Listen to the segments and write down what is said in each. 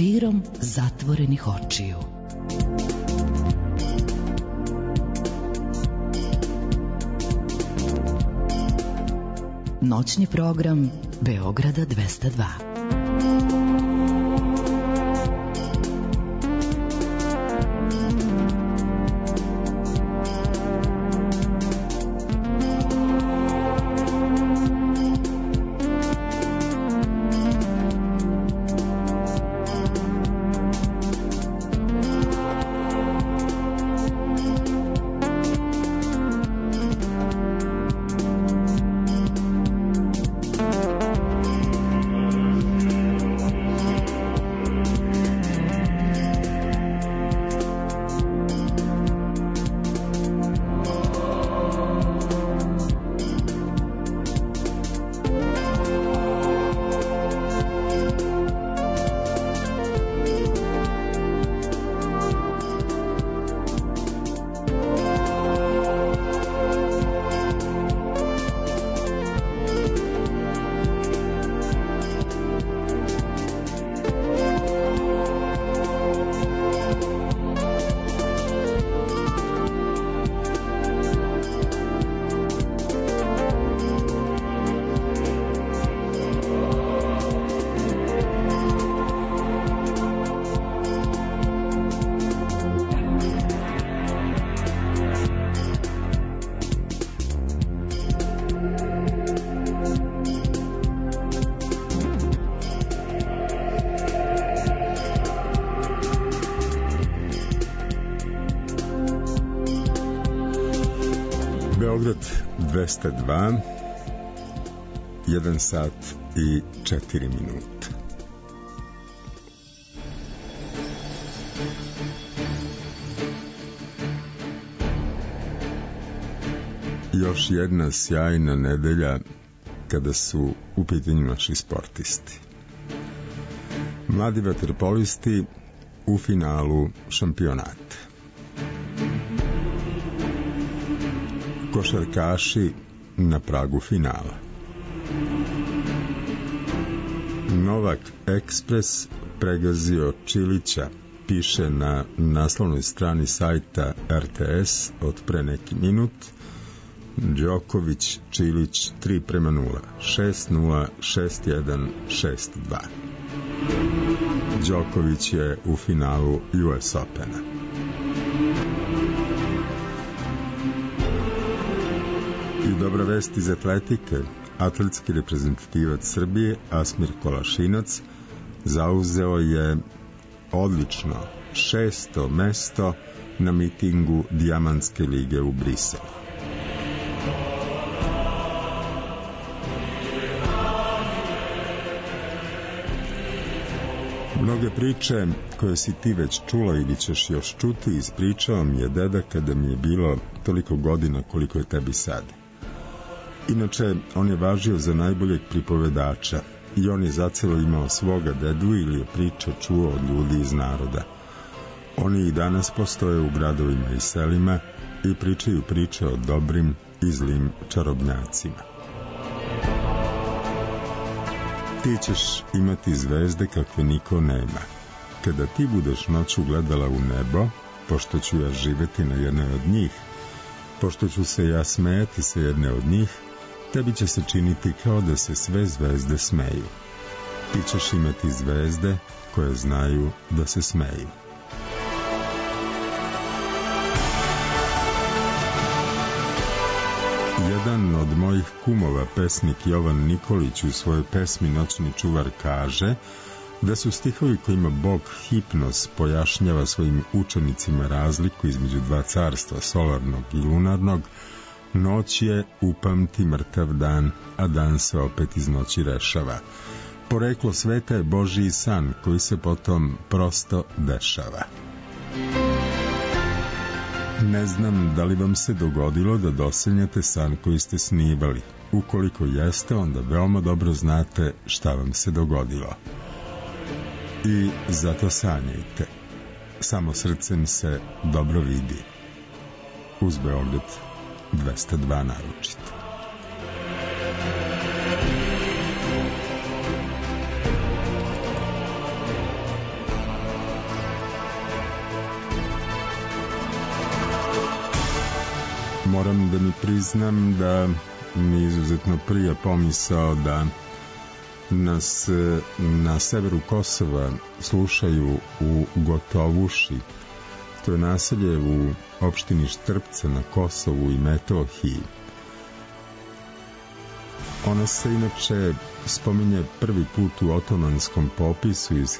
širom zatvorenih očiju. Noćni program Beograda 202. Beograd 202, 1 sat i 4 minuta. Još jedna sjajna nedelja kada su u pitanju naši sportisti. Mladi vaterpolisti u finalu šampionata. Košarkaši na pragu finala. Novak Ekspres pregazio Čilića, piše na naslovnoj strani sajta RTS od pre neki minut. Đoković, Čilić 3:0, 6:0, 6:1, 6:2. Đoković je u finalu US Opena. I dobra vest iz atletike. Atletski reprezentativac Srbije Asmir Kolašinac zauzeo je odlično 6. mesto na mitingu Dijamantske lige u Briselu. Mnoge priče koje si ti već čula ili ćeš još čuti ispričao mi je deda kada mi je bilo toliko godina koliko je tebi sad. Inače, on je važio za najboljeg pripovedača i on je zacelo imao svoga dedu ili je priče čuo od ljudi iz naroda. Oni i danas postoje u gradovima i selima i pričaju priče o dobrim i zlim čarobnjacima. Ti ćeš imati zvezde kakve niko nema. Kada ti budeš noću gledala u nebo, pošto ću ja živeti na jednoj od njih, pošto ću se ja smejati sa jedne od njih, tebi će se činiti kao da se sve zvezde smeju. Ti ćeš imati zvezde koje znaju da se smeju. Jedan od mojih kumova, pesnik Jovan Nikolić, u svojoj pesmi Noćni čuvar kaže da su stihovi kojima Bog Hipnos pojašnjava svojim učenicima razliku između dva carstva, solarnog i lunarnog. Noć je, upamti mrtav dan, a dan se opet iz noći rešava. Poreklo sveta je Božji san koji se potom prosto dešava. Ne znam da li vam se dogodilo da dosanjate san koji ste snivali. Ukoliko jeste, onda veoma dobro znate šta vam se dogodilo. I zato sanjajte. Samo srcem se dobro vidi. Uz Beograd 202 naročito. moram da mi priznam da mi izuzetno prija pomisao da nas na severu Kosova slušaju u Gotovuši. To je naselje u opštini Štrpce na Kosovu i Metohiji. Ona se inače spominje prvi put u otomanskom popisu iz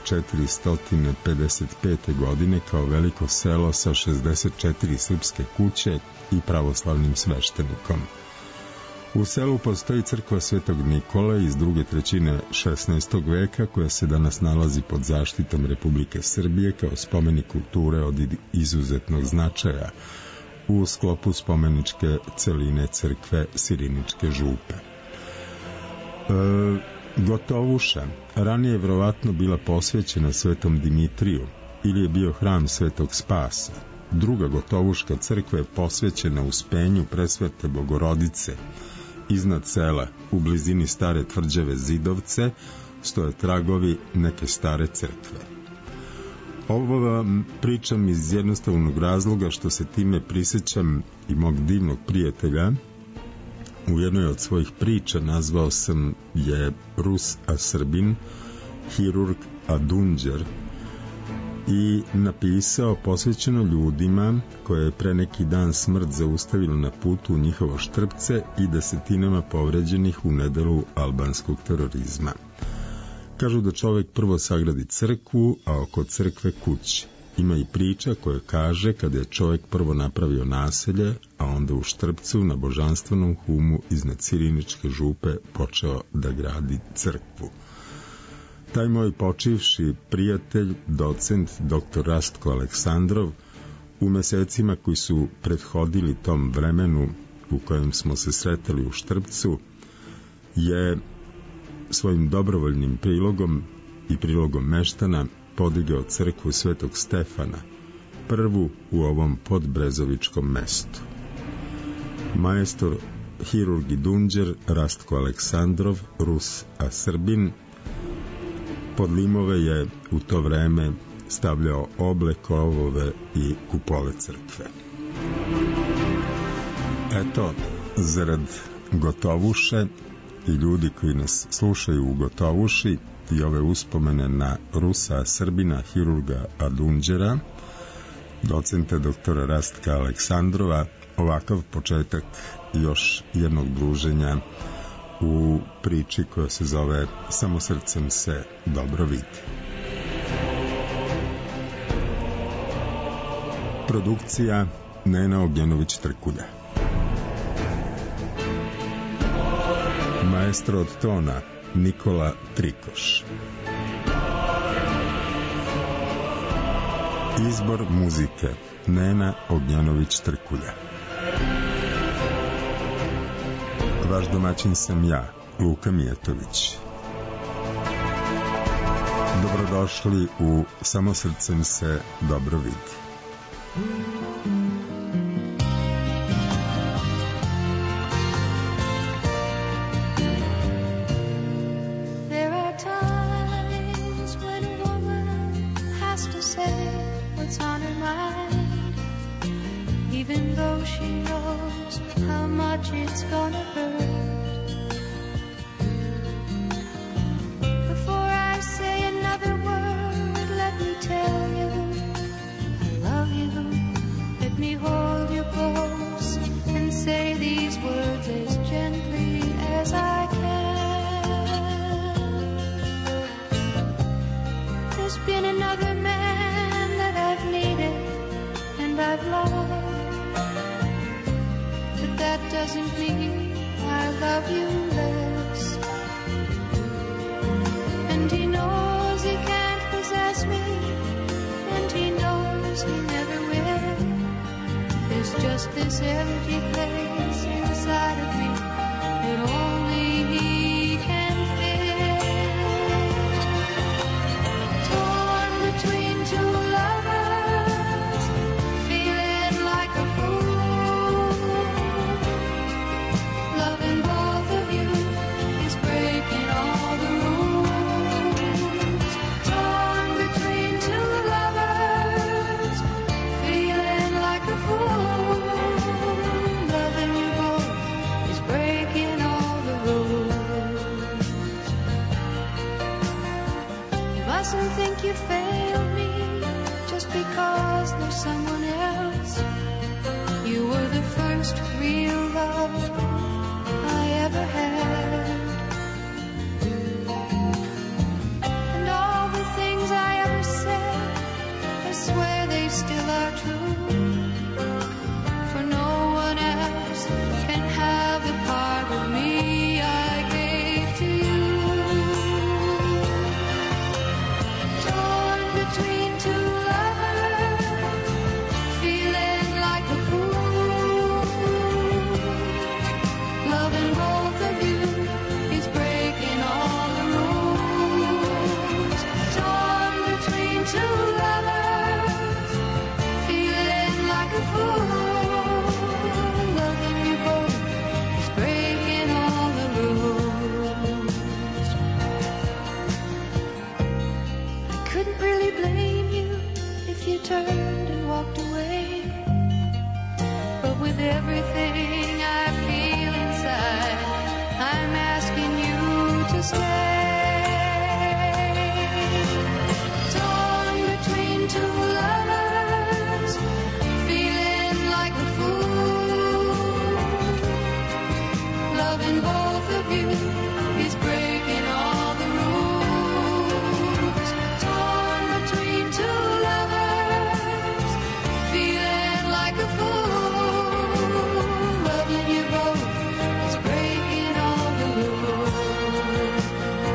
1455. godine kao veliko selo sa 64 srpske kuće i pravoslavnim sveštenikom. U selu postoji crkva Svetog Nikole iz druge trećine 16. veka koja se danas nalazi pod zaštitom Republike Srbije kao spomenik kulture od izuzetnog značaja u sklopu spomeničke celine crkve Siriničke župe. Gotovuša ranije je verovatno bila posvećena Svetom Dimitriju ili je bio hram Svetog Spasa. Druga Gotovuška crkva je posvećena Uspenju Presvete Bogorodice. Iznad sela, u blizini stare tvrđave Zidovce, stoje tragovi neke stare crkve. Ovo vam pričam iz jednostavnog razloga što se time prisjećam i mog divnog prijatelja. U jednoj od svojih priča nazvao sam je Rus a Srbin, hirurg a Dunđer, i napisao posvećeno ljudima koje je pre neki dan smrt zaustavila na putu u njihovo Štrpce i desetinama povređenih u nedelu albanskog terorizma. Kažu da čovek prvo sagradi crkvu, a oko crkve kuće. Ima i priča koja kaže kada je čovjek prvo napravio naselje, a onda u Štrpcu na Božanstvenom humu iznad Siriničke župe počeo da gradi crkvu. Taj moj počivši prijatelj, docent dr. Rastko Aleksandrov, u mesecima koji su prethodili tom vremenu u kojem smo se sretali u Štrpcu, je svojim dobrovoljnim prilogom i prilogom meštana podigao crkvu Svetog Stefana, prvu u ovom podbrezovičkom mestu. Maestor, hirurg i dunđer Rastko Aleksandrov, Rus a Srbin, pod limove je u to vreme stavljao oble, krovove i kupole crkve. Eto, zarad Gotovuše i ljudi koji nas slušaju u Gotovuši i ove uspomene na Rusa Srbina, hirurga Adunđera, docenta doktora Rastka Aleksandrova, ovakav početak još jednog druženja u priči koja se zove Samo srcem se dobro vidi. Produkcija Nena Ognjanović-Trkulja. Maestro od tona Nikola Trikoš. Izbor muzike Nena Ognjanović-Trkulja. Vaš domaćin sam ja, Luka Mijatović. Dobrodošli u Samo srcem se dobro vidi. Even though she knows how much it's gonna hurt. Before I say another word, let me tell you I love you. Let me hold you close and say these words as gently as I can. There's been another man that I've needed and I've loved. That doesn't mean I love you less. And he knows he can't possess me, and he knows he never will. There's just this empty place inside of me that only he can fill. Torn between two lovers, feeling like a fool. Loving both of you is breaking all the rules. Torn between two lovers, feeling like a fool. most real love I ever had. And all the things I ever said, I swear they still are true. For no one else can have the part of me I gave to you. Torn between two lovers, feeling like a fool. Loving both of you is breaking all the rules. Torn between two lovers, feeling like a fool. Loving you both is breaking all the rules. I couldn't really blame you if you turned and walked away. But with everything I feel inside, I'm asking you to stay. Torn between two lovers, feeling like a fool. Loving both of you is breaking all the rules. Torn between two lovers, feeling like a fool. Loving you both is breaking all the rules.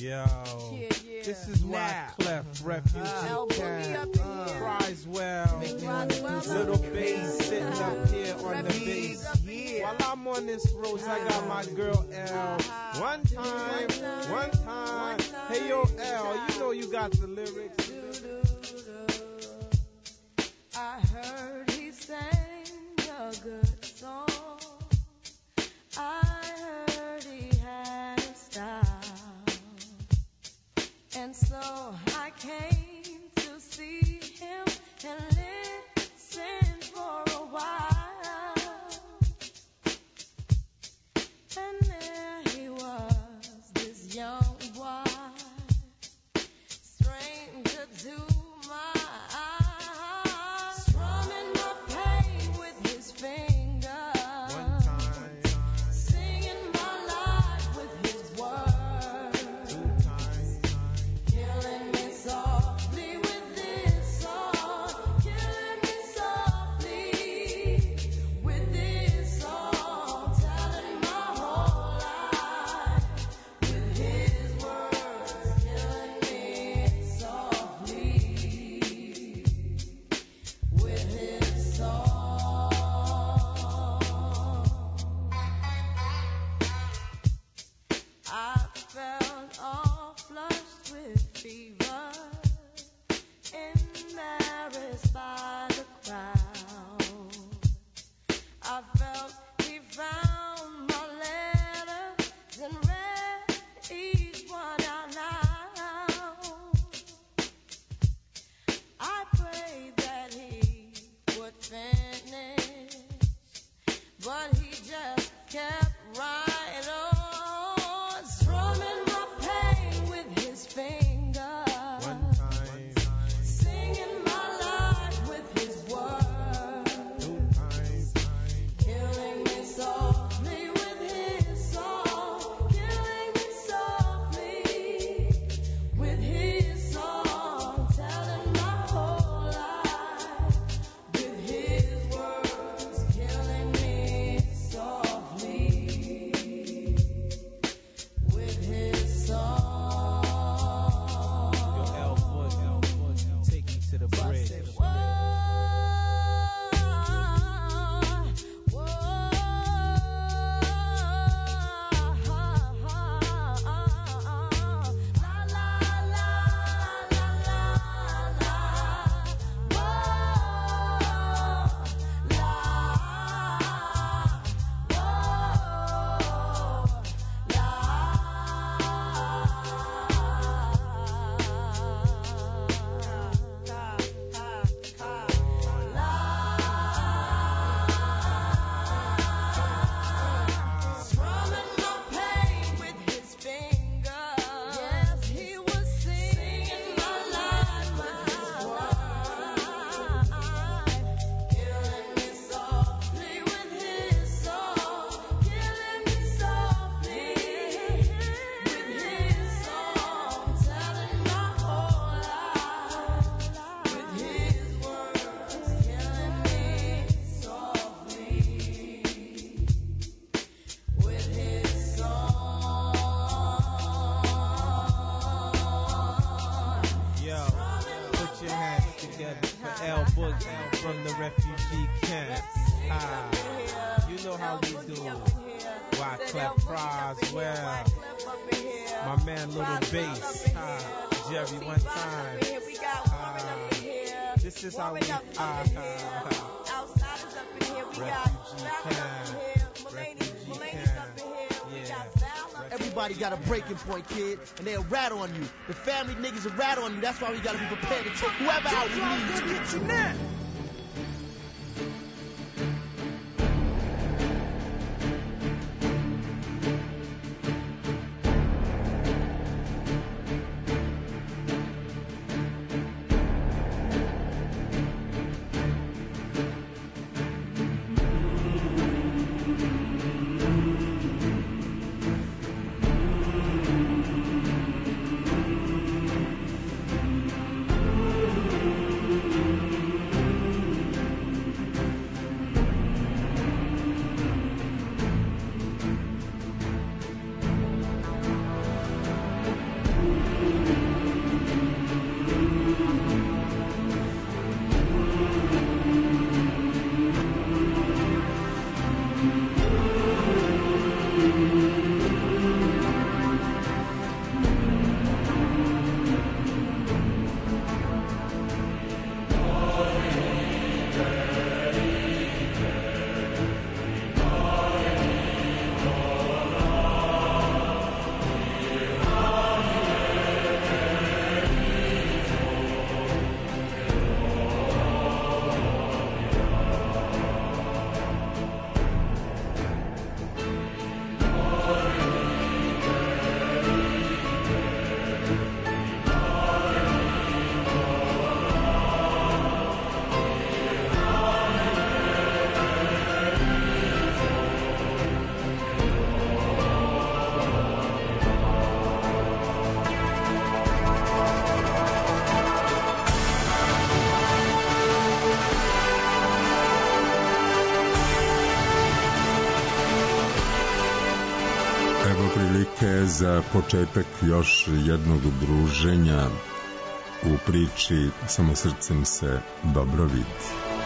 Yo, this is why Clef, Refugee Camp, Criswell, Little Bass sitting up here on the bass. While I'm on this road, I got my girl L. One time. Hey yo L, you know you got the lyrics. I heard he sang a good song. I heard he had a style. And so I came to see him and listen for a while. And there he was, this young boy, stranger to my eyes, strumming my pain with his fingers, singing my life with his words, killing me softly with this song, killing me softly with this song, telling my whole life with his words, killing me softly with his song. I felt all flushed with fever, embarrassed by the crowd. I felt he found my letters and read each one out loud. I prayed that he would finish, but he just kept right on, strumming my pain with his fingers, singing my life with his words, killing me softly with his song, killing me softly with his song, telling my whole life with his words, killing me softly with his song. Yo, L Book, take me to the bridge. Strumming my pain with his fingers. Yes, he was singing my life with his words, killing me softly with his song, killing me softly with his song, telling my whole life with his words, killing me softly with his song. Yo, put your hands together for L Boogie from the refugee camp. You know how we do. Why Clef Criswell, my man Little Bass, Jerry one time. This is how we Outsiders up in here, we got refugee Mulaney's up camp. in here, we Yeah. got Val up in here. Everybody got a breaking point, kid, and they'll rat on you. The family niggas will rat on you. That's why we gotta be prepared to take whoever out we need to. Get you now. prilike za početak još jednog druženja u priči Samo srcem se dobro vidi.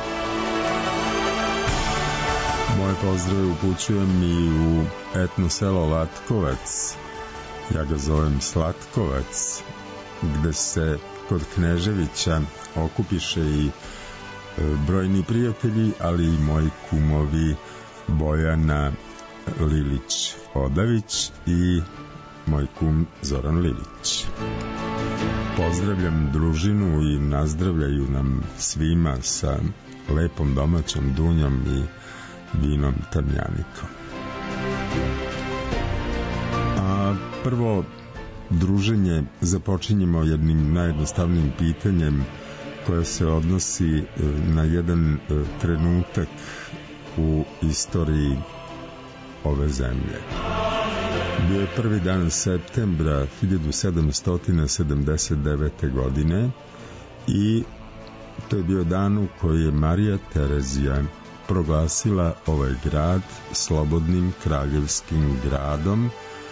Moje pozdrave upućujem i u etno selo Latkovac, ja ga zovem Slatkovac, gde se kod Kneževića okupiše i brojni prijatelji, ali i moji kumovi Bojana Lilić-Odavić i moj kum Zoran Lilić. Pozdravljam družinu i nazdravljaju nam svima sa lepom domaćom dunjom i vinom tamjanikom. A prvo druženje započinjemo jednim najjednostavnijim pitanjem koje se odnosi na jedan trenutak u istoriji ove zemlje. Bio je 1. dan septembra 1779. godine i to je bio dan u koji je Marija Terezija proglasila ovaj grad slobodnim kraljevskim gradom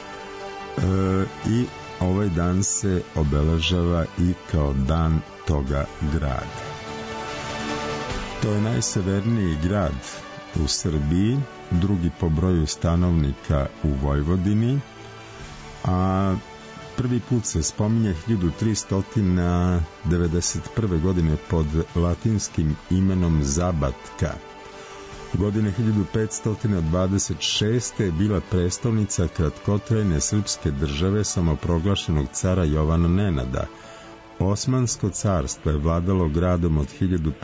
i ovaj dan se obeležava i kao dan toga grada. To je najseverniji grad u Srbiji, drugi po broju stanovnika u Vojvodini, a prvi put se spominje 1391. godine pod latinskim imenom Zabatka. Godine 1526. je bila prestolnica kratkotrajne srpske države samoproglašenog cara Jovana Nenada. Osmansko carstvo je vladalo gradom od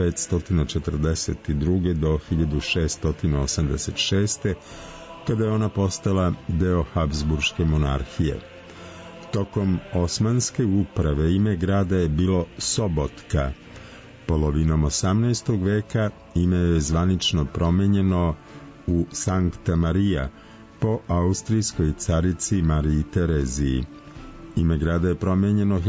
1542. do 1686. kada je ona postala deo Habsburške monarhije. Tokom osmanske uprave ime grada je bilo Sobotka. Polovinom 18. veka ime je zvanično promenjeno u Sankta Marija po austrijskoj carici Mariji Tereziji. Ime grada je promenjeno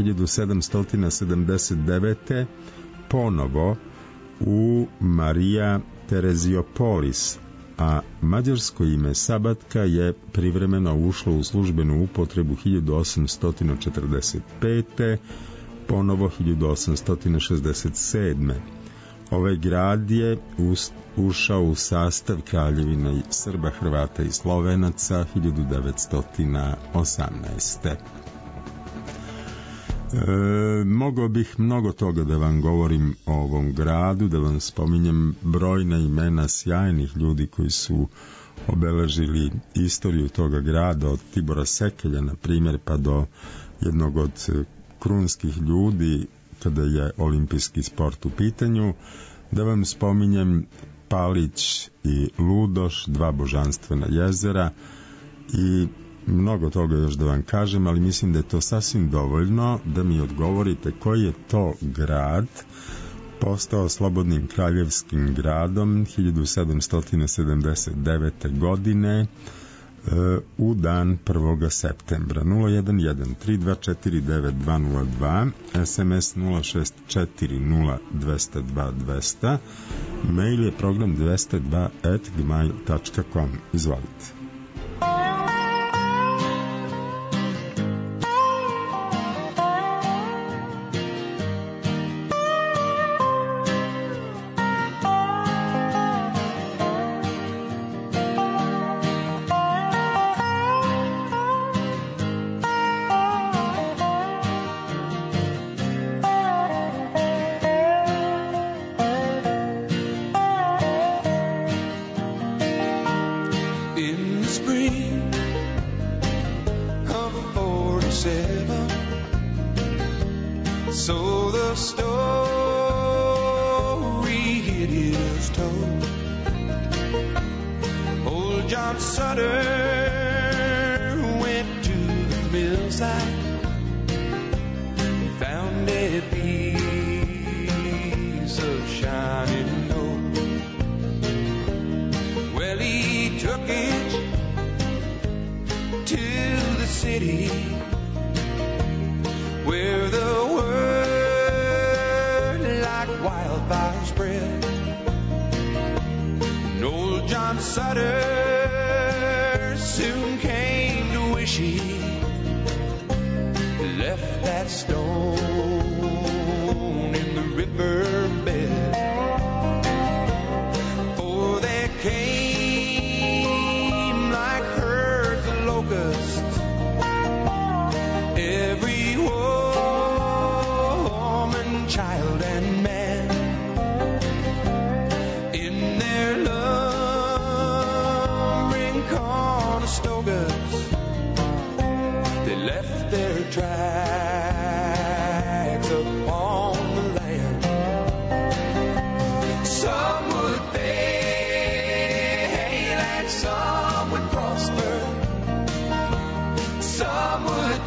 1779. ponovo u Marija Tereziopolis, a mađarsko ime Sabatka je privremeno ušlo u službenu upotrebu 1845. ponovo 1867. Ovaj grad je ušao u sastav Kraljevine Srba, Hrvata i Slovenaca 1918. Mogao bih mnogo toga da vam govorim o ovom gradu, da vam spominjem brojna imena sjajnih ljudi koji su obeležili istoriju toga grada, od Tibora Sekelja, na primjer, pa do jednog od krunskih ljudi kada je olimpijski sport u pitanju, da vam spominjem Palić i Ludoš, dva božanstvena jezera i mnogo toga još da vam kažem, ali mislim da je to sasvim dovoljno da mi odgovorite koji je to grad postao slobodnim kraljevskim gradom 1779. godine u dan 1. septembra. 011-324-9202, SMS 064-0202, mail je program 202@gmail.com. Izvolite. John Sutter soon came to wish he Costogans, they left their tracks upon the land. Some would fail and some would prosper. Some would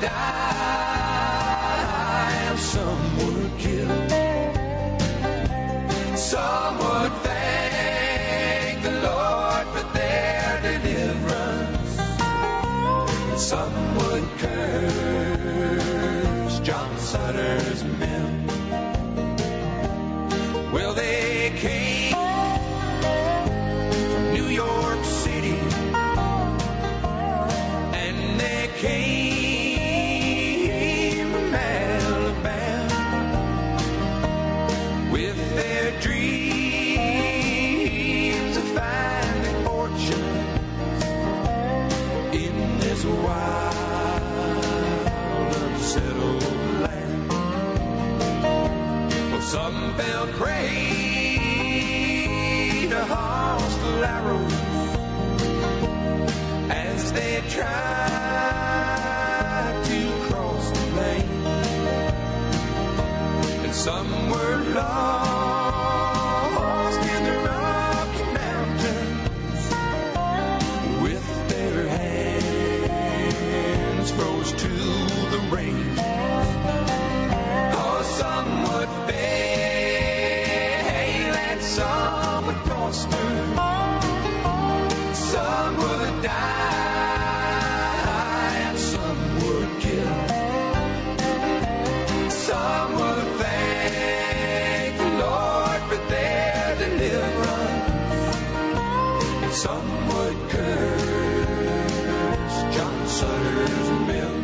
die and some would kill. Some would thank the Lord for their deliverance. Some would curse John Sutter's men. Well, they came from New York City, and they came from Alabama with their dreams of finding fortune in this wild, unsettled land. Well, some fell prey to hostile arrows as they tried to cross the plain, and some were lost in the Rocky Mountains with their hands froze to the rain. Oh, some would fail and some would prosper. Some would die and some would kill. Some would thank the Lord for their deliverance. And some would curse John Sutter's mill.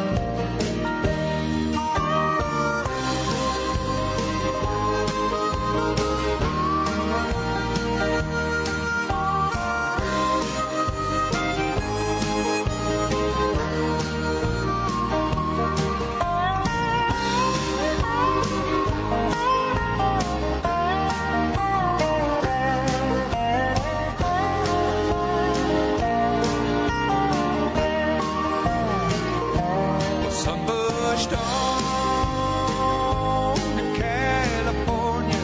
Some pushed on to California,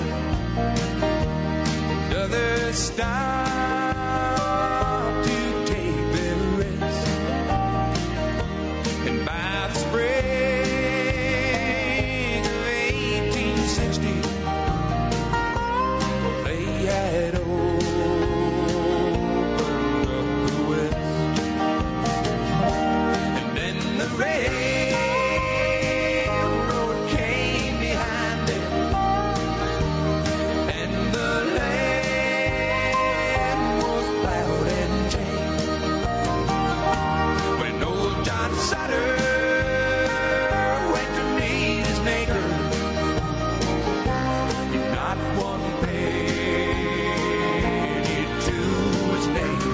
and others stopped to take their rest. And by the spring of 1860, well, they had opened up the West. And then the railroad came behind them, and the land was plowed and changed. When old John Sutter went to meet his maker, not one penny to his name.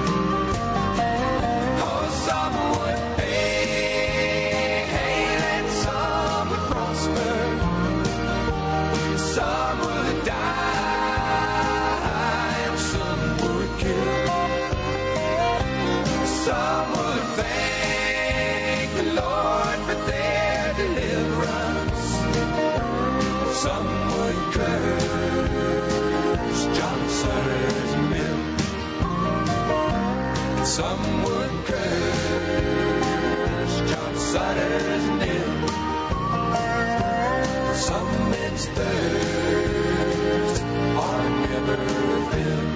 Oh, some would fail and some would prosper. Some would die and some would kill. Some would thank the Lord for their deliverance. Some would curse John Sutter's mill. Some would curse John Sutter's mill. Some men's thirst are never filled.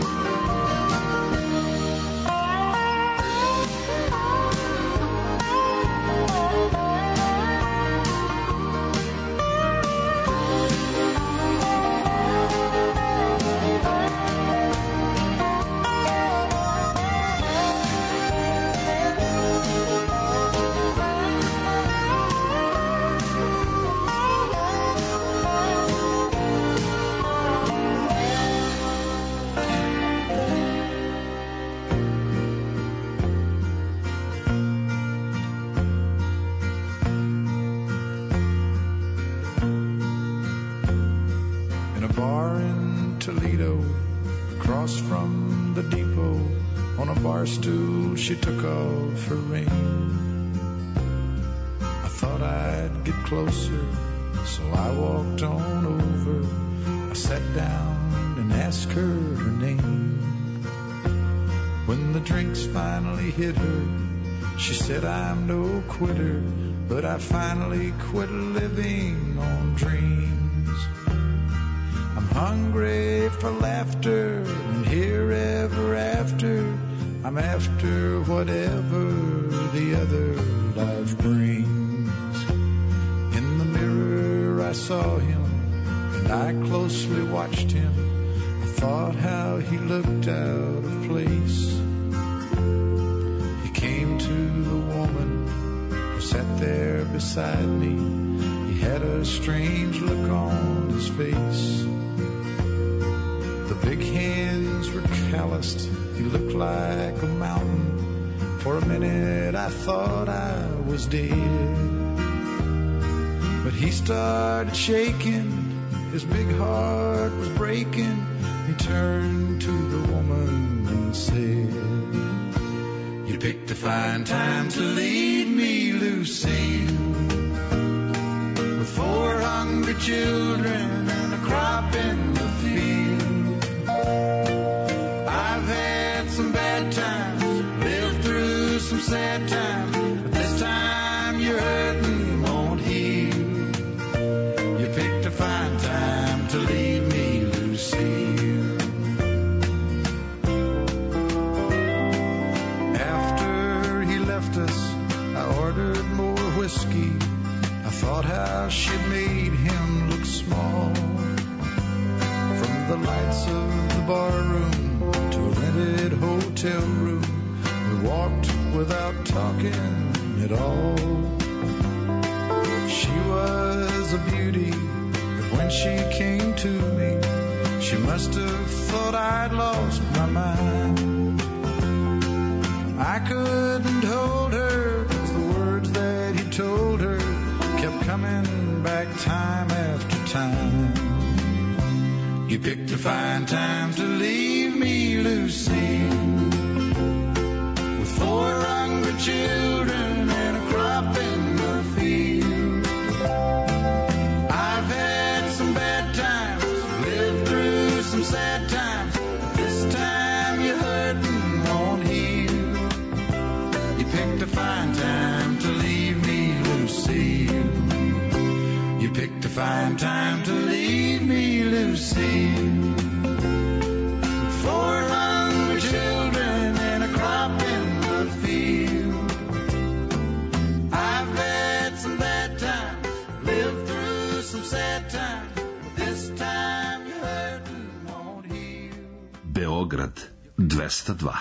she took off her ring. I thought I'd get closer, so I walked on over. I sat down and asked her name. When the drinks finally hit her, she said, I'm no quitter, but I finally quit living on dreams. I'm hungry for laughter, and here ever after, I'm after whatever the other life brings. In the mirror I saw him, and I closely watched him. I thought how he looked out of place. He came to the woman who sat there beside me. He had a strange look on his face. The big hands were calloused. He looked like a mountain. For a minute I thought I was dead. But he started shaking. His big heart was breaking. He turned to the woman and said, you picked a fine time to leave me, Lucille, with 4 hungry children and a crop in the field. I've had some bad times, lived through some sad times, but this time your hurting won't heal. You picked a fine time to leave me, Lucille. After he left us, I ordered more whiskey. I thought how she'd made him look small. From the lights of the bar room to a rented hotel room, we walked without talking at all. She was a beauty, but when she came to me, she must have thought I'd lost my mind. I couldn't hold her, 'cause the words that he told her kept coming back time after time. You picked a fine time to leave me, Lucille, with 4 hungry children and a crop in the field. I've had some bad times, lived through some sad times, but this time your hurting won't heal. You picked a fine time to leave me, Lucille. You picked a fine time to leave me, Lucille, with 4 hungry children and a crop in the field. I've had some bad times, lived through some sad times, but this time your hurting won't heal. Beograd 202.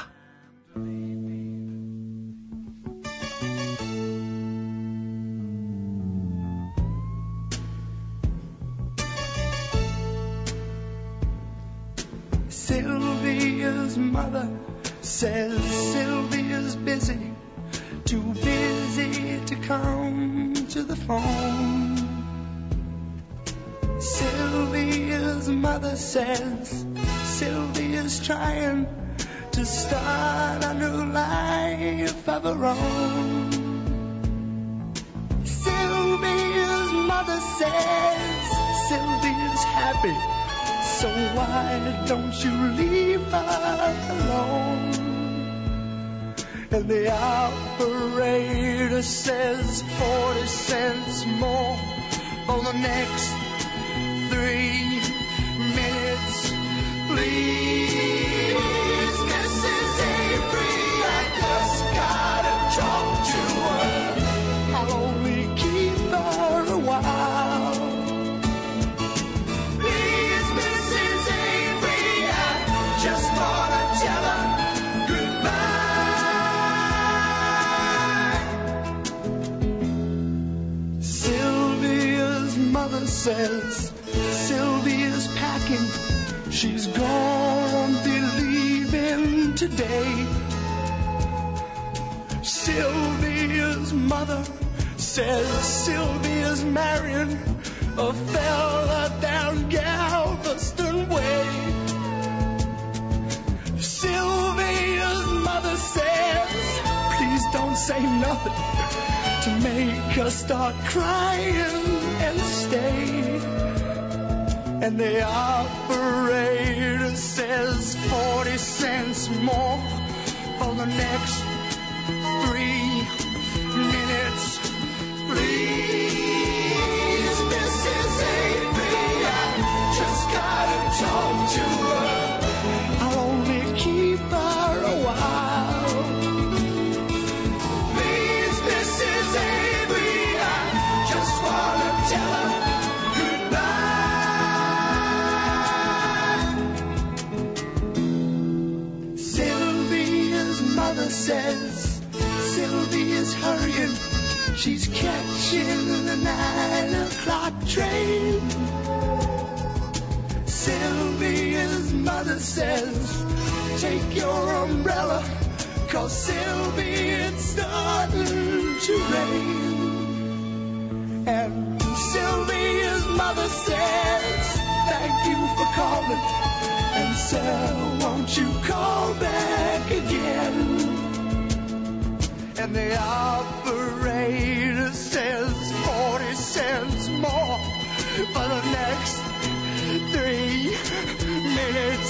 Sylvia's mother says Sylvia's busy, too busy to come to the phone. Sylvia's mother says Sylvia's trying to start a new life of her own. Sylvia's mother says Sylvia's happy, so why don't you leave her alone? And the operator says 40 cents more for the next 3 minutes. Please, Mrs. Avery, I just gotta talk to her. I'll only keep her a while. Please, Mrs. Avery, I just wanna tell her goodbye. Sylvia's mother says Sylvia's packing, she's gonna be leaving today. Sylvia's mother says Sylvia's marrying a fella down Galveston Way. Sylvia's mother says don't say nothing to make us start crying and stay. And the operator says 40 cents more for the next 3 minutes. Please, Mrs. Avery, I just gotta talk to her. I'll only keep her a while. Please, Mrs. Avery, I just wanna tell her goodbye. Sylvia's mother says Sylvia's hurrying. She's catching the 9 o'clock train. Sylvia's mother says, take your umbrella, 'cause Sylvia, it's starting to rain. And Sylvia's mother says, thank you for calling. And sir, won't you call back again? And the operator says 40 cents more for the next 3 minutes.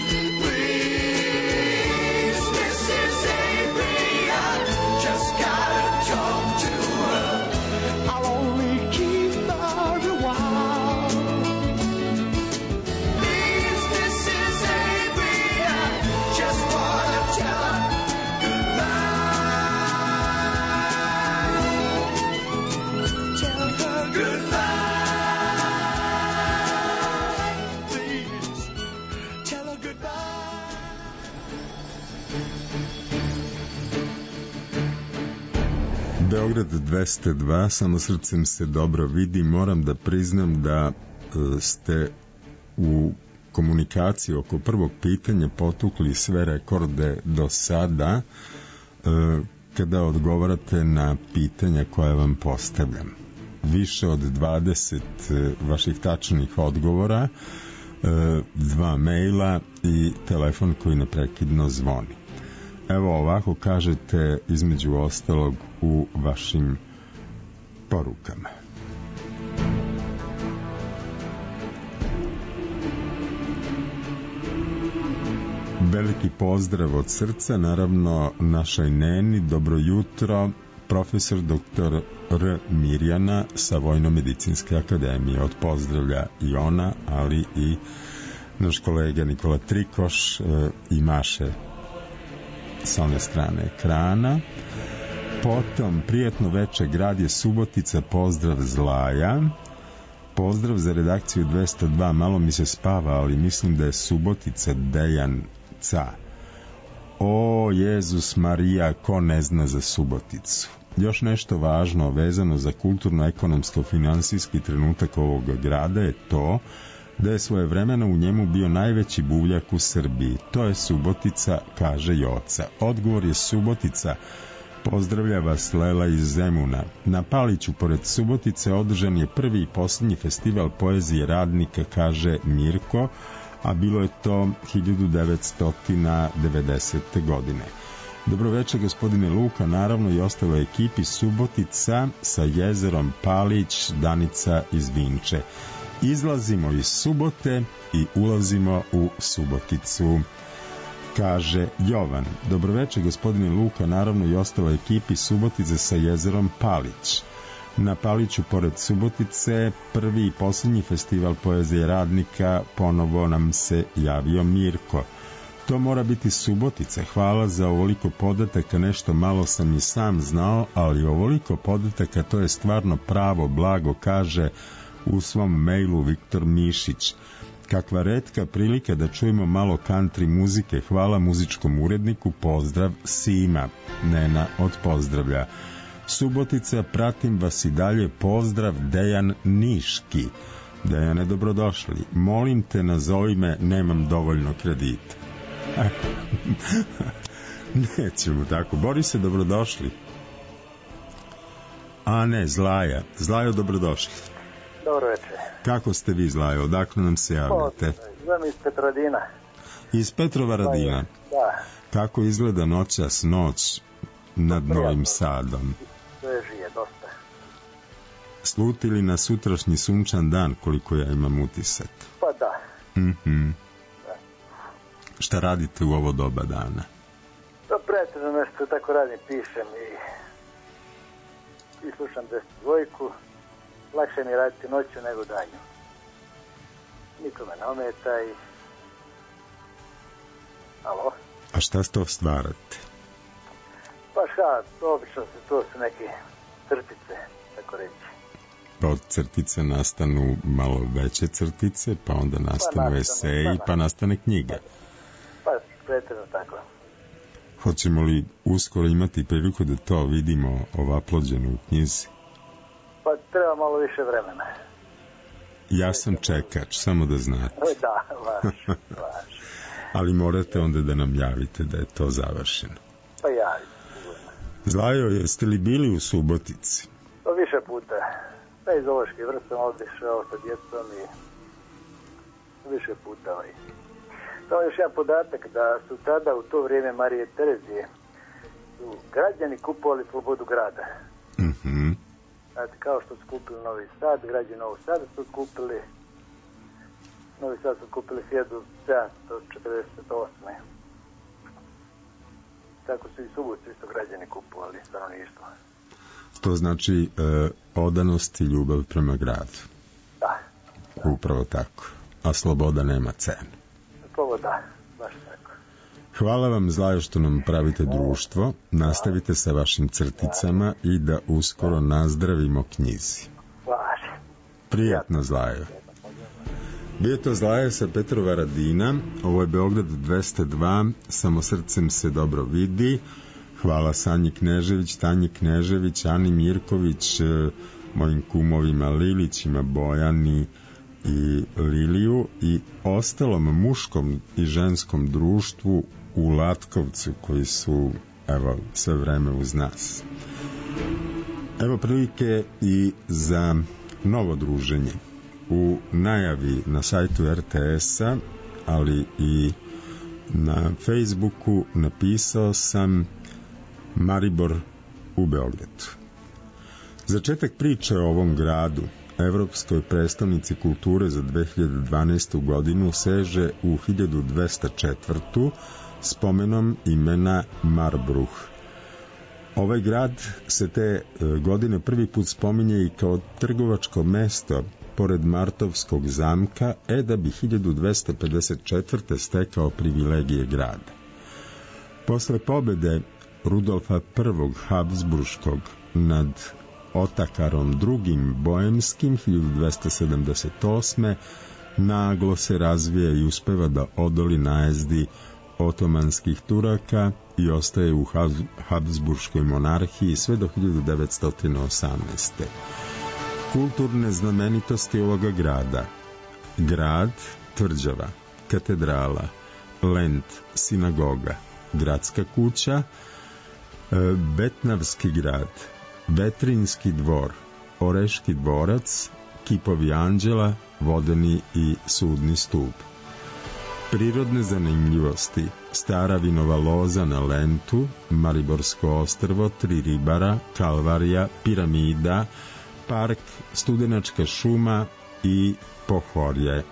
Please, Mrs. Avery, I just gotta talk to her. I'll only keep her a while. Please, Mrs. Avery, I just wanna tell her Beograd 202, samo srcem se dobro vidi. Moram da priznam da ste u komunikaciji oko prvog pitanja potukli sve rekorde do sada kada odgovarate na pitanja koja vam postavljam. Više od 20 vaših tačnih odgovora, 2 maila i telefon koji neprekidno zvoni. Evo ovako kažete između ostalog u vašim porukama. Veliki pozdrav od srca, naravno našoj neni, dobro jutro, profesor dr. R. Mirjana sa Vojno-medicinske akademije. Od pozdravlja i ona, ali i naš kolega Nikola Trikoš i Maše sa one strane ekrana. Potom, prijatno veče, grad je Subotica, pozdrav Zlaja. Pozdrav za redakciju 202, malo mi se spava, ali mislim da je Subotica Dejan Ca. O, Jezus Marija, ko ne zna za Suboticu. Još nešto važno vezano za kulturno-ekonomsko-finansijski trenutak ovog grada je to da je svojevremeno u njemu bio najveći buvljak u Srbiji. To je Subotica, kaže Joca. Odgovor je Subotica. Pozdravlja vas Lela iz Zemuna. Na Paliću, pored Subotice, održan je prvi i posljednji festival poezije radnika, kaže Mirko, a bilo je to 1990. godine. Dobroveče, gospodine Luka, naravno i ostaloj ekipi Subotica sa jezerom Palić, Danica iz Vinče. Izlazimo iz Subote i ulazimo u Suboticu, kaže Jovan. Dobroveče, gospodine Luka, naravno i ostaloj ekipi Subotice sa jezerom Palić. Na Paliću, pored Subotice, prvi i posljednji festival poezije radnika, ponovo nam se javio Mirko. To mora biti Subotica. Hvala za ovoliko podataka, nešto malo sam i sam znao, ali ovoliko podataka, to je stvarno pravo blago, kaže u svom mailu Viktor Mišić. Kakva retka prilika da čujemo malo country muzike. Hvala muzičkom uredniku, pozdrav Sima. Nena od pozdravlja. Subotica, pratim vas i dalje, pozdrav Dejan Niški. Dejane, dobrodošli. Molim te, nazovi me, nemam dovoljno kredita. Nećemo tako. Borise, dobrodošli. A ne, Zlaja. Zlajo, dobrodošli. Dobro večer. Kako ste vi, Zlajo? Odakle nam se javljate? Zovem iz Petrovaradina. Iz Petrovaradina? Da. Kako izgleda noćas noć? nad Novim Sadom? Sveži je dosta. Slutili na sutrašnji sunčan dan, koliko ja imam utisak? Pa da. Da. Šta radite u ovo doba dana? Pa pretežno nešto tako radim, pišem i slušam 10-2. Lakše mi raditi noću nego danju. Niko me ne ometa i... Alo? A šta to stvarate? Pa šta, obično to su neke crtice, tako reći. Pa od crtice nastanu malo veće crtice, pa onda nastanu eseji, pa nastane knjiga. Pa pretežno tako. Hoćemo li uskoro imati priliku da to vidimo ovaplođeno u knjizi? Pa treba malo više vremena. Ja sam čekač, samo da znate. Da, vaš. Ali morate onda da nam javite da je to završeno. Pa javite. Zlajo, jeste li bili u Subotici? Pa više puta. Pa iz zoološke vrste otišao sa djecom i više puta. Samo još jedan podatak da su tada u to vrijeme Marije Terezije su građani kupovali slobodu grada. Znači, kao što su kupili Novi Sad, građani Novog Sada su kupili Novi Sad su kupili 1748. Tako su i Subotici isto građani kupovali stanovništvo. To znači odanost i ljubav prema gradu. Da. Upravo tako. A sloboda nema cenu. Sloboda, baš tako. Hvala vam, Zlajo, što nam pravite društvo. Nastavite sa vašim crticama i da uskoro nazdravimo knjizi. Hvala. Prijatno, Zlajo. Bio to Zlajo sa Petrova Radina. Ovo je Beograd 202. Samo srcem se dobro vidi. Hvala Sanji Knežević, Tanji Knežević, Ani Mirković, mojim kumovima Lilićima, Bojani i Liliju i ostalom muškom i ženskom društvu u Latkovcu koji su, evo, sve vreme uz nas. Evo prilike i za novo druženje. U najavi na sajtu RTS-a, ali i na Facebooku napisao sam Maribor u Beogradu. Začetak priče o ovom gradu, Evropskoj prestonici kulture za 2012. godinu, seže u 1204. spomenom imena Marbruh. Ovaj grad se te godine prvi put spominje i kao trgovačko mesto pored Martovskog zamka, da bi 1254. stekao privilegije grada. Posle pobede Rudolfa I. Habsburškog nad Otakarom II. Bojemskim 1278. naglo se razvija i uspeva da odoli najezdi otomanskih Turaka i ostaje u Habsburškoj monarhiji sve do 1918. Kulturne znamenitosti ovoga grada: grad, tvrđava, katedrala, Lent, sinagoga, gradska kuća, Betnavski grad, Vetrinski dvor, Oreški dvorac, kipovi anđela, vodeni i sudni stup. Prirodne zanimljivosti: stara vinova loza na Lentu, Mariborsko ostrvo, 3 ribara, Kalvarija, piramida, park, studenačka šuma i pohorje.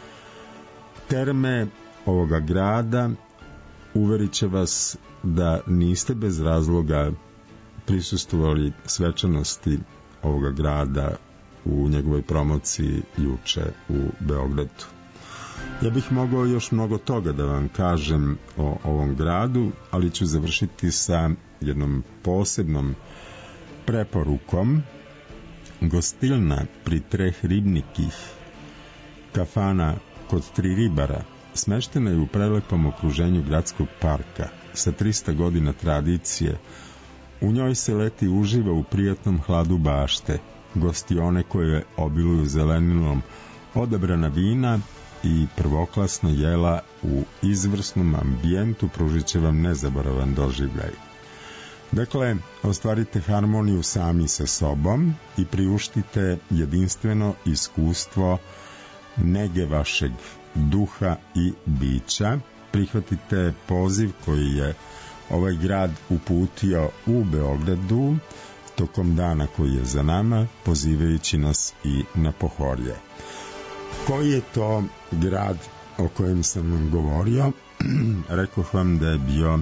Terme ovoga grada uverit će vas da niste bez razloga prisustvovali svečanosti ovoga grada u njegovoj promociji juče u Beogradu. Ja bih mogao još mnogo toga da vam kažem o ovom gradu, ali ću završiti sa jednom posebnom preporukom. Gostilna pri Treh ribnikih, kafana kod 3 ribara, smeštena je u prelepom okruženju gradskog parka sa 300 godina tradicije. U njoj se leti uživa u prijatnom hladu bašte, gostione koje obiluju zeleninom, odabrana vina i prvoklasna jela u izvrsnom ambijentu pružit će vam nezaboravan doživljaj. Dakle, ostvarite harmoniju sami sa sobom i priuštite jedinstveno iskustvo nege vašeg duha i bića. Prihvatite poziv koji je ovaj grad uputio u Beogradu tokom dana koji je za nama, pozivajući nas i na pohorje. Koji je to grad o kojem sam vam govorio? Rekoh vam da je bio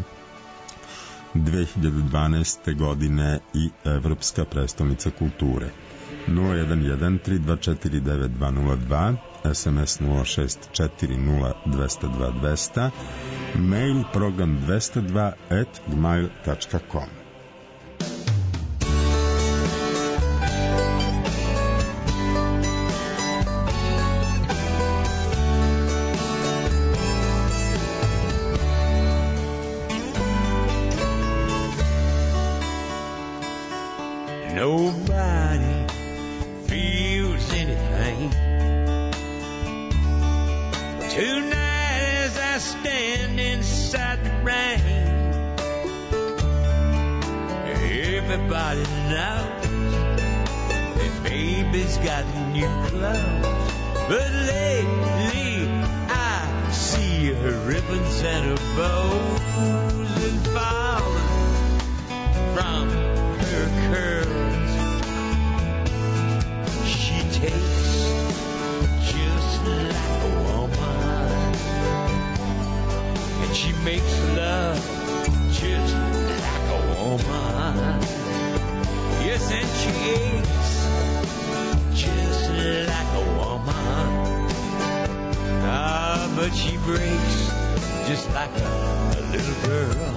2012. godine i Evropska prestonica kulture. 011-324-9202, SMS 0640-202-200, mail program 202@gmail.com. Nobody feels anything tonight as I stand inside the rain. Everybody knows that baby's got new clothes, but lately I see her ribbons and her bows and falling from her curls. She takes just like a woman, and she makes love just like a woman. Yes, and she aches just like a woman. Ah, but she breaks just like a little girl.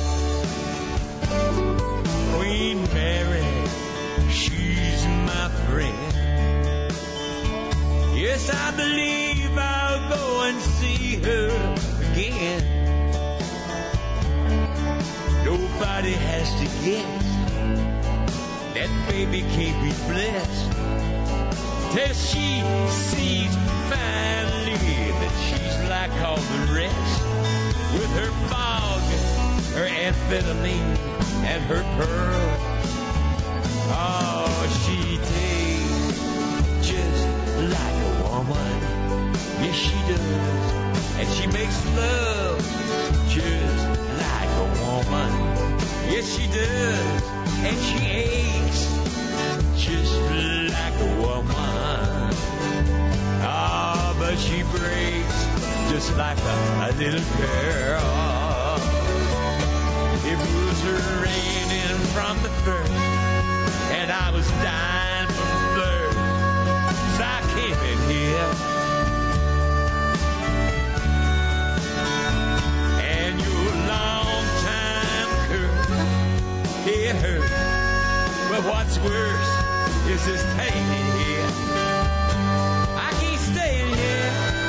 Queen Mary, she's my friend. Yes, I believe I'll go and see her again. Nobody has to guess that baby can't be blessed till she sees finally that she's like all the rest, with her fog, her amphetamine, and her pearl. Oh, she takes just like a woman. Yes, she does. And she makes love just like a woman. Yes, she does. And she aches just like a woman. Ah, but she breaks just like a little girl. It was raining from the first, and I was dying from thirst, so I came in here. And your long-time curse, it hurt, but what's worse is this pain in here. I can't stay in here.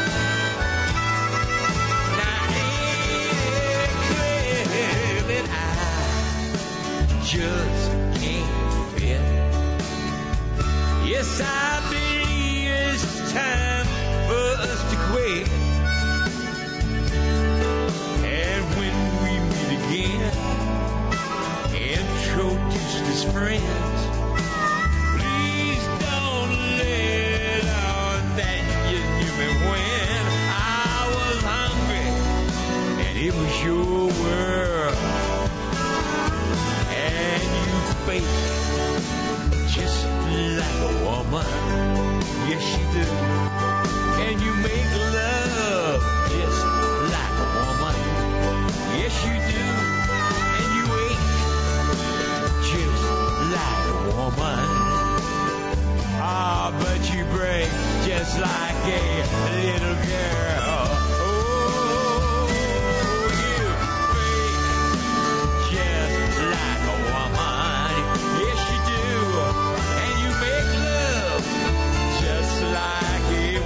Just can't fit. Yes, I believe it's time for us to quit. And when we meet again, introduced as friends, please don't let on that you knew me when I was hungry and it was your world. Face just like a woman. Yes, you do. And you make love just like a woman. Yes, you do. And you ache just like a woman. Ah, but you break just like a little girl. Like a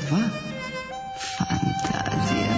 Kakva fantazija.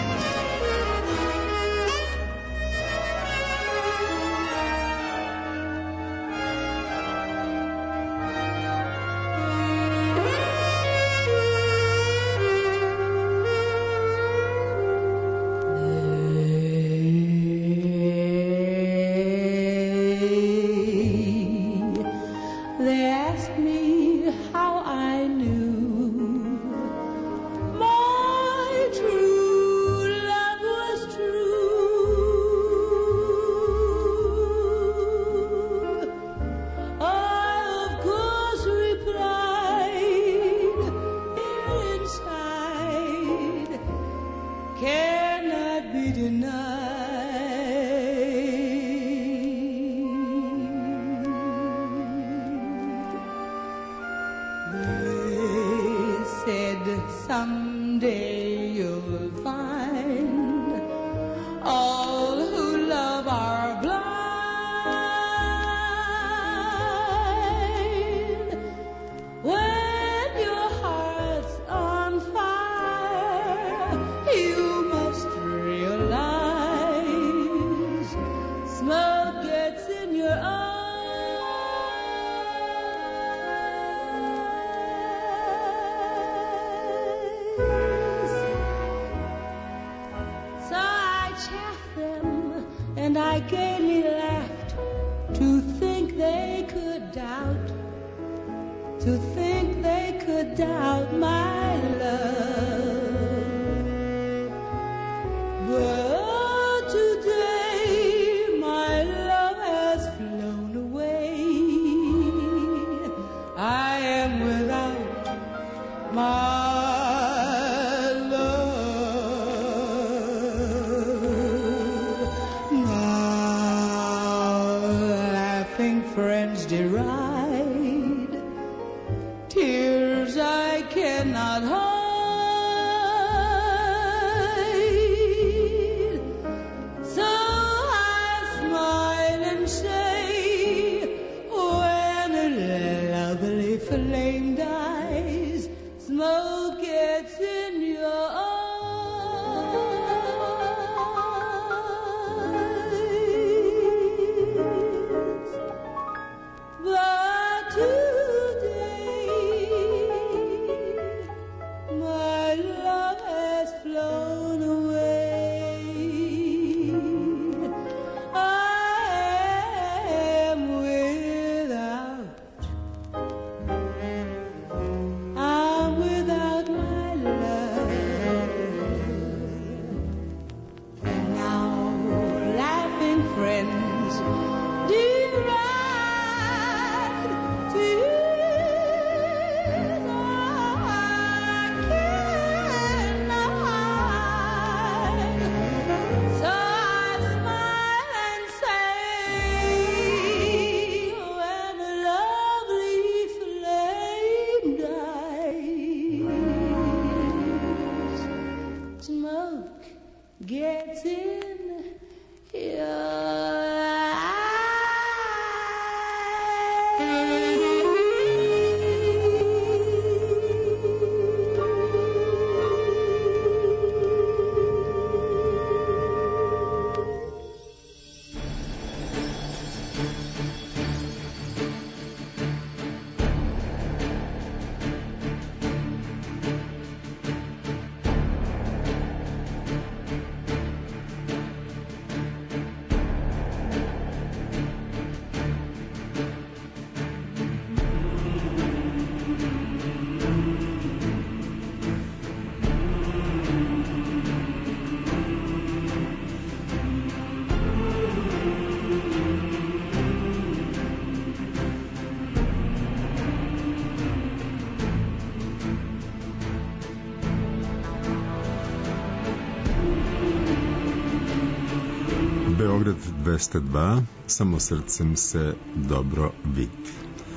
Beograd 202, samo srcem se dobro vidi.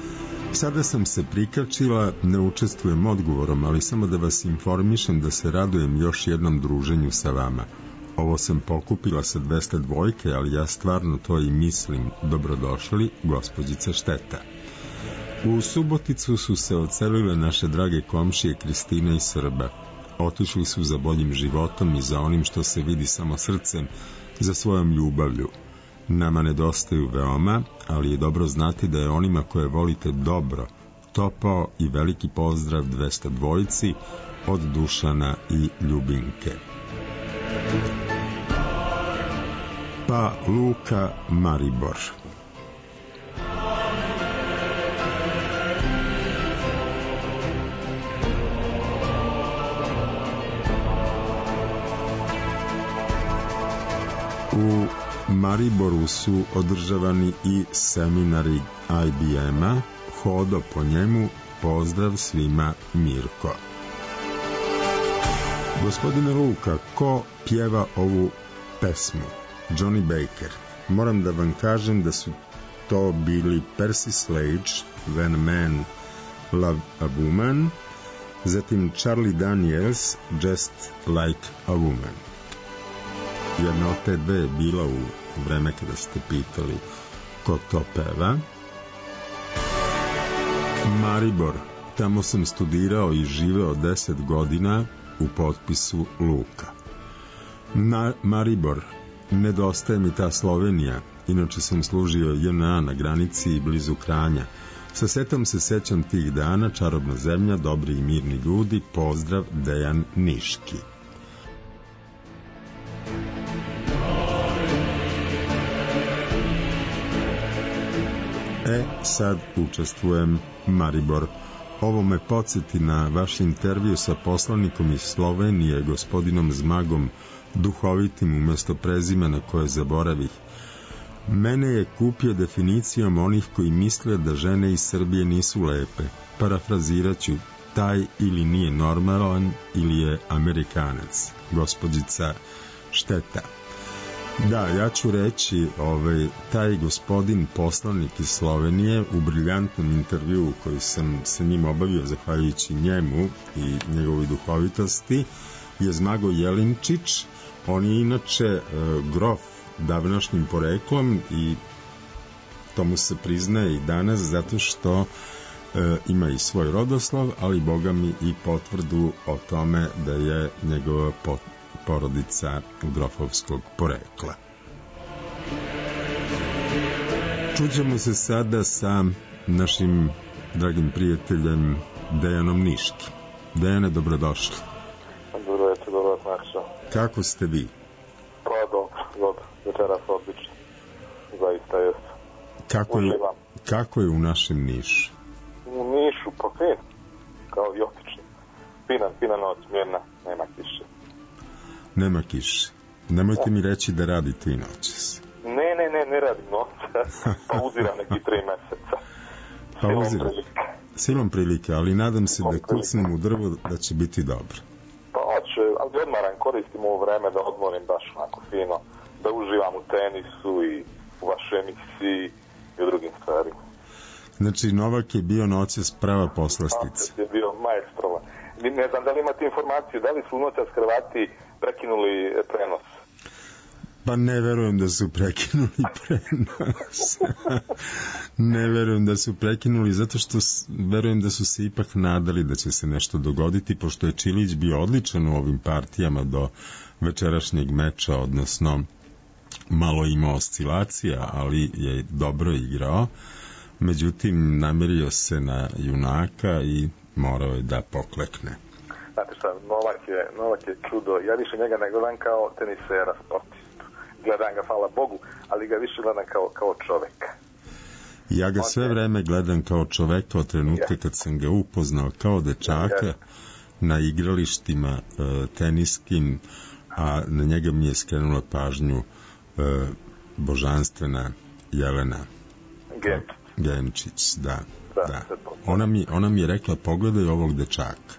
Sada sam se prikačila, ne učestvujem odgovorom, ali samo da vas informišem da se radujem još jednom druženju sa vama. Ovo sam pokupila sa 202, ali ja stvarno to i mislim. Dobrodošli, gospođica Šteta. U Suboticu su se odselile naše drage komšije Kristina i Srba. otišli su za boljim životom i za onim što se vidi samo srcem, za svojom ljubavlju. Nama nedostaju veoma, ali je dobro znati da je onima koje volite dobro. Topao i veliki pozdrav 202 od Dušana i Ljubinke. Pa Luka Maribor. U Mariboru su održavani i seminari IBM-a, hodo po njemu, pozdrav svima Mirko. Gospodine Luka, ko pjeva ovu pesmu? Johnny Baker. Moram da vam kažem da su to bili Percy Sledge, When a Man Loved a Woman, zatim Charlie Daniels, Just Like a Woman. Jedna od te dve je bila u vreme kada ste pitali ko to peva. Maribor, tamo sam studirao i živeo 10 godina, u potpisu Luka. Maribor, nedostaje mi ta Slovenija, inače sam služio JNA na granici blizu Kranja. Sa setom se sećam tih dana, čarobna zemlja, dobri i mirni ljudi, pozdrav Dejan Niški. Sad učestvujem Maribor. Ovo me podsjeti na vaš intervju sa poslanikom iz Slovenije, gospodinom Zmagom Duhovitim, umesto prezimena koje zaboravih. Mene je kupio definicijom onih koji misle da žene iz Srbije nisu lepe. Parafraziraću, taj ili nije normalan ili je Amerikanac. Gospođica Šteta. Da, ja ću reći, taj gospodin poslanik iz Slovenije u briljantnom intervjuu koji sam sa njim obavio zahvaljujući njemu i njegovoj duhovitosti je Zmago Jelinčić. On je inače grof davnašnjim poreklom i to mu se priznaje i danas zato što ima i svoj rodoslov, ali boga mi i potvrdu o tome da je njegova porodica grofovskog porekla. Čućemo se sada sa našim dragim prijateljem Dejanom Niški. Dejane, dobrodošli. Dobro večer, dobro večer. Kako ste vi? Pa dobro, večeras odlično. Zaista jest. Kako je u našem Nišu? U Nišu, pa fin. Kao i obično. Fina noć, mirna, nema kiše. Nema kiše. Nemojte mi reći da radite i noćas. Ne radim noć. Pauziram neki 3 meseca. Silom prilike, ali nadam se da kucnem u drvo da će biti dobro. Pa hoće, ali odmaram, koristim ovo vreme da odmorim baš onako fino, da uživam u tenisu i u vašoj emisiji i u drugim stvarima. Znači, Novak je bio noćas prava poslastica. Novak je bio maestrovan. Ne znam da li imate informaciju, da li su noćas Hrvati prekinuli prenos? Pa ne verujem da su prekinuli prenos. Ne verujem da su prekinuli, zato što verujem da su se ipak nadali da će se nešto dogoditi, pošto je Čilić bio odličan u ovim partijama do večerašnjeg meča, odnosno malo imao oscilacija, ali je dobro igrao. Međutim, namerio se na junaka i morao je da poklekne. Znate šta, Novak je čudo. Ja više njega ne gledam kao tenisera, sportistu. Gledam ga, hvala Bogu, ali ga više gledam kao čoveka. Ja ga sve vreme gledam kao čoveka od trenutka kad sam ga upoznao kao dečaka na igralištima teniskim, a na njega mi je skrenula pažnju božanstvena Jelena Genčić, da. Ona mi je rekla, pogledaj ovog dečaka.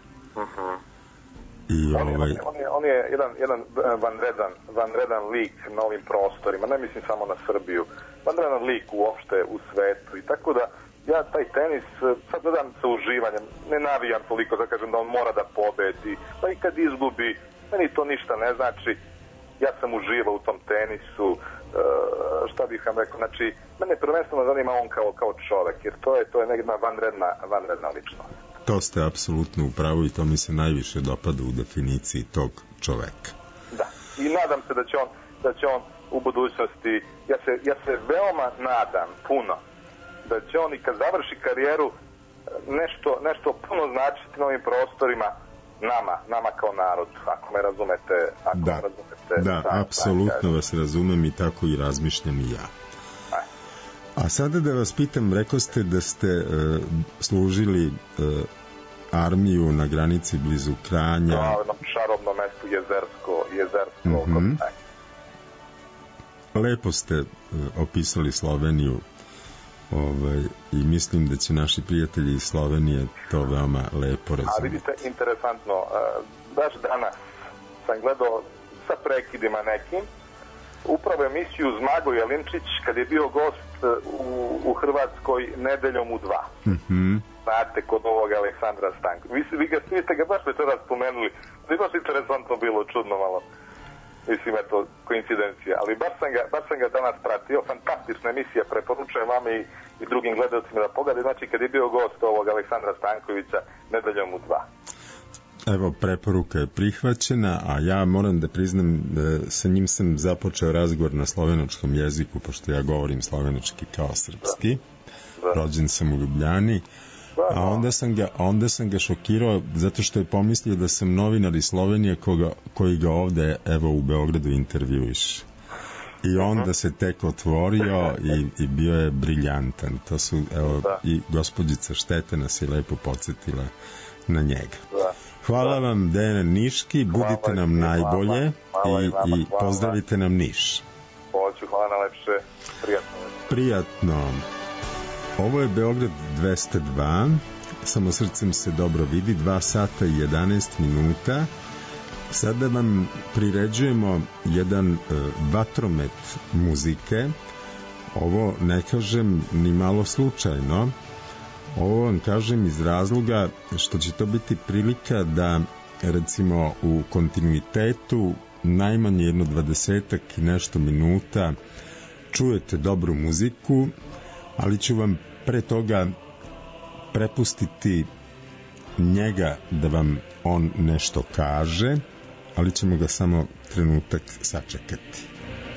I on je jedan vanredan lik na ovim prostorima, ne mislim samo na Srbiju, vanredan lik uopšte u svetu, i tako da ja taj tenis sad gledam sa uživanjem, ne navijam toliko da kažem da on mora da pobedi, pa i kad izgubi, meni to ništa ne znači. Ja sam uživao u tom tenisu, šta bih vam rekao, znači mene prvenstveno zanima on kao čovek, jer to je jedna vanredna ličnost. To ste apsolutno u pravu i to mi se najviše dopada u definiciji tog čoveka. Da, i nadam se da će on u budućnosti, ja se veoma nadam puno da će on i kad završi karijeru nešto puno značiti na ovim prostorima nama kao narod, ako me razumete. Da, apsolutno vas razumem i tako i razmišljam i ja. A sada da vas pitam, rekao ste da ste služili armiju na granici blizu Kranja. Na šarobnom mestu Jezersko. Lepo ste opisali Sloveniju i mislim da će naši prijatelji iz Slovenije to veoma lepo razumjeti. A vidite, interesantno, baš danas sam gledao sa prekidima nekim upravo emisiju Zmago Jelinčić kad je bio gost u Hrvatskoj Nedeljom u 2. Znate, kod ovog Aleksandra Stanko. Vi ste ga baš večeras spomenuli. Baš interesantno bilo, čudno malo. Mislim, eto, koincidencija. Ali baš sam ga danas pratio. Fantastična emisija, preporučujem vam i drugim gledalcima da pogledaju. Znači, kad je bio gost ovog Aleksandra Stankovića Nedeljom u 2. Evo, preporuka je prihvaćena, a ja moram da priznam da sa njim sam započeo razgovor na slovenačkom jeziku, pošto ja govorim slovenački kao srpski. Rođen sam u Ljubljani. A onda sam ga šokirao zato što je pomislio da sam novinar iz Slovenije koji ga ovde evo u Beogradu intervjuiš. I onda se tek otvorio i bio je briljantan. To su, evo, i gospođica Štete nas je lepo podsjetila na njega. Hvala vam, Dejane Niški, budite nam najbolje i pozdravite nam Niš. Hoću, hvala najlepše, prijatno. Ovo je Beograd 202, samo srcem se dobro vidi, 2 sata i 11 minuta. Sada vam priređujemo jedan vatromet muzike. Ovo ne kažem ni malo slučajno. Ovo vam kažem iz razloga što će to biti prilika da, recimo, u kontinuitetu najmanje jedno 20 i nešto minuta čujete dobru muziku, ali ću vam pre toga prepustiti njega da vam on nešto kaže, ali ćemo ga samo trenutak sačekati.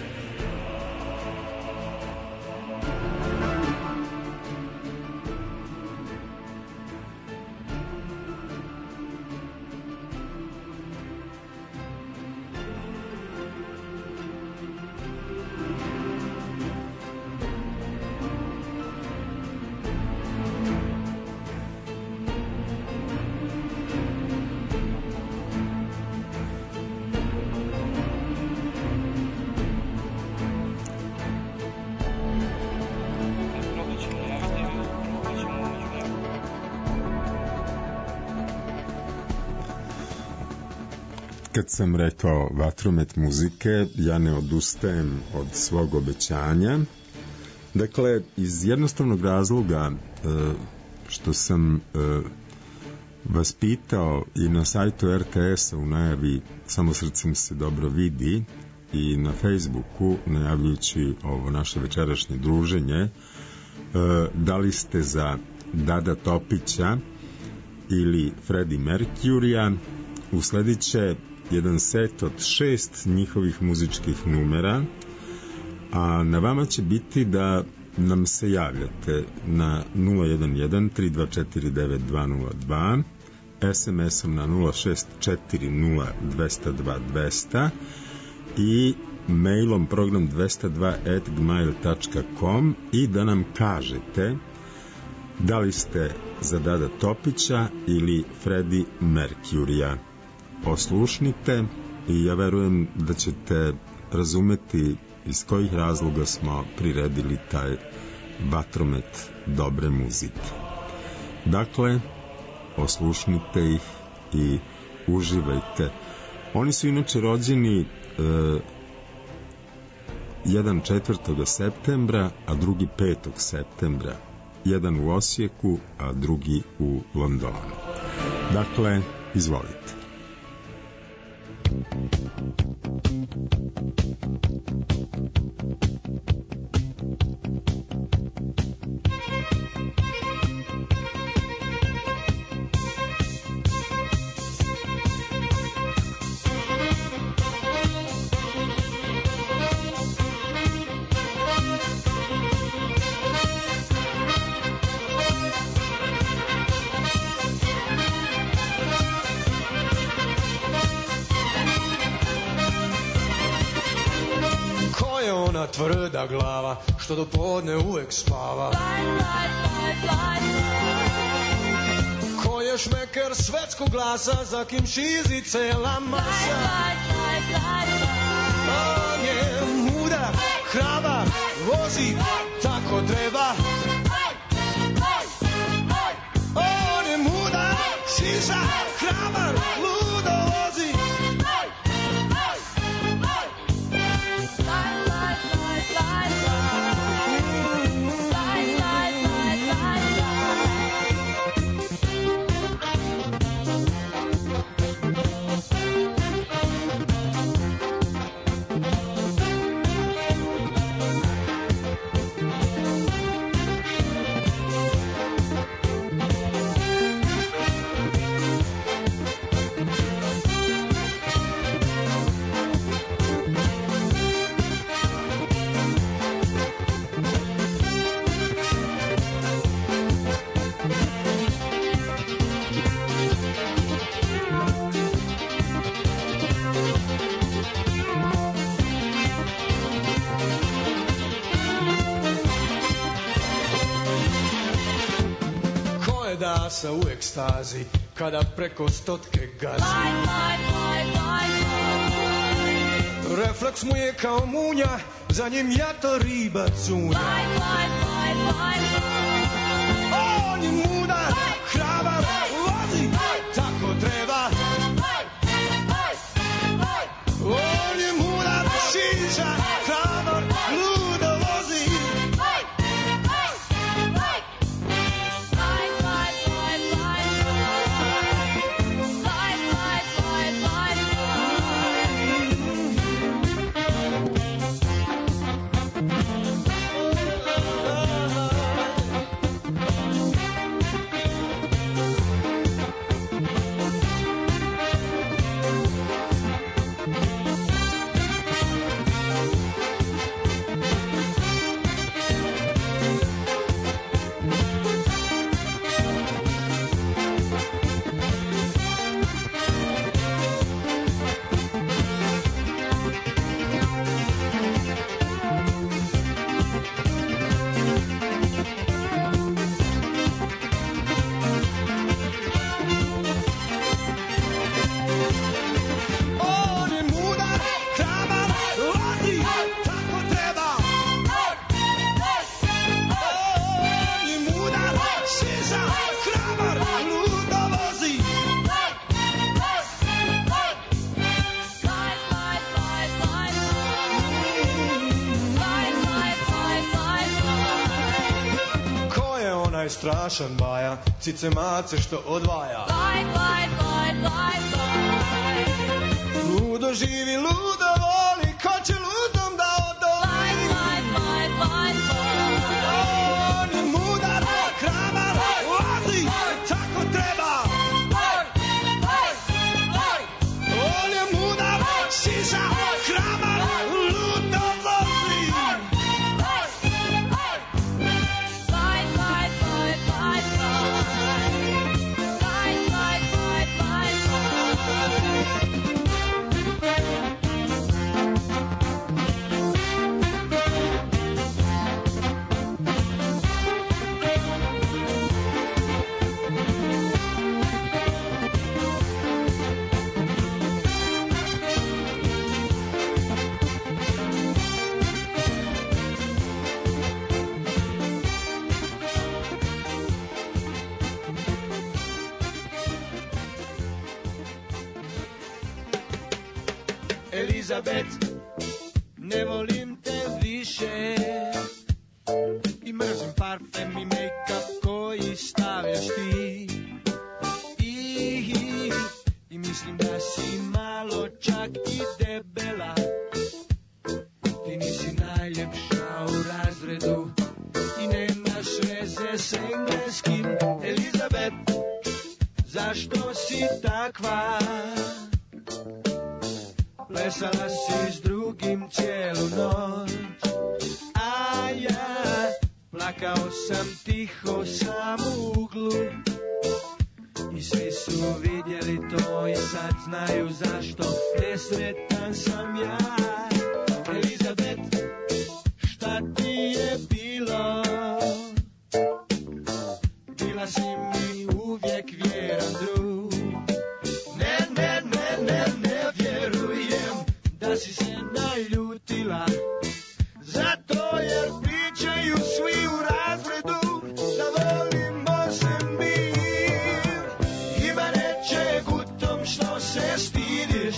Kad sam rekao vatromet muzike, ja ne odustajem od svog obećanja. Dakle, iz jednostavnog razloga što sam vas pitao i na sajtu RTS-a u najavi Samo srcem se dobro vidi i na Facebooku najavljujući ovo naše večerašnje druženje, da li ste za Dada Topića ili Freddie Mercurya. Usledit će jedan set od 6 njihovih muzičkih numera, a na vama će biti da nam se javljate na 011-324-9202, SMS-om na 0640-202-200 i mailom program 202@gmail.com i da nam kažete da li ste za Dada Topića ili Freddie Mercurya. Poslušnite i ja verujem da ćete razumeti iz kojih razloga smo priredili taj vatromet dobre muzike. Dakle, oslušnite ih i uživajte. Oni su inače rođeni jedan 4. septembra, a drugi 5. septembra. Jedan u Osijeku, a drugi u Londonu. Dakle, izvolite. tvrda glava, što do podne uvek spava. Ko je šmeker svetskog glasa, za kim šizi cela masa. On je mudar, hrabar, vozi tako treba. On je mudar, šiza, hrabar, ludo vozi. Sa u ekstazi kada preko stotke gazi. Refleks mu je kao munja, za njim jato riba cunja. On je mudar, hrabar, vozi tako treba. On je mudar, šiša, hrabar, ludo vozi. Strašan baja, cice mace što odvaja. Ludo živi, ludo voli, ko će ludom da odoli. On je mudar, hrabar, vozi tako treba. On je mudar, šiša, hrabar, ludo vozi. Elizabeth, ne volim te više i mrzim parfem i make-up koji stavljaš ti i mislim da si malo čak i debela. Ti nisi najljepša u razredu i nemaš veze s engleskim. Elizabeth, zašto si takva? Plesala si s drugim cijelu noć, a ja plakao sam tiho sam u uglu. I svi su vidjeli to i sad znaju zašto nesretan sam ja. Elizabeth, bila si mi uvijek vjeran drug. Ne vjerujem da si se naljutila, zato jer pričaju svi u razredu da volimo se mi. Ima nečeg u tom što se stidiš,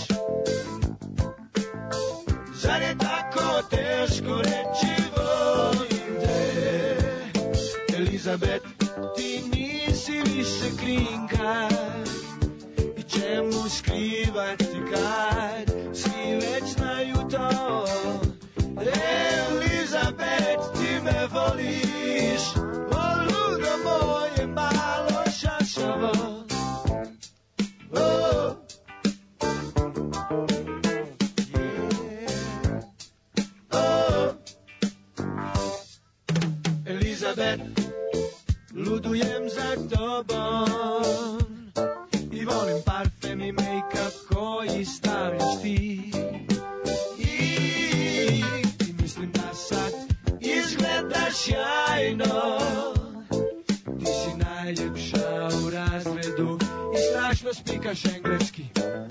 zar je tako teško reći volim te? Elizabet, ti nisi više krinka, i čemu skrivati kad svi već znaju to. Elizabet, ti me voliš, o ludo moje malo šašavo. Oh. Elizabet, ludujem za tobom i volim parfem i make-up koji stavljaš ti. I mislim da sad izgledaš sjajno, ti si najljepša u razredu i strašno spikaš engleski.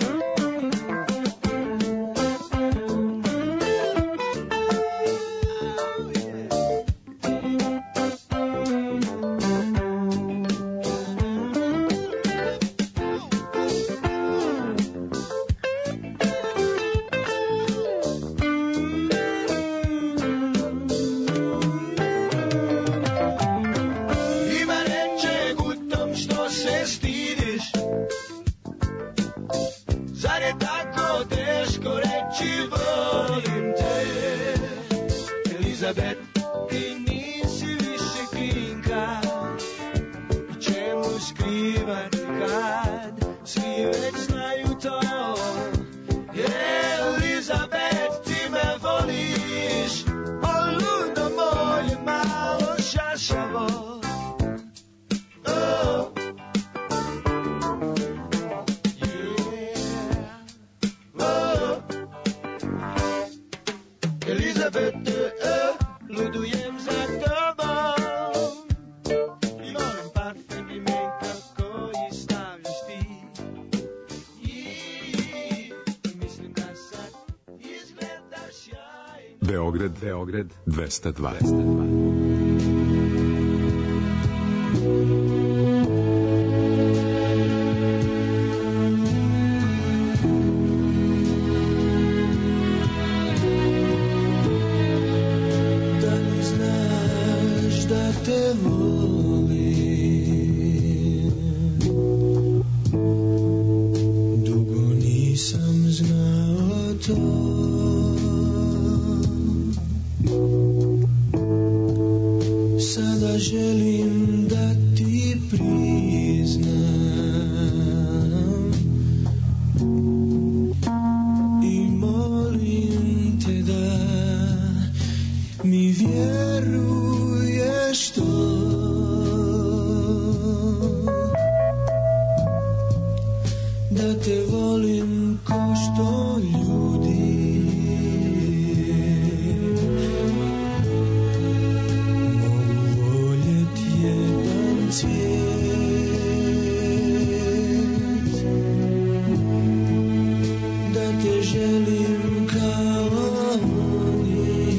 Elizabet, ti nisi više klinka, i čemu skrivati kad svi već znaju to. Elizabet, ti me voliš, o ludo moje malo šašavo. Oh. Yeah. Oh. Elizabet, ludujem za tobom i volim parfem i make-up koji stavljaš ti. I mislim da sad izgledaš sjajno. Beograd 202. Te volim, dugo nisam znao to. Sada želim da ti priznam i molim te da mi vjeruješ to. Da te volim ko što ljudi mogu voljet jedan cvijet. Da te želim kao oni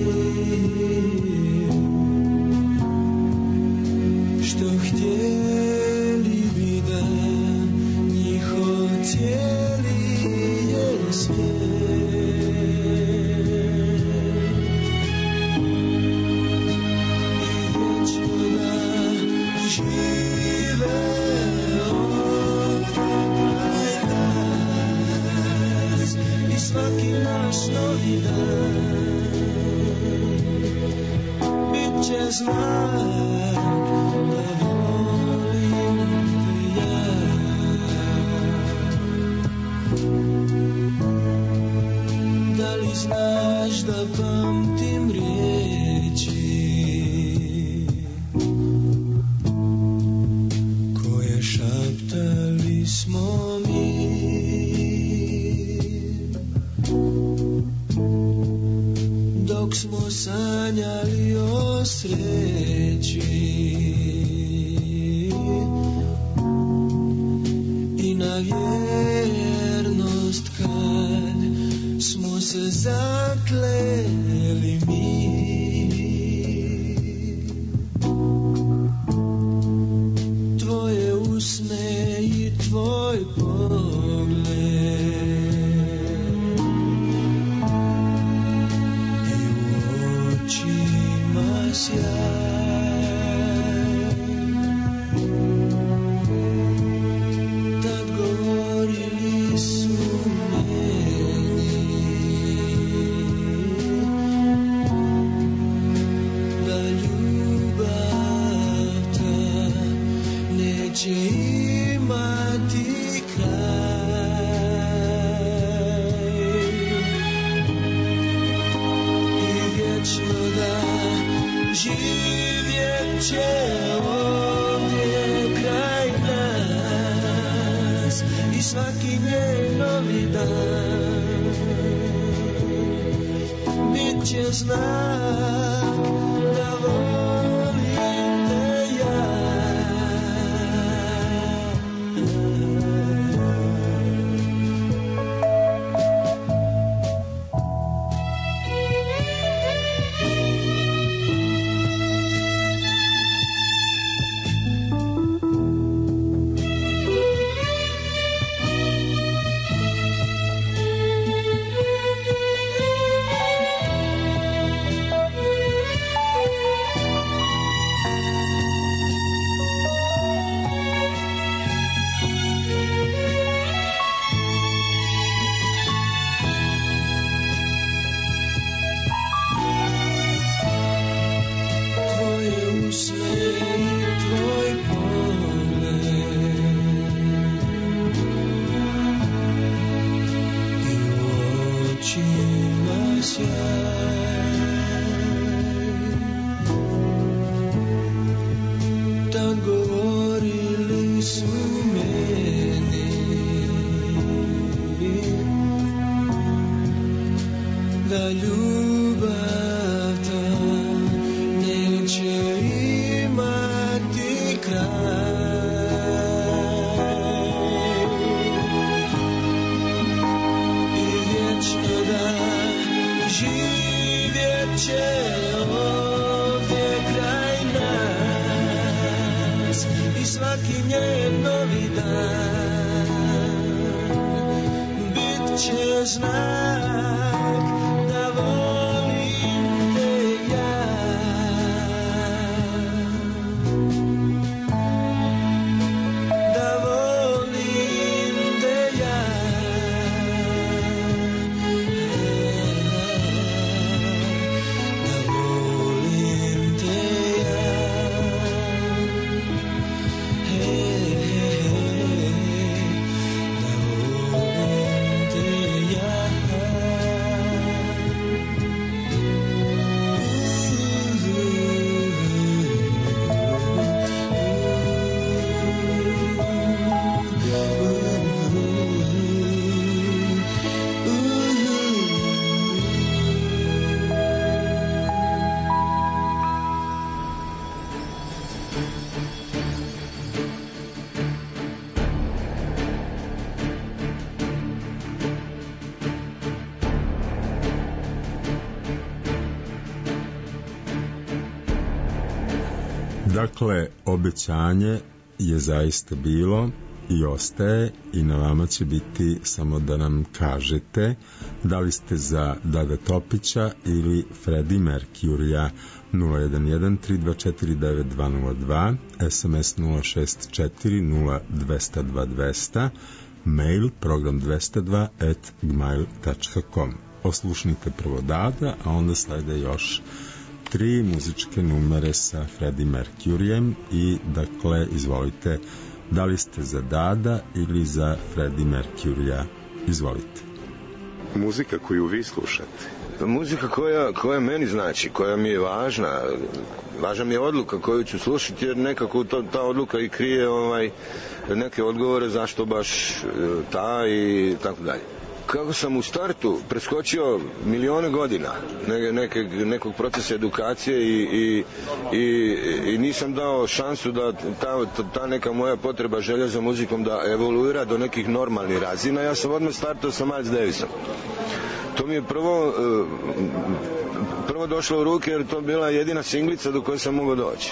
što htjeli bi da njihov cijeli je svijet. I vječno da žive od kraj nas i svaki naš novi dan bit će znak da volim te ja. Da li znaš da pamtim riječi koje šaptali smo mi dok smo sanjali o sreći? se zakleli mi. Tvoje usne i tvoj pogled i u očima sjaj. Tad govorili su meni da ljubav ta neće imati kraj i vječno da živjet će ovdje kraj nas i svaki njen novi dan bit će znak da volim te ja. Tad govorili su meni da ljubav ta neće imati kraj i vječno da živjet će ovdje kraj nas i svaki njen novi dan bit će znak da volim te ja. Da volim te ja. Da volim te ja. Dakle, obećanje je zaista bilo i ostaje i na vama će biti samo da nam kažete da li ste za Dada Topića ili Freddie Mercurya. 011-324-9202, SMS 064-0222, mail program202@gmail.com. Oslušnite prvo Dada, a onda slede još 3 muzičke numere sa Freddie Mercuryem i dakle, izvolite, da li ste za Dada ili za Freddie Mercurya? Izvolite. Muzika koju vi slušate? Muzika koja meni znači, koja mi je važna. Važna mi je odluka koju ću slušati, jer nekako ta odluka i krije neke odgovore zašto baš ta i tako dalje. Kako sam u startu preskočio milione godina nekog procesa edukacije i nisam dao šansu da ta neka moja potreba, želja za muzikom da evoluira do nekih normalnih razina, ja sam odmah startao sa Miles Davisom. To mi je prvo došlo u ruke jer to bila jedina singlica do koje sam mogao doći.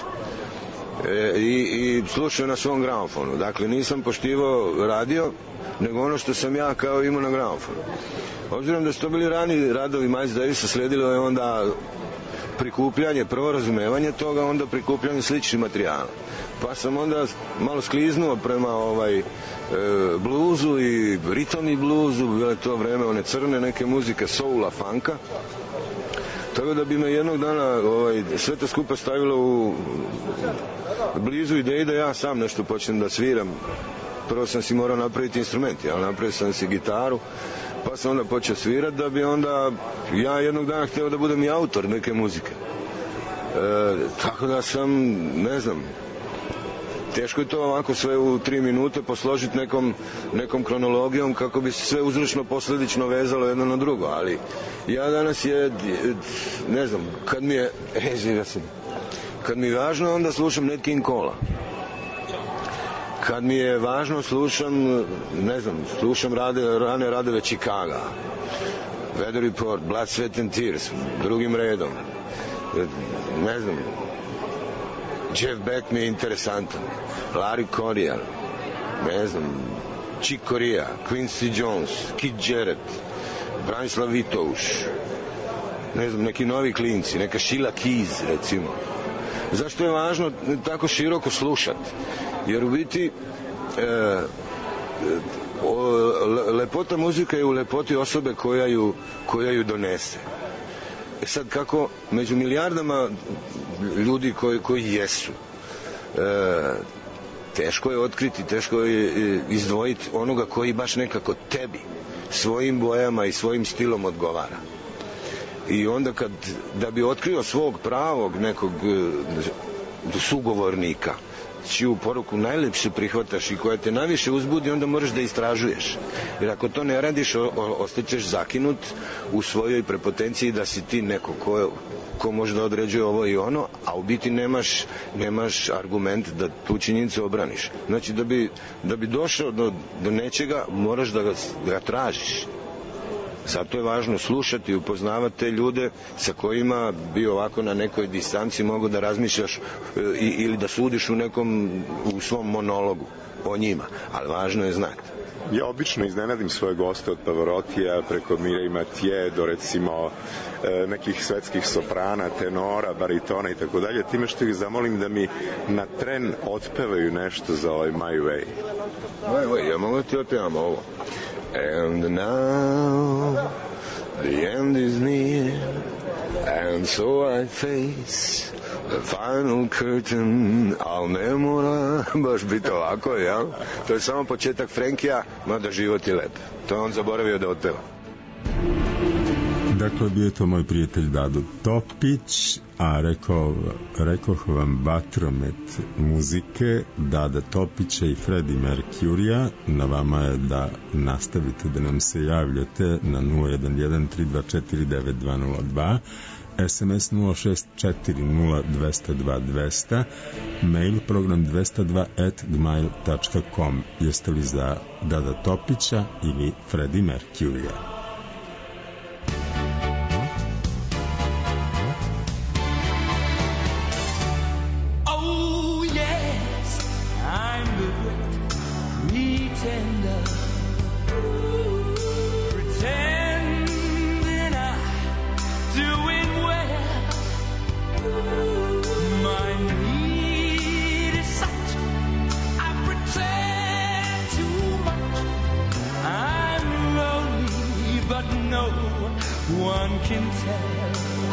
I slušao na svom gramofonu. Dakle, nisam poštivao radio, nego ono što sam ja kao imao na gramofonu. Obzirom da su to bili rani radovi Miles Davisa, slijedilo je onda prikupljanje, prvo razumevanje toga, onda prikupljanje sličnih materijala. Pa sam onda malo skliznuo prema bluzu i ritam i bluzu, bilo je to vreme one crne neke muzike, soula, funka. Tako da bi me jednog dana sve to skupa stavilo u blizu ideji da ja sam nešto počnem da sviram. Prvo sam si morao napraviti instrumenti, ali napravio sam si gitaru, pa sam onda počeo svirati da bi onda ja jednog dana htio da budem i autor neke muzike. Tako da sam, ne znam, teško je to ovako sve u 3 minute posložiti nekom kronologijom kako bi se sve uzročno posledično vezalo jedno na drugo, ali ja danas ne znam, kad mi je važno, onda slušam Nat King Cola. Kad mi je važno, slušam rane radove Chicaga, Weather Report, Blood, Sweat and Tears, drugim redom, ne znam, Jeff Beck mi je interesantan, Larry Coryell, ne znam, Chick Corea, Quincy Jones, Keith Jarrett, Branislav Vitouš, ne znam, neki novi klinci, neka Sheila Keys, recimo. Zašto je važno tako široko slušati? Jer u biti lepota muzika je u lepoti osobe koja ju donese. Sad kako među milijardama ljudi koji jesu, teško je otkriti, teško je izdvojiti onoga koji baš nekako tebi svojim bojama i svojim stilom odgovara. I onda da bi otkrio svog pravog nekog sugovornika, čiju poruku najlepše prihvataš i koja te najviše uzbudi, onda moraš da istražuješ. Jer ako to ne radiš, ostaćeš zakinut u svojoj prepotenciji da si ti neko ko može da određuje ovo i ono, a u biti nemaš argument da tu činjenicu obraniš. Znači, da bi došao do nečega, moraš da ga tražiš. Zato je važno slušati i upoznavati te ljude sa kojima bi ovako na nekoj distanci mogu da razmišljaš ili da sudiš u svom monologu o njima, ali važno je znati. Ja obično iznenadim svoje goste od Pavarotija preko Mireille Mathieu do recimo nekih svetskih soprana, tenora, baritona i tako dalje, time što ih zamolim da mi na tren otpevaju nešto za ovaj My Way. My Way, ja mogu ti otpevam ovo. And now the end is near, and so I face the final curtain. Al ne mora baš biti ovako, jel? To je samo početak Frankija, mada život je lep. To je on zaboravio da otpeva. Dakle, bio je to moj prijatelj Dado Topić, a rekoh vam vatromet muzike Dada Topića i Freddie Mercurya. Na vama je da nastavite da nam se javljate na 011-324-9202, SMS 0640202, mail program 202@gmail.com. Jeste li za Dada Topića ili Freddie Mercurya? One can tell.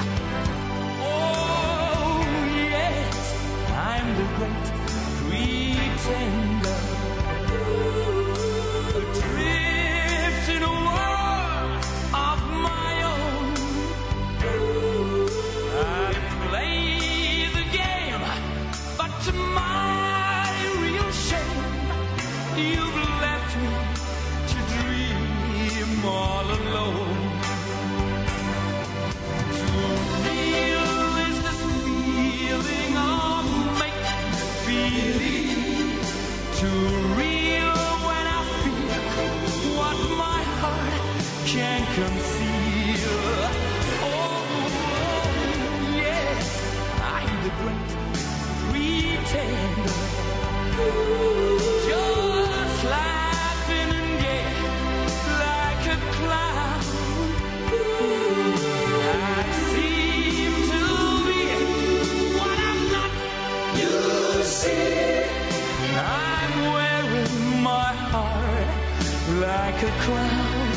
Oh yes, I'm the great pretender, adrift in a world of my own. I play the game, but to my real shame, you've left me to dream all alone. Too real when I feel what my heart can't conceive. tender, just laughing and gay like a clown. I seem to be what I'm not. You see, I'm wearing my heart like a crown.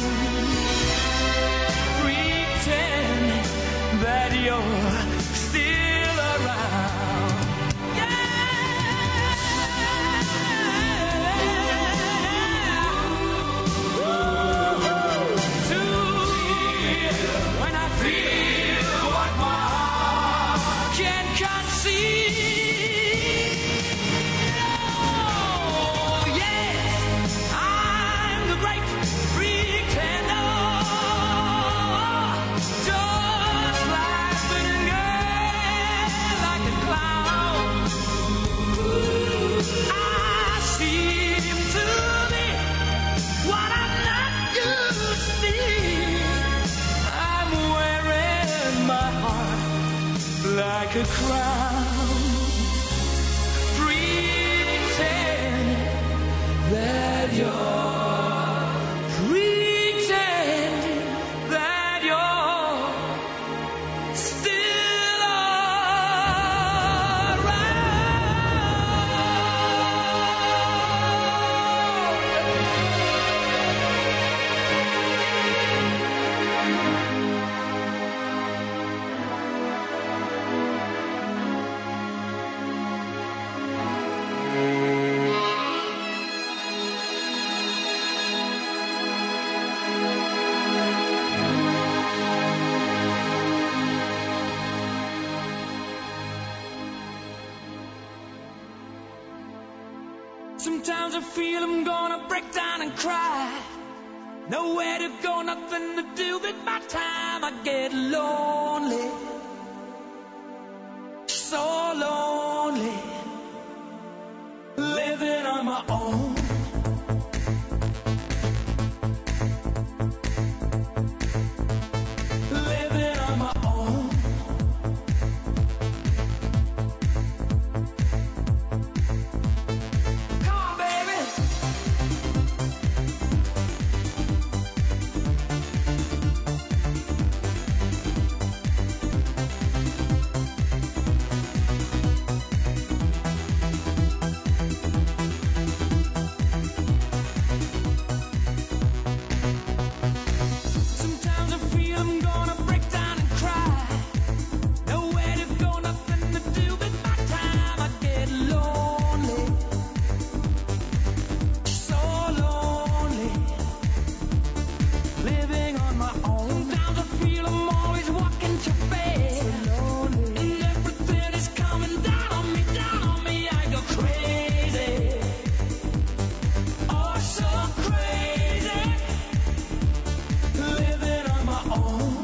Pretend that you're still around. When I feel what my heart can't conceive. Oh, yes, I'm the great pretender. Just laughing and gay like a clown. I seem to be what I'm not, you see. I'm wearing my heart like a crown. Pretend that you're pretending that you're still Sometimes I feel I'm gonna break down and cry. Nowhere to go, nothing to do with my time. I get lonely, so lonely, living on my own. Living on my own. Come on, baby. Sometimes I feel I'm gonna break down and cry. Nowhere to go, nothing to do with my time. I get lonely, so lonely, living on my own. Sometimes I feel I'm always walking too fast, and everything is coming down on me, I go crazy, oh so crazy, living on my own.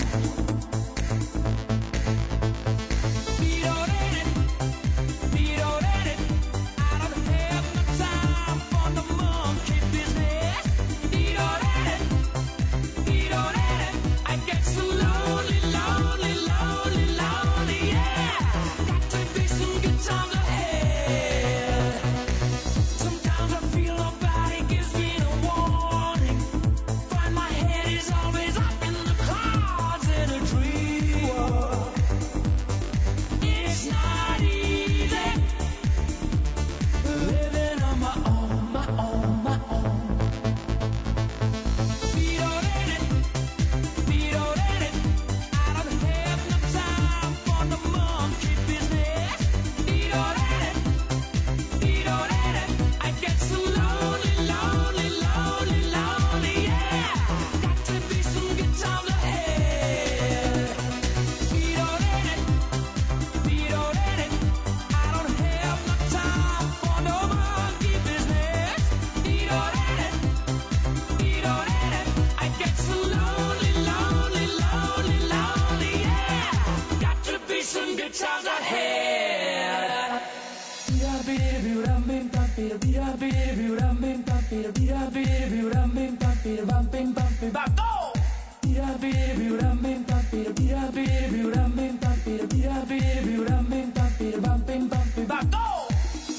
I don't have no time for the monkey business. I get so lonely, lonely, lonely, lonely, yeah. Got to be some good times ahead. Sometimes I feel nobody gives me no warning. Find my head is always up in the clouds in a dream world. It's not easy living on my own, my own, my own. I don't have no time for the monkey business. I get so lonely, lonely, lonely, lonely, yeah. Got to be some good times ahead. I don't have no time for no monkey business. I get so lonely, lonely, lonely, lonely, yeah. Got to be some good times ahead. Go!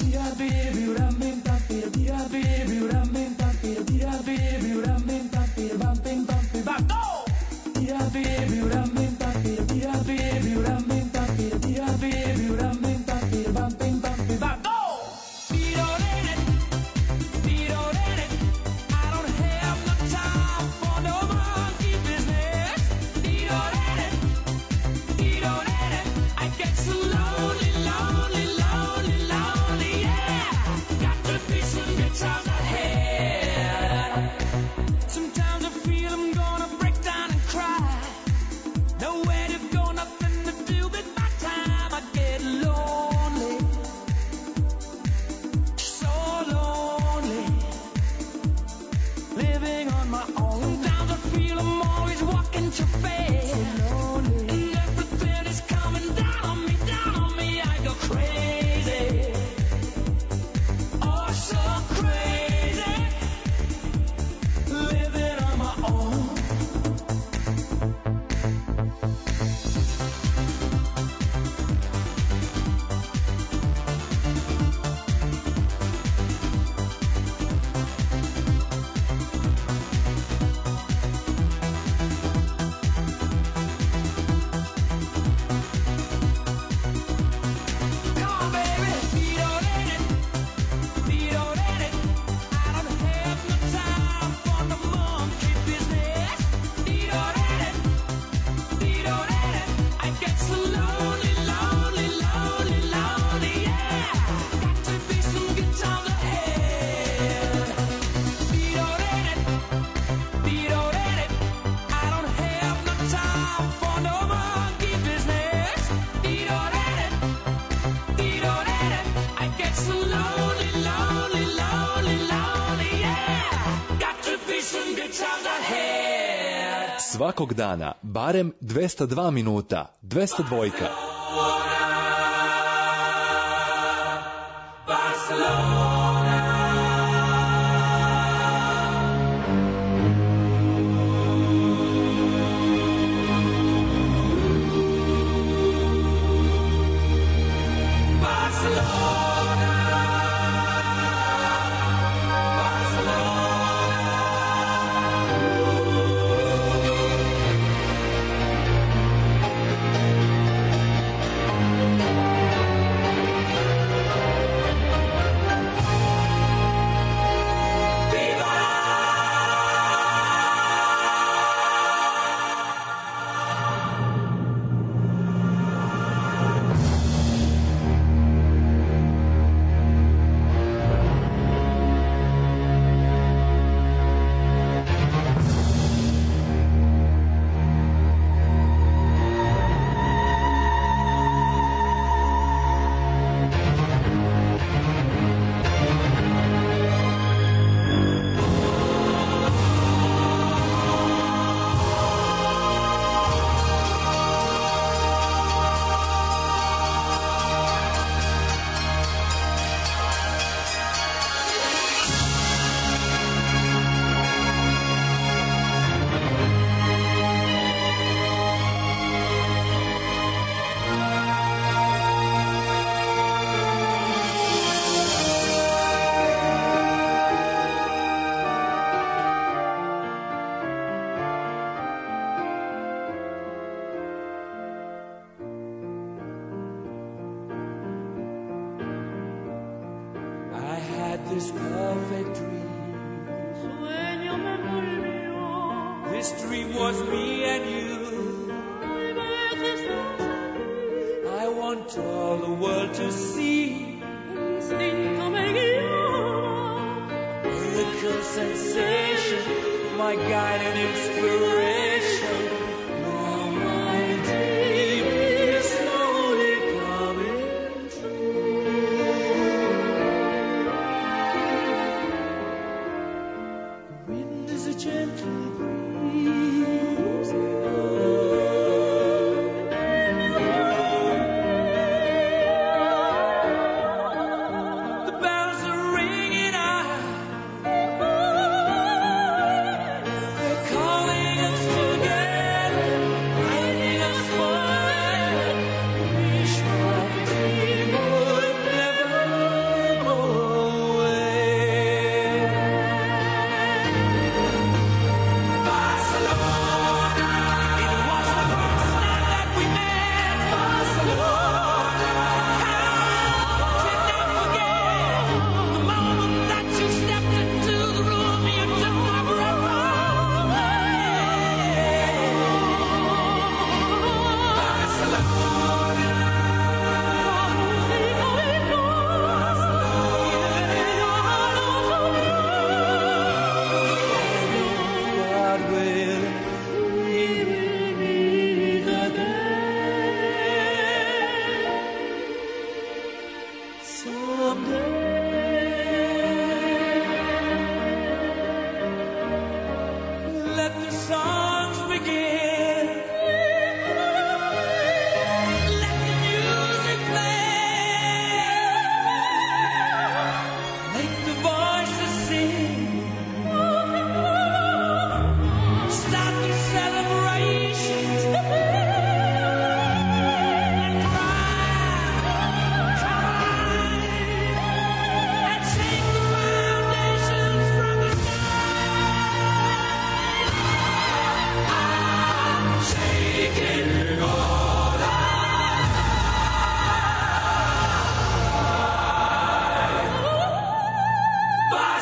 Svakog dana, barem 202 minuta, 202. this perfect dream. Sueño me envolvió. This dream was me and you. Hay veces I want all the world to see. el instinto me guió. Miracle sensation, my guide and inspiration. Now my dream is slowly coming true. The wind is a gentle breeze. The bells are ringing out. They're calling us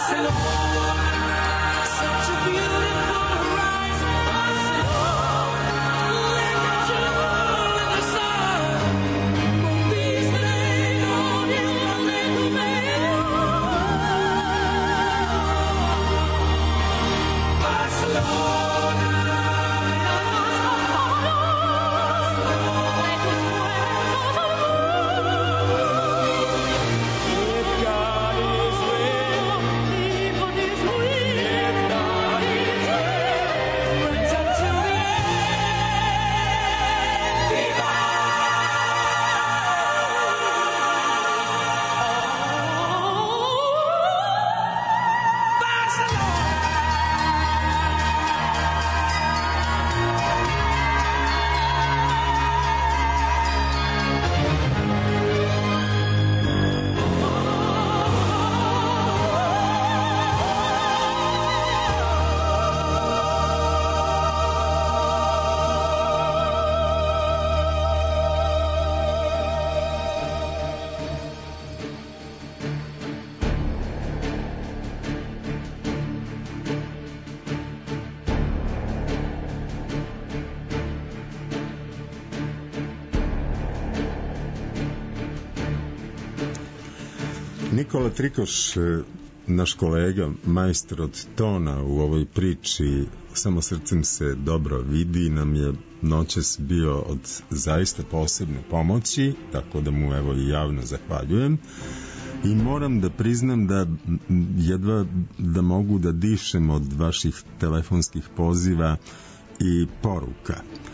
Nikola Trikoš, naš kolega, majstor od tona u ovoj priči, Samo srcem se dobro vidi, nam je noćas bio od zaista posebne pomoći, tako da mu evo i javno zahvaljujem. I moram da priznam da jedva da mogu da dišem od vaših telefonskih poziva i poruka.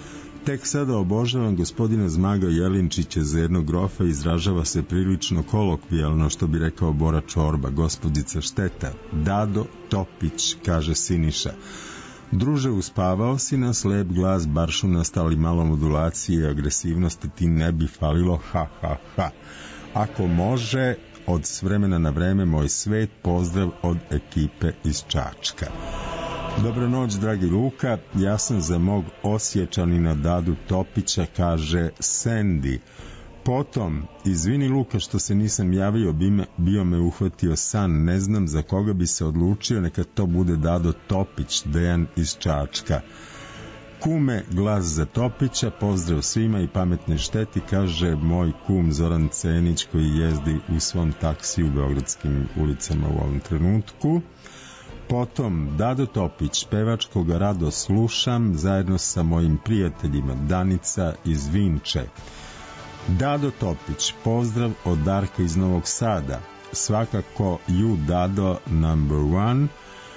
Tek sada obožavam gospodina Zmaga Jelinčića za jednog grofa, izražava se prilično kolokvijalno, što bi rekao Bora Čorba, gospodica šteta. Dado Topić, kaže Siniša. Druže, uspavao si nas, lep glas, baršunast, ali malo modulacije i agresivnosti ti ne bi falilo, ha, ha, ha. Ako može, od s vremena na vreme, moj svet, pozdrav od ekipe iz Čačka. Dobro noć, dragi Luka, ja sam za mog Osječanina Dadu Topića, kaže Sandy. Potom, izvini Luka što se nisam javio, bio me uhvatio san, ne znam za koga bi se odlučio, neka to bude Dado Topić, Dejan iz Čačka. Kume, glas za Topića, pozdrav svima i pametne šteti, kaže moj kum Zoran Cenić koji jezdi u svom taksiju u beogradskim ulicama u ovom trenutku. Potom, Dado Topić, pevač koga rado slušam, zajedno sa mojim prijateljima, Danica iz Vinče. Dado Topić, pozdrav od Darka iz Novog Sada, svakako you Dado number one.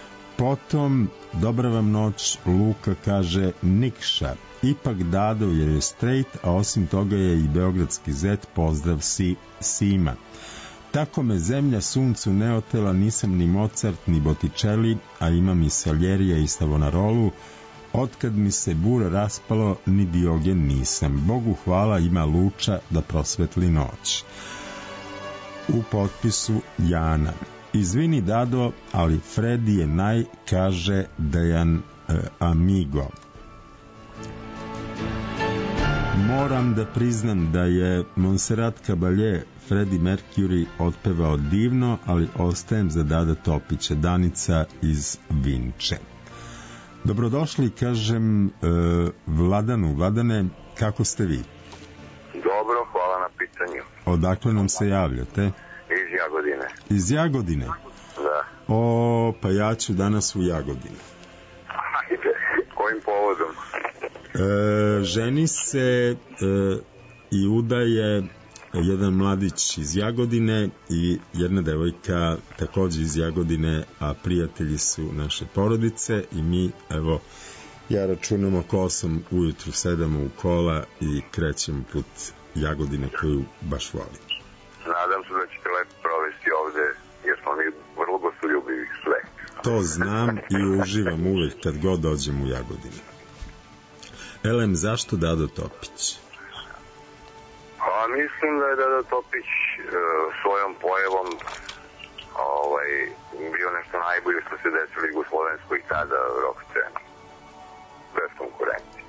Potom, dobra vam noć, Luka, kaže Nikša, ipak Dado jer je straight, a osim toga je i beogradski zet, pozdrav Sima. Tako me zemlja suncu ne otela, nisam ni Mozart, ni Botticelli, a imam i Saljerija i Savonarolu. Otkad mi se bura raspalo, ni Diogen nisam. Bogu hvala, ima Luča da prosvetli noć. U potpisu Jana. Izvini Dado, ali Fredi je kaže Dejan Amigo. Moram da priznam da je Montserrat Caballé Freddie Mercury otpevao divno, ali ostajem za Dada Topića, Danica iz Vinče. Dobrodošli, kažem Vladanu. Vladane, kako ste vi? Dobro, hvala na pitanju. Odakle nam se javljate? Iz Jagodine. Iz Jagodine? Da. Pa ja ću danas u Jagodinu. Ajde, kojim povodom? Ženi se i udaje jedan mladić iz Jagodine i jedna devojka takođe iz Jagodine, a prijatelji su naše porodice i mi, evo, ja računam oko 8 ujutru sedamo u kola i krećemo put Jagodine koju baš volim. Nadam se da ćete lepo provesti ovde, jer smo mi vrlo gostoljubivi sve. To znam i uživam uvek kad god dođem u Jagodinu. Elem, zašto Dado Topić? Pa mislim da je Dado Topić svojom pojavom bio nešto najbolje što se desilo u jugoslovenskoj tada rock sceni. Bez konkurencije.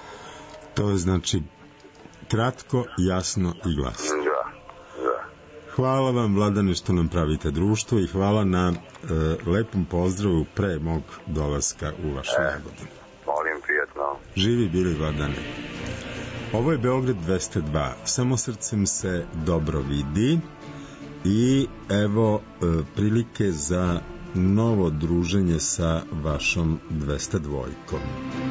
To je znači kratko, jasno i glasno. Da. Hvala vam, Vladane, što nam pravite društvo i hvala na lepom pozdravu pre mog dolaska u vašu Jagodinu. Molim, prijetno. Živi bili, Vladane. Ovo je Beograd 202. Samo srcem se dobro vidi i evo prilike za novo druženje sa vašom 202-kom.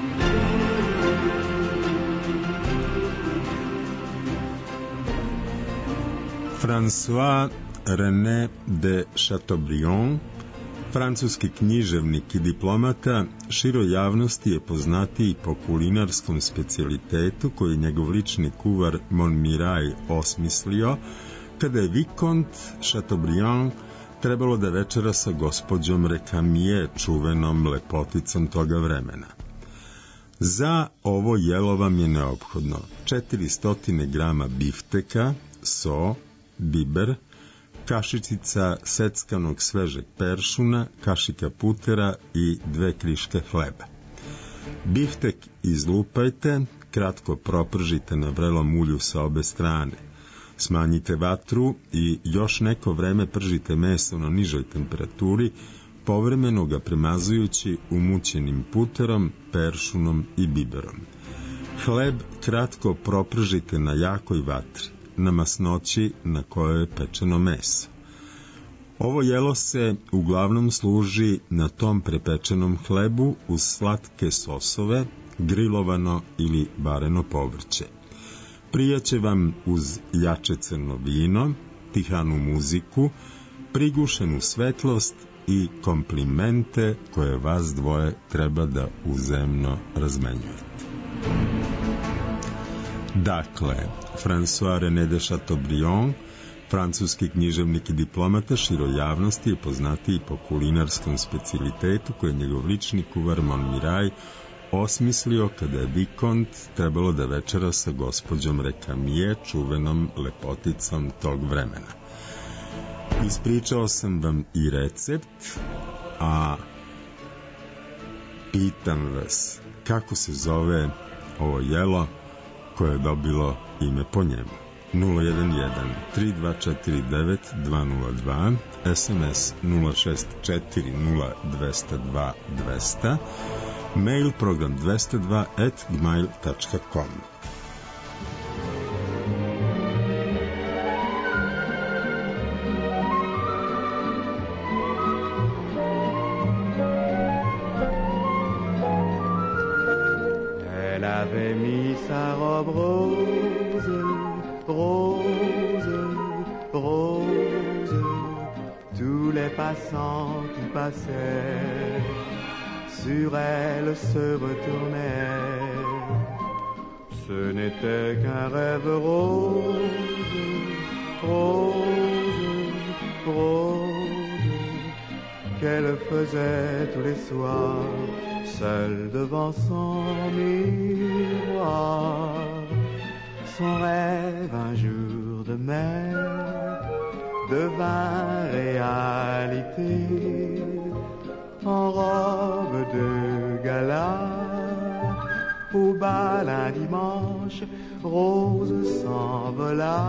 François René de Chateaubriand, francuski književnik i diplomata, široj javnosti je poznatiji po kulinarskom specijalitetu koji je njegov lični kuvar Montmirail osmislio kada je Vicomte Chateaubriand trebalo da večera sa gospođom Recamier, čuvenom lepoticom toga vremena. Za ovo jelo vam je neophodno 400 grama bifteka, so, biber, kašičica seckanog svežeg peršuna, kašika putera i 2 kriške hleba. Biftek izlupajte, kratko propržite na vrelom ulju sa obe strane. Smanjite vatru i još neko vreme pržite meso na nižoj temperaturi, povremeno ga premazujući umućenim puterom, peršunom i biberom. Hleb kratko propržite na jakoj vatri, na masnoći na kojoj je pečeno meso. Ovo jelo se uglavnom služi na tom prepečenom hlebu uz slatke sosove, grilovano ili vareno povrće. Prijaće vam uz jače crno vino, tihanu muziku, prigušenu svetlost i komplimente koje vas dvoje treba da uzemno razmenjujete. Dakle, François René de Chateaubriand, francuski književnik i diplomata, široj javnosti je poznatiji po kulinarskom specijalitetu koji je njegov lični kuvar Montmirail osmislio kada je Vicomte trebalo da večera sa gospođom Recamier, čuvenom lepoticom tog vremena. Ispričao sam vam i recept, a pitam vas kako se zove ovo jelo koje je dobilo ime po njemu. 011-3249-202, SMS 064-0202, mail program 202@gmail.com. Elle avait mis sa robe rose, rose, rose. Tous les passants qui passaient sur elle se retournèrent. Ce n'était qu'un rêve rose, rose, rose, qu'elle faisait tous les soirs, seule devant son miroir. Son rêve un jour de mer devint réalité. En robe de gala, au bal un dimanche, Rose s'envola.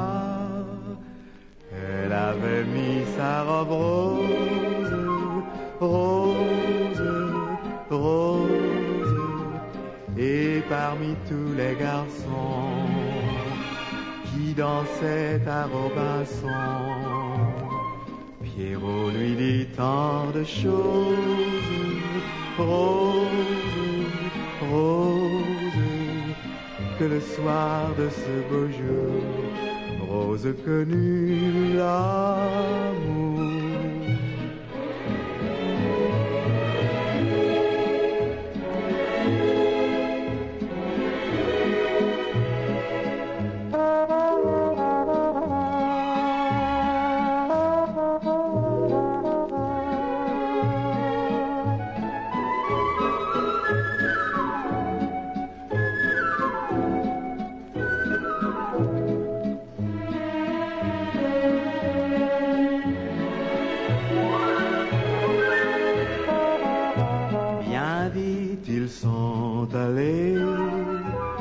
Elle avait mis sa robe rose, rose, rose, et parmi tous les garçons qui dansaient à Robinson, Pierrot lui dit tant de choses, Rose, Rose, que le soir de ce beau jour, Rose connut l'amour.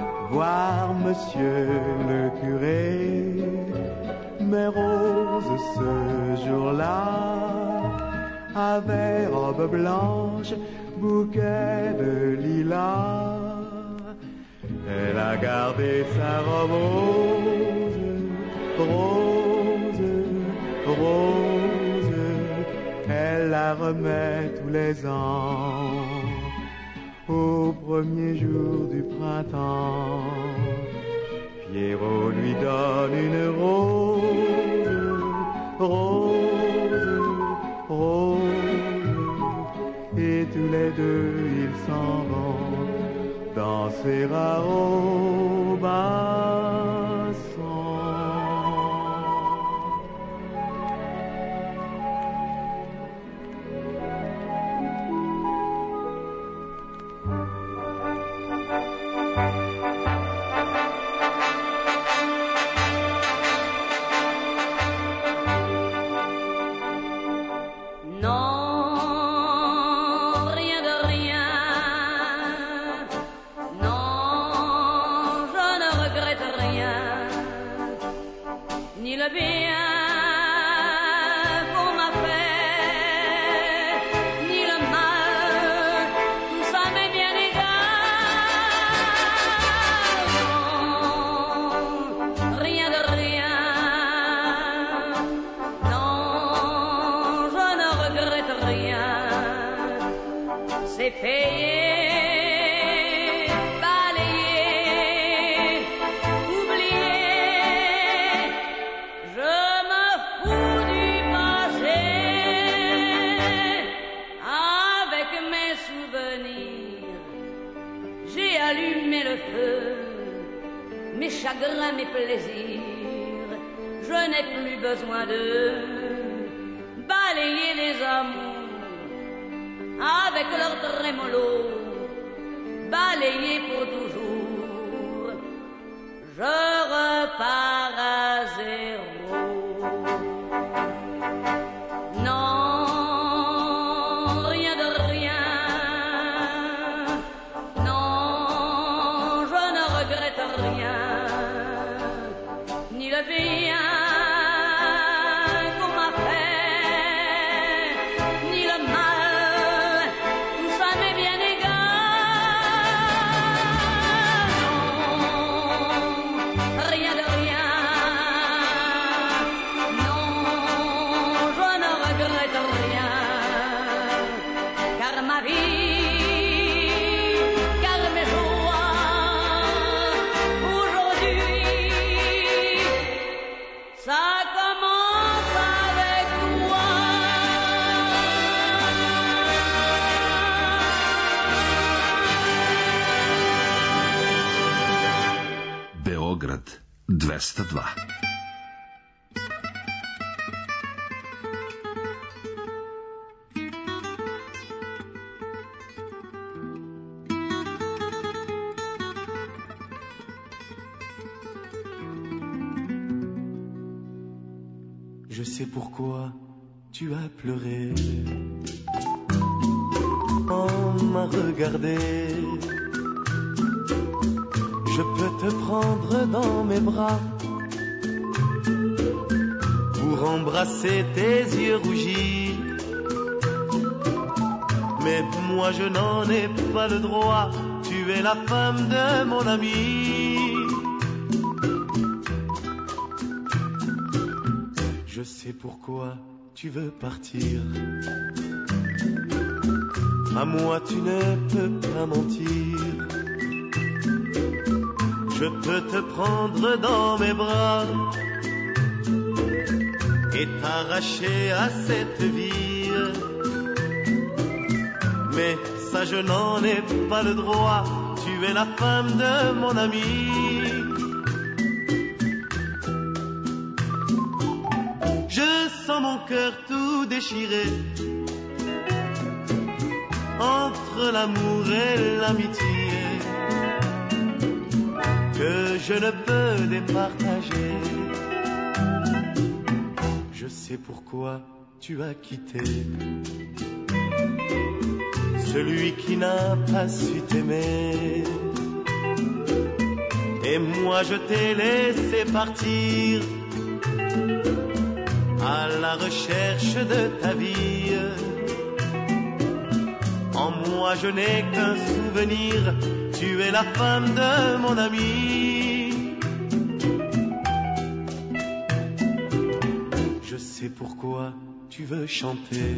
Monsieur le curé, mais Rose jour-là avait robe blanche, bouquet de lilas. Elle a gardé sa robe rose, rose, rose. Elle la remet tous les ans au premier jour du printemps. Pierrot lui donne une rose, rose, rose, et tous les deux ils s'en vont danser à Robinson. Mes plaisirs, je n'ai plus besoin de balayer les amours avec leur trémolo, balayer pour toujours. Je repars à zéro. Non, rien de rien. Non, je ne regrette rien. Ni le bien qu'on m'a fait, ni le mal, tout ça m'est bien égal. Non, rien de rien. Non, je ne regrette rien, car ma vie, car mes joies, aujourd'hui, ça commence avec toi. Beograd 202. Je sais pourquoi tu as pleuré en m'a regardé. Je peux te prendre dans mes bras pour embrasser tes yeux rougis. Mais moi je n'en ai pas le droit, tu es la femme de mon ami. Je sais pourquoi tu veux partir. À moi tu ne peux pas mentir. Je peux te prendre dans mes bras et t'arracher à cette vie. Mais ça je n'en ai pas le droit, tu es la femme de mon ami. Je sens mon cœur tout déchiré entre l'amour et l'amitié que je ne peux départager. Je sais pourquoi tu as quitté celui qui n'a pas su t'aimer. Et moi je t'ai laissé partir à la recherche de ta vie. En moi je n'ai qu'un souvenir, tu es la femme de mon ami. Je sais pourquoi tu veux chanter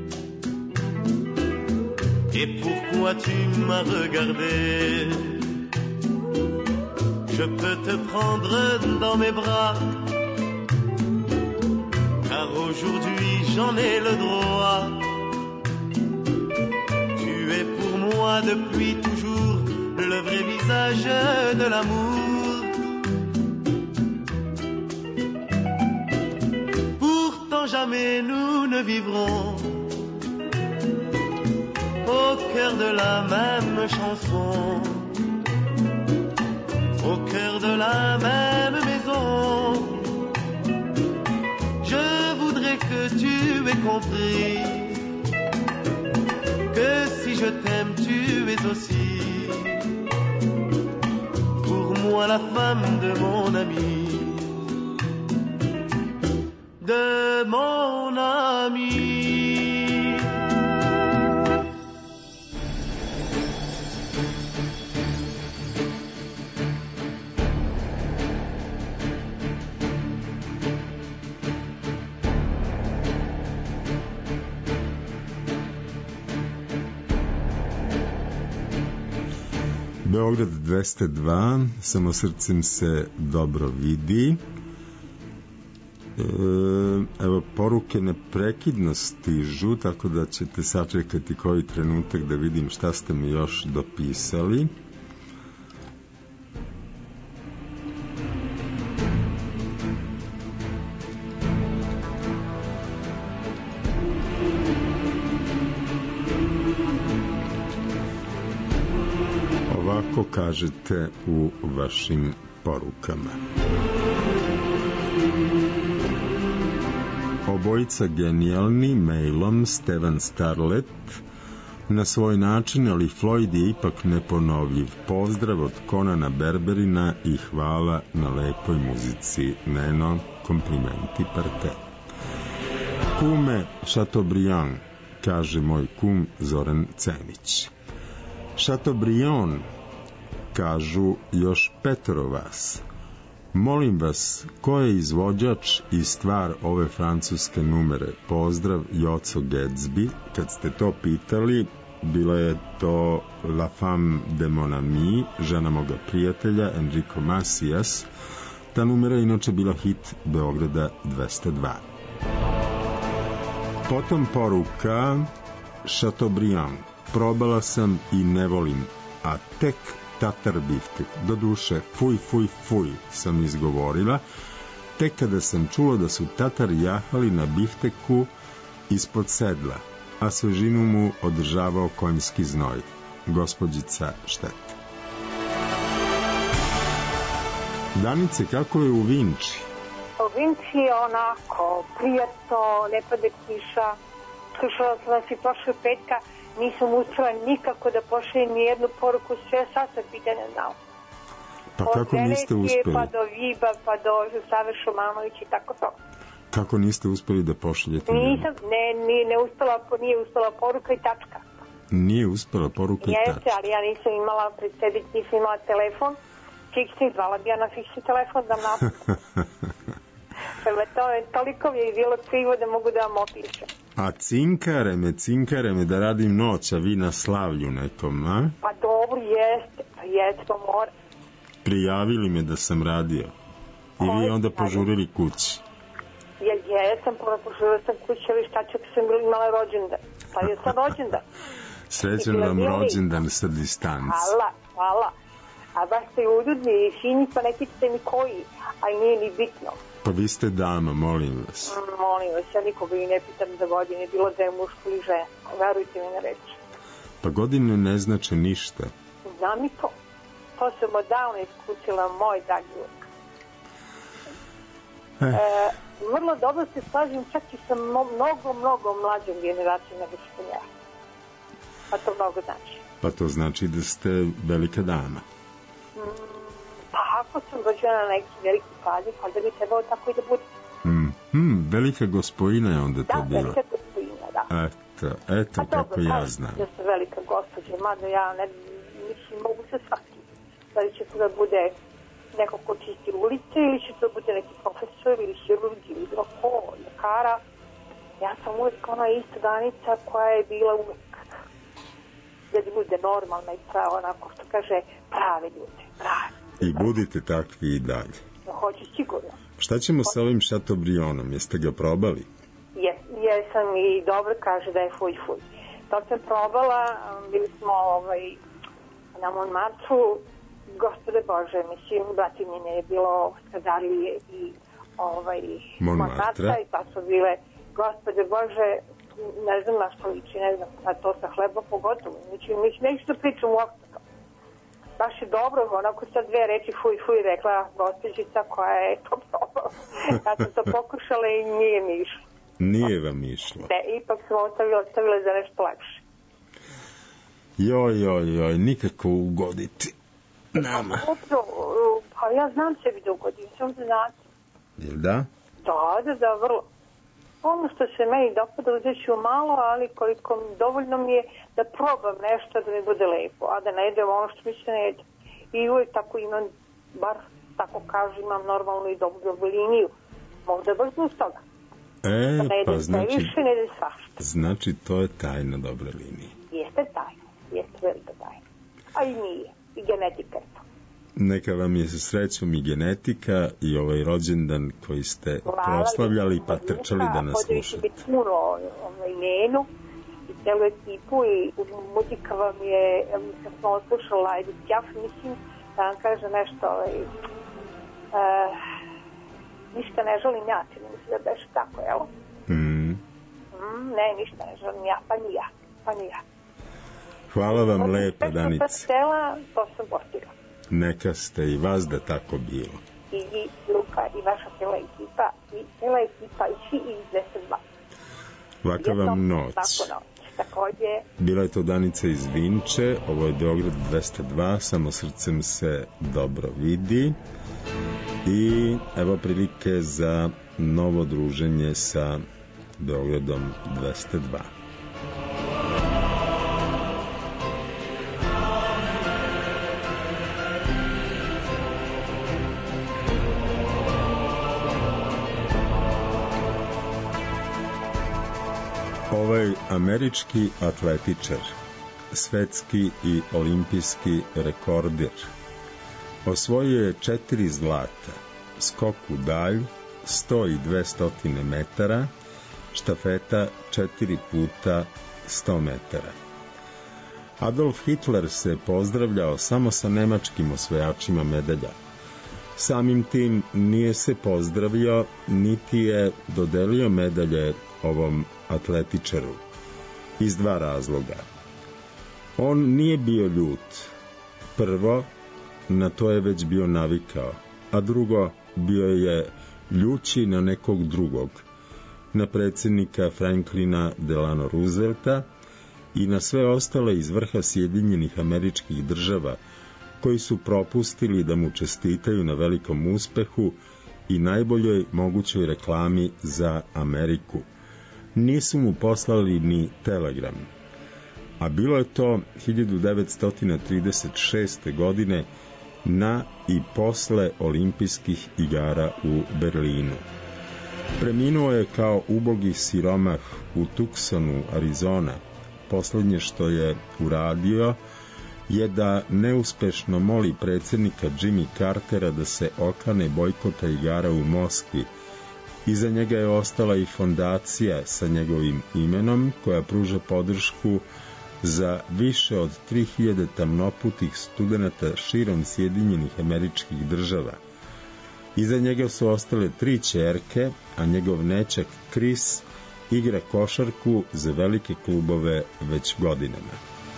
et pourquoi tu m'as regardé. Je peux te prendre dans mes bras, car aujourd'hui j'en ai le droit. Tu es pour moi depuis toujours le vrai visage de l'amour. Pourtant jamais nous ne vivrons au cœur de la même chanson, au cœur de la même maison. Je voudrais que tu aies compris que si je t'aime, tu es aussi pour moi la femme de mon ami, de mon ami. Beograd 202, samo srcem se dobro vidi. Evo, poruke neprekidno stižu, tako da ćete sačekati koji trenutak da vidim šta ste mi još dopisali. Ovako kažete u vašim porukama. Obojica genijalni, mailom Stevan Starlet. Na svoj način, ali Floyd je ipak neponovljiv. Pozdrav od Konana Berberina i hvala na lepoj muzici. Neno, komplimenti parte. Kume Chateaubriand, kaže moj kum Zoran Cenić. Chateaubriand, kažu još petoro vas. Molim vas, ko je izvođač i stvar ove francuske numere? Pozdrav, Joco Gatsby. Kad ste to pitali, bilo je to La Femme de mon ami, žena moga prijatelja, Enrico Macias. Ta numera je inače bila hit Beograda 202. Potom poruka Chateaubriand. Probala sam i ne volim, a tek tatar biftek. Do duše, fuj, fuj, fuj, sam izgovorila, tek kada sam čula da su tatari jahali na bifteku ispod sedla, a svežinu mu održavao konjski znoj. Gospođica Šteta. Danice, kako je u Vinči? U Vinči je onako prijatno, ne pada kiša. Slušala sam vas i prošle petka, nisam uspela nikako da pošaljem ni jednu poruku, sve sasva pitanja znao. Pa kako niste uspeli? Pa do Viba, pa do Save Šumanović i tako to. Kako niste uspeli da pošaljete? Nisam, nije uspela poruka i tačka. Nije uspela poruka i tačka? Jeste, ali ja nisam imala pred sebi, nisam imala telefon, fiksni, zvala bi ja na fiksni telefon da napišem. Prema tome, toliko mi je bilo krivo da mogu da vam opišem. A cinkare me da radim noć, a vi na slavlju nekom, a? Pa dobro, jeste, to mora. Prijavili me da sam radio. I vi onda požurili kući. Jesam, požurila sam kući, ali šta ću sam imala rođendan. Pa je sam rođendan. Srećan vam rođendan sa distance. Hvala. A baš ste uljudni i fini, pa ne pitate mi koji, ali nije ni bitno. Pa vi ste dama, molim vas. Molim vas, ja nikoga i ne pitam za godine, bilo da je muško ili žena. Verujte mi na reč. Pa godine ne znače ništa. Znam i to. To sam odavno iskućila moj dragi uvijek. Vrlo dobro se slažem čak i sa mnogo mlađom generacijom nego što sam ja. Pa to mnogo znači. Pa to znači da ste velika dama. Pa ako sam rođena na neki veliki praznik, onda bi trebalo tako i da bude. Velika Gospojina je onda to bila. Velika Gospojina, da. Eto kako ja znam. Da se velika gospođa, mada ja ne mislim, mogu se shvatiti. Da li će to da bude neko ko čisti ulice ili će to da bude neki profesor ili hirurg ili bilo ko, ljekara. Ja sam uvijek ona ista Danica koja je bila uvijek. Da bude normalna i prava, onako što kaže, pravi ljudi, pravi. I budite takvi i dalje. Hoću sigurno. Šta ćemo sa ovim Chateaubriandom? Jeste ga probali? Jesam i dobro kaže da je fuj. To sam probala, bili smo na Montmartru, gospode Bože, mislim, bratimljenje je bilo Skadarlije i Montmartra i pa su bile, gospode Bože, ne znam na što liči, ne znam, na to sa hleba pogotovo, mislim, neću da pričam uopšte. Baš je dobro, onako sad dve reči fuj rekla gospođica koja je to probala. Ja sam to pokušala i nije mi išlo. Nije vam išlo? Ne, ipak sam ostavila za nešto lakše. Joj, nikako ugoditi nama. Pa ja znam sebi da ugodim, sam da znate. Jel da? Da, vrlo. Ono što se meni dopada uzet ću malo, ali koliko dovoljno mi je da probam nešto da mi bude lepo, a da ne jedem ono što mi se ne jede. I uvijek tako imam, bar tako kažu, imam normalnu i dobru liniju. Mogu da baš uz toga. Pa znači... Ne jedem svašta. Znači, to je tajna dobre linije. Jeste tajna, jeste velika tajna. A i nije, i genetika je to. Neka vam je sa srećom i genetika i ovaj rođendan koji ste proslavljali pa trčali da nas slušate. Podvići biti puno Nenu i celu ekipu i muzika vam je, kad smo oslušala Edith Piaf, mislim da vam kaže nešto, ništa ne želim ja, čini mi se da beše tako, evo. Ne, ništa ne želim ja, pa ni ja. Hvala vam lepa, Danice. To sam postigla. Neka ste i vas da tako bilo. I vi, Luka, i vaša cijela ekipa, i svi iz 22. Laka vam noć. Takođe. Bila je to Danica iz Vinče, ovo je Beograd 202, samo srcem se dobro vidi. I evo prilike za novo druženje sa Beogradom 202. Ovaj američki atletičar, svetski i olimpijski rekorder, osvojio je 4 zlata, skok u dalj, 100 i 200 metara, štafeta 4 puta 100 metara. Adolf Hitler se pozdravljao samo sa nemačkim osvajačima medalja. Samim tim nije se pozdravio, niti je dodelio medalje ovom atletičaru. Iz 2 razloga. On nije bio ljut. Prvo, na to je već bio navikao, a drugo, bio je ljući na nekog drugog, na predsjednika Franklina Delano Roosevelta i na sve ostale iz vrha Sjedinjenih Američkih Država, koji su propustili da mu čestitaju na velikom uspehu i najboljoj mogućoj reklami za Ameriku. Nisu mu poslali ni telegram. A bilo je to 1936. godine na i posle olimpijskih igara u Berlinu. Preminuo je kao ubogi siromah u Tucsonu, Arizona. Poslednje što je uradio je da neuspešno moli predsjednika Jimmy Cartera da se okane bojkota igara u Moskvi. Iza njega je ostala i fondacija sa njegovim imenom koja pruža podršku za više od 3000 tamnoputih studenata širom Sjedinjenih Američkih Država. Iza njega su ostale 3 ćerke, a njegov nećak Chris igra košarku za velike klubove već godinama.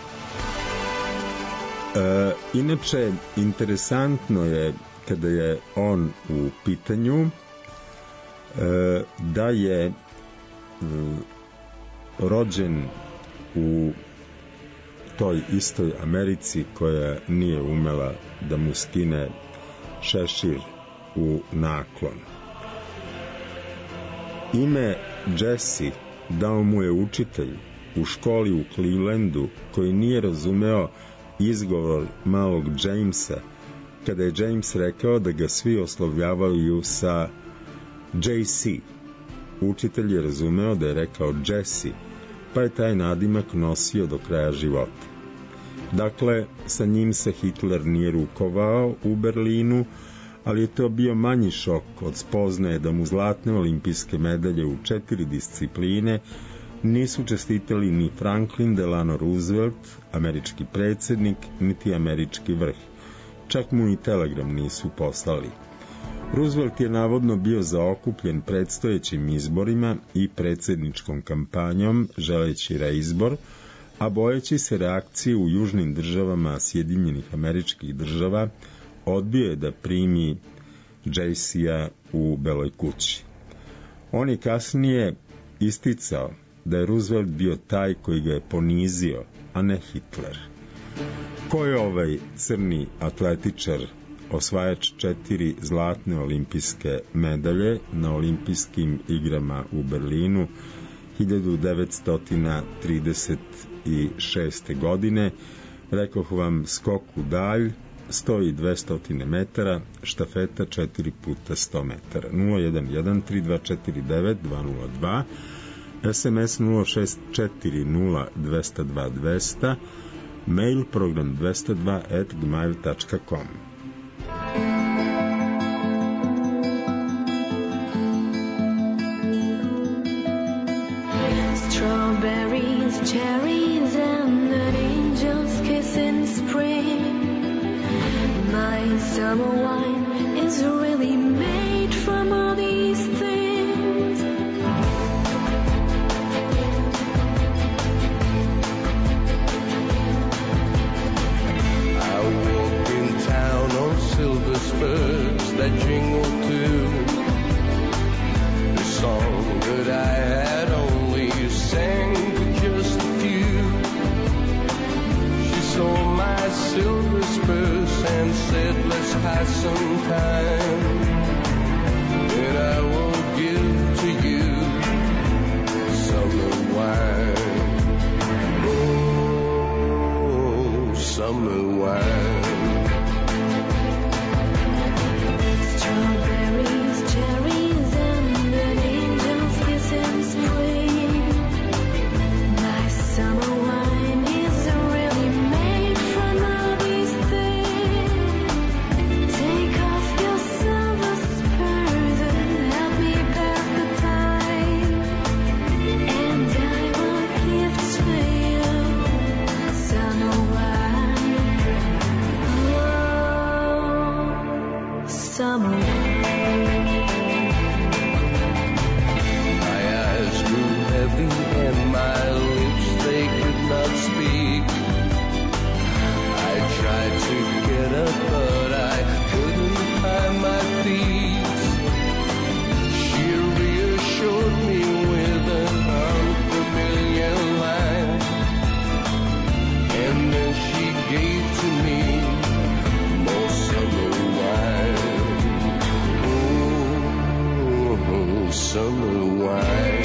Inače, interesantno je kada je on u pitanju da je rođen u toj istoj Americi koja nije umela da mu skine šešir u naklon. Ime Jesse dao mu je učitelj u školi u Clevelandu koji nije razumeo izgovor malog Jamesa kada je James rekao da ga svi oslovljavaju sa JC. Učitelj je razumeo da je rekao Jesse, pa je taj nadimak nosio do kraja života. Dakle, sa njim se Hitler nije rukovao u Berlinu, ali je to bio manji šok od spoznaje da mu zlatne olimpijske medalje u 4 discipline nisu čestitali ni Franklin Delano Roosevelt, američki predsjednik, niti američki vrh. Čak mu i telegram nisu poslali. Roosevelt je navodno bio zaokupljen predstojećim izborima i predsjedničkom kampanjom, želeći reizbor, a bojeći se reakcije u južnim državama Sjedinjenih Američkih Država, odbio je da primi JC-a u Beloj kući. On je kasnije isticao da je Roosevelt bio taj koji ga je ponizio, a ne Hitler. Ko je ovaj crni atletičar, osvajač 4 zlatne olimpijske medalje na olimpijskim igrama u Berlinu 1936. godine? Rekoh vam, skok u dalj, 100 i 200 metara, štafeta 4 puta 100 metara. 011-3249-202, SMS 0640-202-200, mail program 202@gmail.com. Strawberries, cherries, and an angel's kiss in spring. My summer wine is really made from all these things. I walk in town on silver spurs that jingle too. The song that I had only sang for just a few. She saw my silver spurs and said, let's pass some time. And I will give to you summer wine. Oh, summer wine. Strawberries, cherries, and an angel's kiss in spring. My summer wine is really made from all these things. Take off your silver spurs and help me pass the time. And I will give to you summer wine. Oh, summer wine. My eyes grew heavy and my lips, they could not speak. I tried to get up, but I couldn't find my feet. She reassured me with an unfamiliar line, and then she gave to me more summer wine. Oh, summer wine.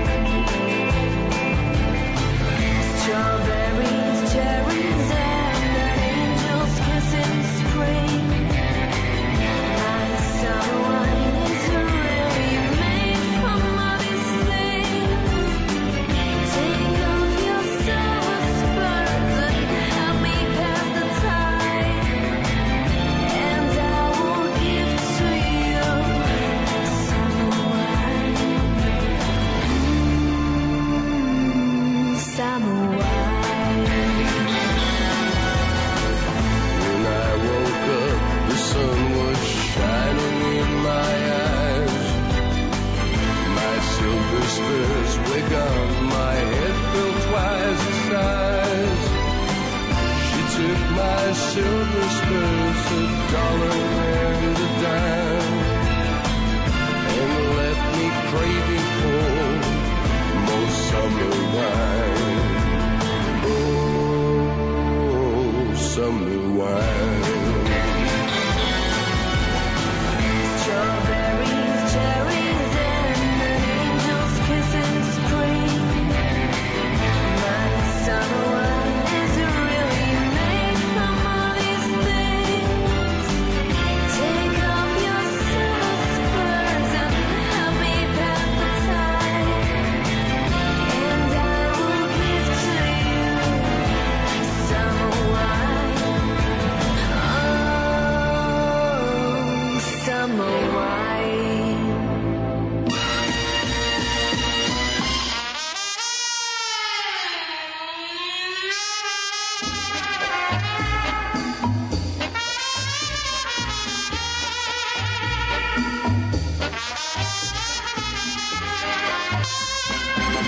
Strawberries, cherries, and an angel's kiss in spring. My summer wine is really made from all these things. Take off your silver spurs and help me pass the time. And I will give to you summer wine. Summer wine. When I woke up, the sun was shining in my eyes. My silver spurs were gone, my head felt twice the size. She took my silver spurs, $1 and a dime, and left me craving for more summer wine. Oh, summer wine. Strawberries, cherries, and an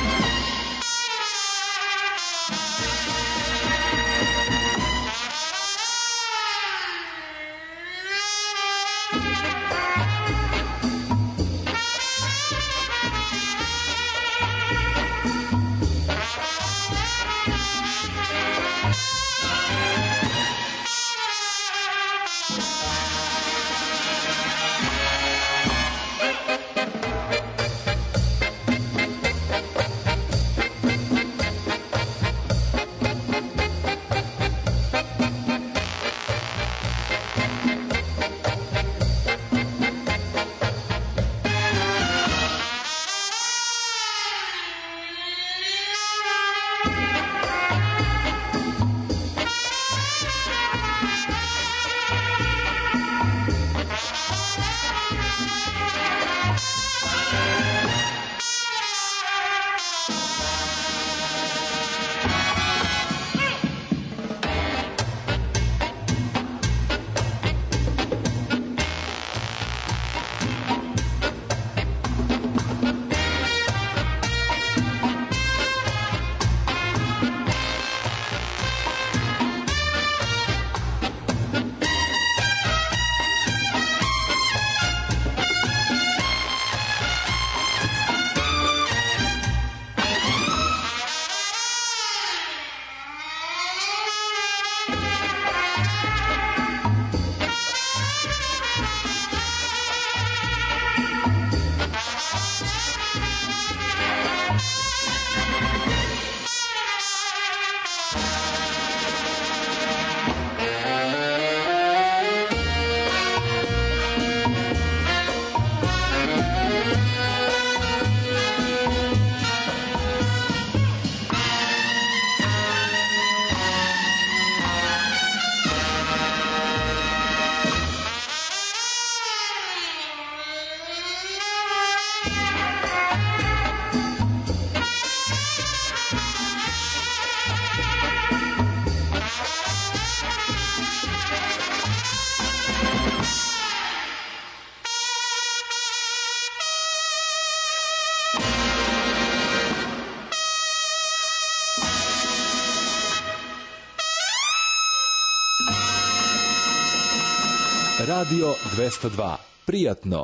Radio 202. Prijatno.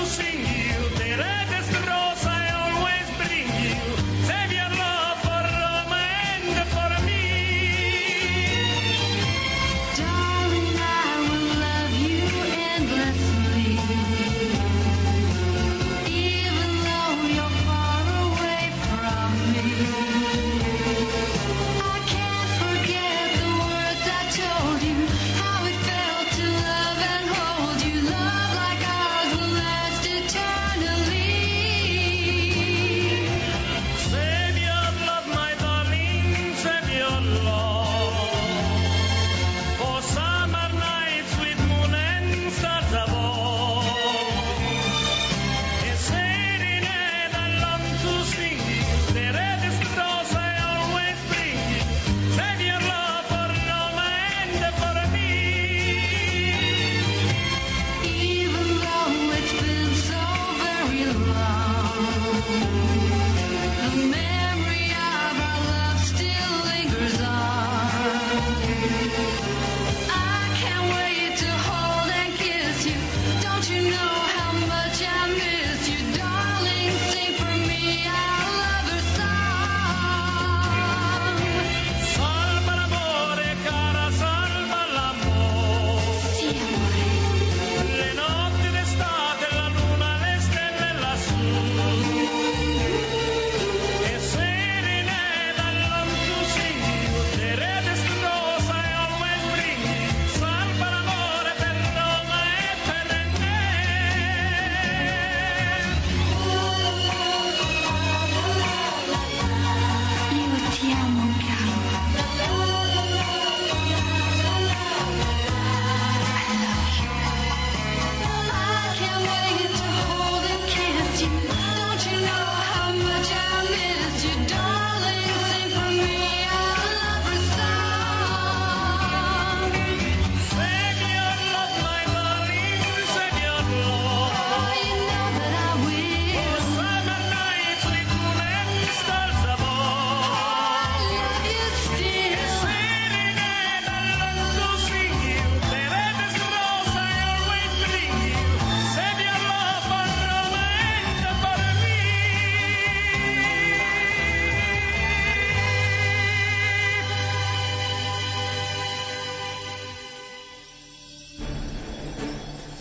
Save your love for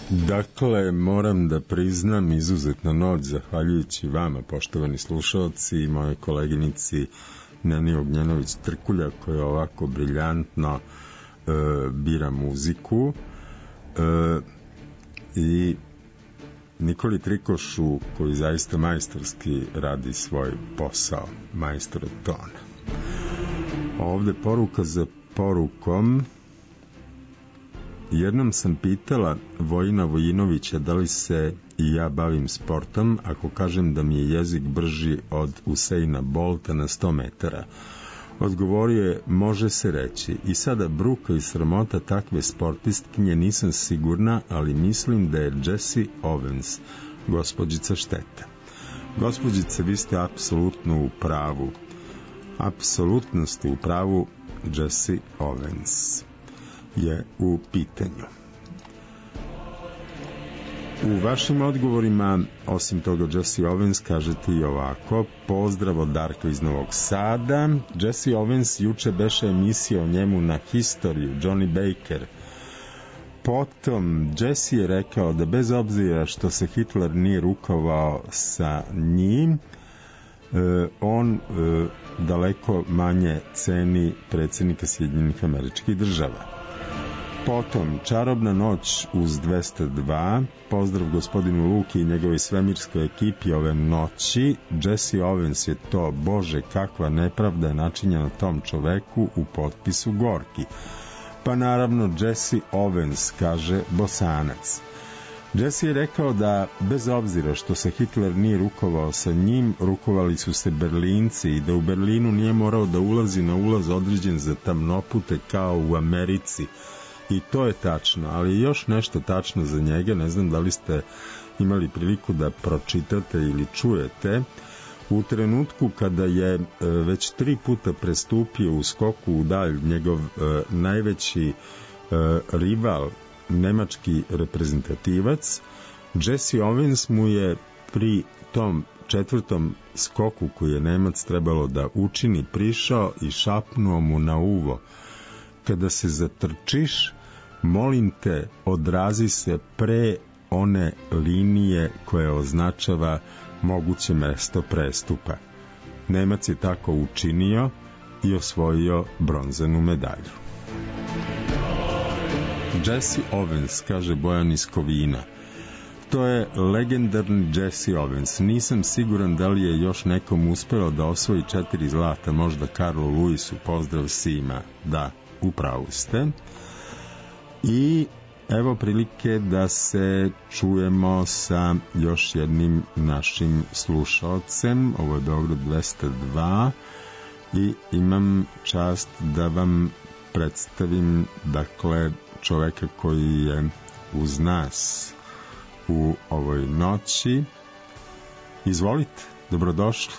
Dakle, moram da priznam izuzetna noć, zahvaljujući vama, poštovani slušalci, i moje koleginici Neni Ognjenović-Trkulja, koja ovako briljantno bira muziku, i Nikoli Trikošu, koji zaista majstorski radi svoj posao, majstor od tona. Ovde poruka za porukom. Jednom sam pitala Vojina Vojinovića da li se i ja bavim sportom ako kažem da mi je jezik brži od Usaina Bolta na 100 metara. Odgovorio je, može se reći. I sada bruka i sramota takve sportistkinje nisam sigurna, ali mislim da je Jessie Owens gospođica šteta. Gospođice, vi ste apsolutno u pravu. Apsolutno ste u pravu. Jessie Owens je u pitanju. U vašim odgovorima, osim toga Jessie Owens, kažete i ovako: pozdrav od Darka iz Novog Sada. Jessie Owens, juče beše emisija o njemu na Historiju, Johnny Baker. Potom Jessie je rekao da bez obzira što se Hitler nije rukovao sa njim, on daleko manje ceni predsjednika Sjedinjenih Američkih Država. Potom, čarobna noć uz 202, pozdrav gospodinu Luki i njegovoj svemirskoj ekipi ove noći. Jessie Owens je to, bože, kakva nepravda je načinjena tom čoveku, u potpisu Gorki. Pa naravno Jessie Owens, kaže Bosanac. Jessie je rekao da bez obzira što se Hitler nije rukovao sa njim, rukovali su se Berlinci i da u Berlinu nije morao da ulazi na ulaz određen za tamnopute kao u Americi. I to je tačno, ali još nešto tačno za njega, ne znam da li ste imali priliku da pročitate ili čujete. U trenutku kada je već 3 puta prestupio u skoku u dalj njegov najveći rival, nemački reprezentativac, Jessie Owens mu je pri tom 4. skoku koji je Nemac trebalo da učini prišao i šapnuo mu na uvo: kada se zatrčiš, molim te, odrazi se pre one linije koje označava moguće mesto prestupa. Nemac je tako učinio i osvojio bronzanu medalju. Jessie Owens, kaže Bojan iz Kovina. To je legendarni Jessie Owens. Nisam siguran da li je još nekom uspeo da osvoji 4 zlata, možda Karlu Luisu, pozdrav Sima. Da, upravo ste. I evo prilike da se čujemo sa još jednim našim slušalcem. Ovo je Beograd 202 i imam čast da vam predstavim, dakle, čoveka koji je uz nas u ovoj noći. Izvolite, dobrodošli.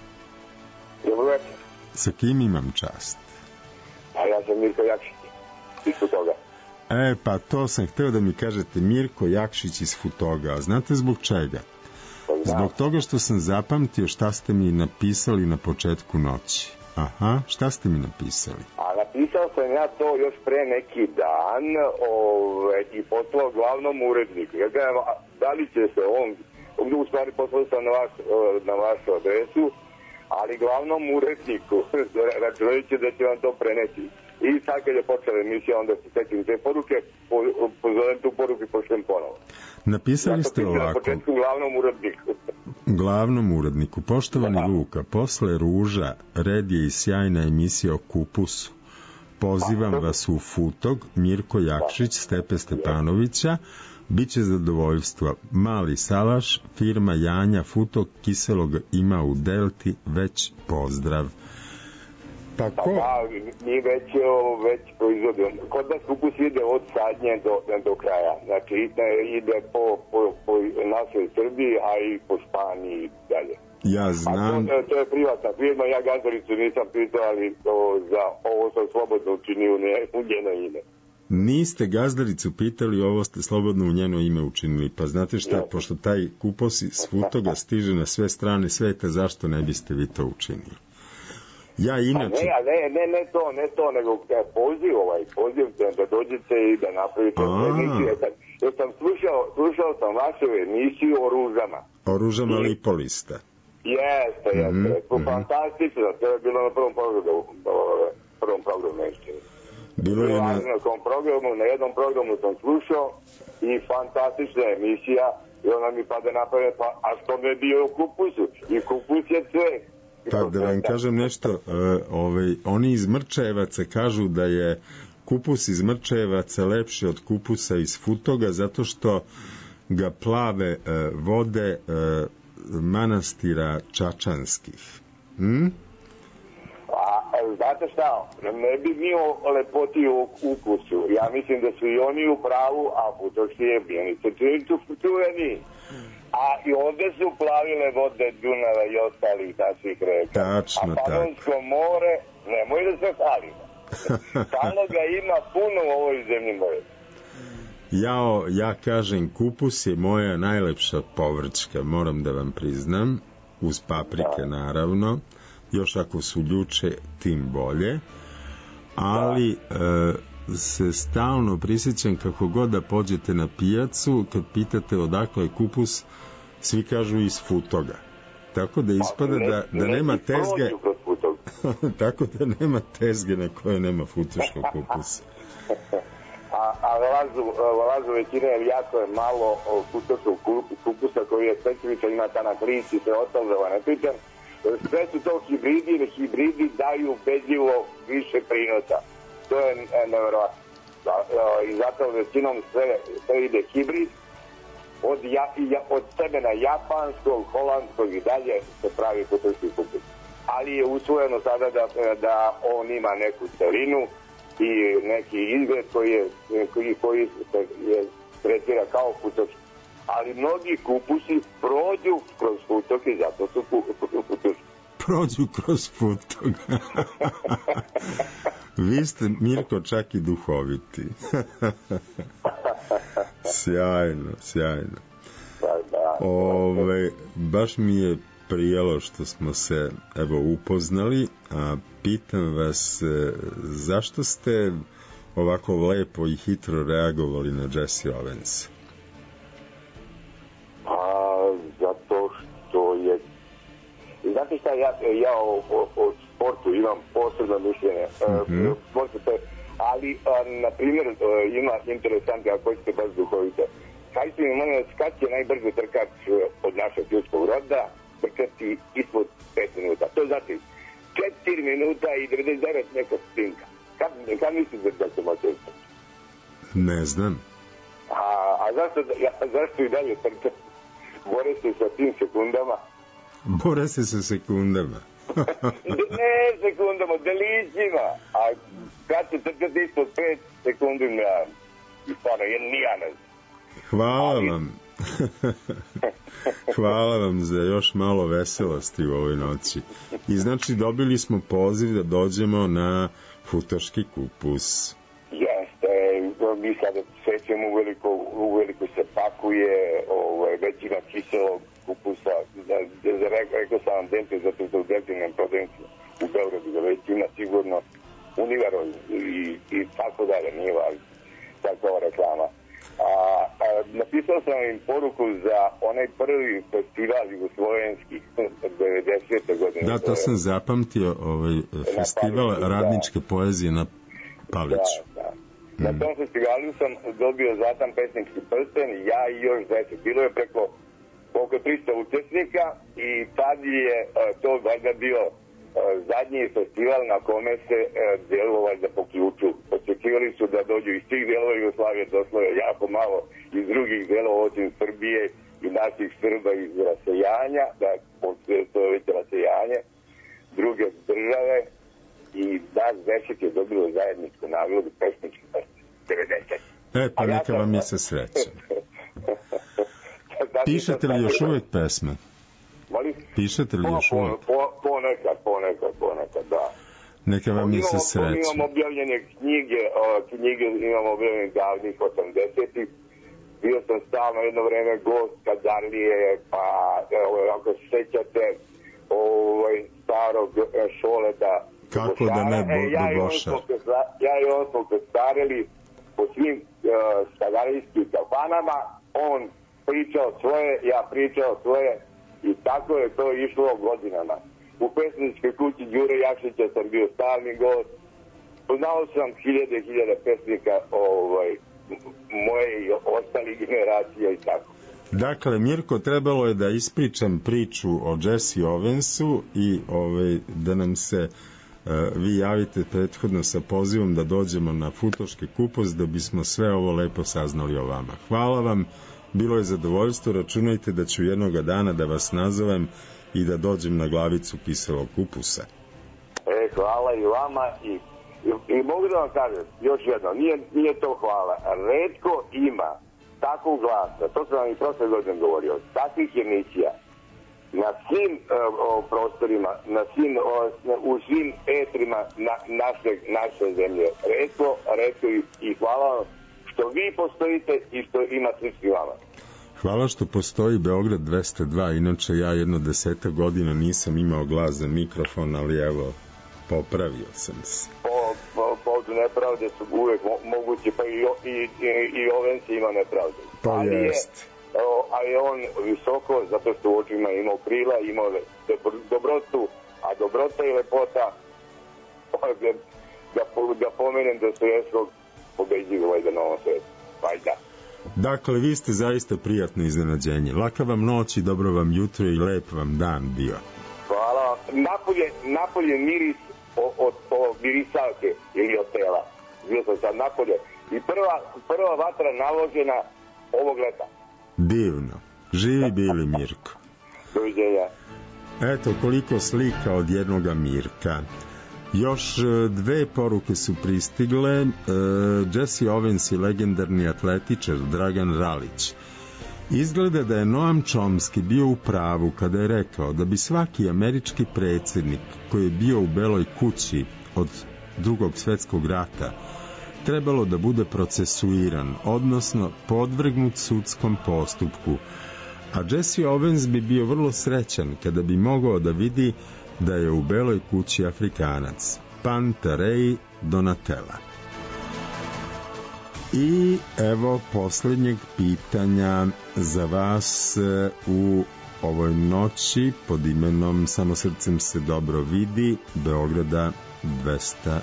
Dobro večer. Sa kim imam čast? A ja sam Mirko Jakšić iz Futoga. Pa to sam hteo da mi kažete, Mirko Jakšić iz Futoga. Znate zbog čega? Zbog toga što sam zapamtio šta ste mi napisali na početku noći. Aha, šta ste mi napisali? A napisao sam ja to još pre neki dan i poslao glavnom uredniku. Ja kažem, da li će se on, u stvari poslao sam na vašu adresu, ali glavnom uredniku računajući da će vam to preneti. I sad kad je počela emisija, onda se setim te poruke, pozovem tu poruku i pošljem ponovo. Napisali ste ovako: na početku glavnom uredniku, poštovani Luka, posle Ruža red je i sjajna emisija o kupusu. Pozivam vas u Futog, Mirko Jakšić, Stepe Stepanovića, biće zadovoljstvo. Mali salaš, firma Janja Futog, kiselog ima u Delti, već pozdrav. Pa ko? Mi već proizvodimo. Kod nas kupus ide od sadnje do kraja. Znači ide po našoj Srbiji, a i po Španiji dalje. Ja znam. To je privatna firma, ja gazdaricu nisam pitao, ali za ovo sam slobodno učinio u njeno ime. Niste gazdaricu pitali, ovo ste slobodno u njeno ime učinili. Pa znate šta, pošto taj kupus s Futoga stiže na sve strane sveta, zašto ne biste vi to učinili? Ja inače... Ne to, nego poziv da dođete i da napravite emisiju. Jer sam slušao sam vašu emisiju o ružama. O ružama Lipolista. Jeste. Fantastično, to je bilo na prvom programu nešto. Bilo je na programu, na jednom programu sam slušao i fantastična emisija i ona mi pada na pamet, a što ne bio u kupusu? I kupus je sve. Pa da vam kažem nešto, oni iz Mrčajevaca kažu da je kupus iz Mrčajevaca lepši od kupusa iz Futoga zato što ga plave vode manastira čačanskih. Znate šta, ne bi mi o lepoti u ukusu. Ja mislim da su i oni u pravu, a Futoški je bili čuveni. A i ovde su plavile vode Dunava i ostalih naših reka. Tačno, a Panonsko more, nemoj da se hvalimo. Samo ga ima puno u ovoj zemlji moje. Ja kažem, kupus je moja najlepša povrćka, moram da vam priznam, uz paprike naravno, još ako su ljuče, tim bolje, ali se stalno prisjećam kako god da pođete na pijacu, kad pitate odakle je kupus, svi kažu iz Futoga. Tako da ispada da nema tezge tako da nema tezge na koje nema futoškog kupusa. A Lazo većina je jako je malo futoškog kupusa koji je specifičan, ima ta na klici, sve ostalo ne pričam. Sve su to hibridi, jer hibridi daju ubedljivo više prinosa. To je nevjerovatno. I zato većinom sve ide hibrid, od semena japanskog, holandskog i dalje se pravi futoški kupus. Ali je usvojeno sada da on ima neku celinu i neki izgled koji se tretira kao futoški. Ali mnogi kupusi prođu kroz futok i zato su futoški. Prođu kroz futok. Vi ste, Mirko, čak i duhoviti. Sjajno. Baš mi je prijelo što smo se upoznali, a pitam vas, zašto ste ovako lepo i hitro reagovali na Jesse Owens? Zato što je... Znate šta, ja o sportu imam posebno mišljenje. Ali, na primjer, ima interesantno, ako hoćete baš duhovito. Kažete mi, molim vas, kad će najbrže trkač od našeg ljudskog roda trkati ispod 5 minuta? To znači 4 minuta i 99 neka spinka. Kad mislite da će moći trkati? Ne znam. A zašto i dalje trkati? Bore se sa tim sekundama. Bore se sa sekundama. Ne sekundama, delićima. A kad će trkati ispod 5 sekundi, stvarno, nija ne znam. Hvala vam za još malo veselosti u ovoj noći. I znači dobili smo poziv da dođemo na futoški kupus. Jeste, mi sada sećemo uveliko se pakuje većina kiselog kupusa. Rekao sam vam dente, zato što u deltivnom prodavnicu u Beogradu ga već ima sigurno Univerol i tako dalje, nije važno. Takva reklama. Napisao sam im poruku za onaj prvi festival jugoslovenski 90. godine. Da, to sam zapamtio, festival radničke poezije na Paliću. Da. Na tom festivalu sam dobio zlatan pesnički prsten, ja i još 10. Bilo je preko 300 učesnika i tad je to valjda bio zadnji festival na kome se delovali da po ključu. Očekivali su da dođu iz tih delova Jugoslavije, došlo je jako malo iz drugih delova, osim Srbije i naših Srba iz rasejanja, da to je već rasejanje, druge države, i nas 10 je dobilo zajedničku nagradu pesnički prsten. 90. Pa neka vam je se sreća. Pišete li još uvijek pesme? Pišete li još uvijek? Ponekad, da. Neka vam je se sreća. Imamo objavljene knjige imamo objavljene davnih 80-ih. Bio sam stalno jedno vreme gost Kadarlije, pa ako se sećate, starog Šoleta. Kako da ne Bogoša? Ja i on smo prestarili po svim stagarijskim kafanama, on pričao svoje, ja pričao svoje i tako je to išlo godinama. U pesničkoj kući Đure Jakšića sam bio stalni gost, poznao sam hiljade pesnika moje i ostalih generacija i tako. Dakle, Mirko, trebalo je da ispričam priču o Jesse Owensu i da nam se vi javite prethodno sa pozivom da dođemo na Futoški kupus da bismo sve ovo lepo saznali o vama. Hvala vam, bilo je zadovoljstvo, računajte da ću jednoga dana da vas nazovem i da dođem na glavicu kiselog kupusa. Hvala i vama i mogu da vam kažem još jedno, nije to hvala, retko ima takvog glasa, to sam vam i prošle godine govorio, takvih emisija na svim prostorima, u svim etrima naše zemlje. Retko i hvala vam što vi postojite i što ima slični vama. Hvala što postoji Beograd 202, inače ja jedno 10 godina nisam imao glas za mikrofon, ali evo, popravio sam se. Povdu nepravde su uvek moguće, pa i Ovenci ima nepravde. Pa jest. Ali on visoko, zato što u očima imao krila, imao dobrotu, a dobrota i lepota, da pomenem da su Jesog pobeđivo na novom svetu. Vajda. Dakle, vi ste zaista prijatno iznenađenje. Laka vam noć i dobro vam jutro i lep vam dan bio. Hvala. Napolje miris od mirisalke ili od tela. Bio sam sad napolje. I prva vatra naložena ovog leta. Divno. Živi bili, Mirko. Doviđenja. Eto, koliko slika od jednoga Mirka. Još dve poruke su pristigle. Jesse Owens i legendarni atletičar Dragan Ralić. Izgleda da je Noam Chomsky bio u pravu kada je rekao da bi svaki američki predsjednik koji je bio u Beloj kući od Drugog svjetskog rata trebalo da bude procesuiran, odnosno podvrgnut sudskom postupku. A Jesse Owens bi bio vrlo srećan kada bi mogao da vidi da je u Beloj kući Afrikanac, Pantarei Donatella. I evo posljednjeg pitanja za vas u ovoj noći pod imenom Samo srcem se dobro vidi, Beograda 202.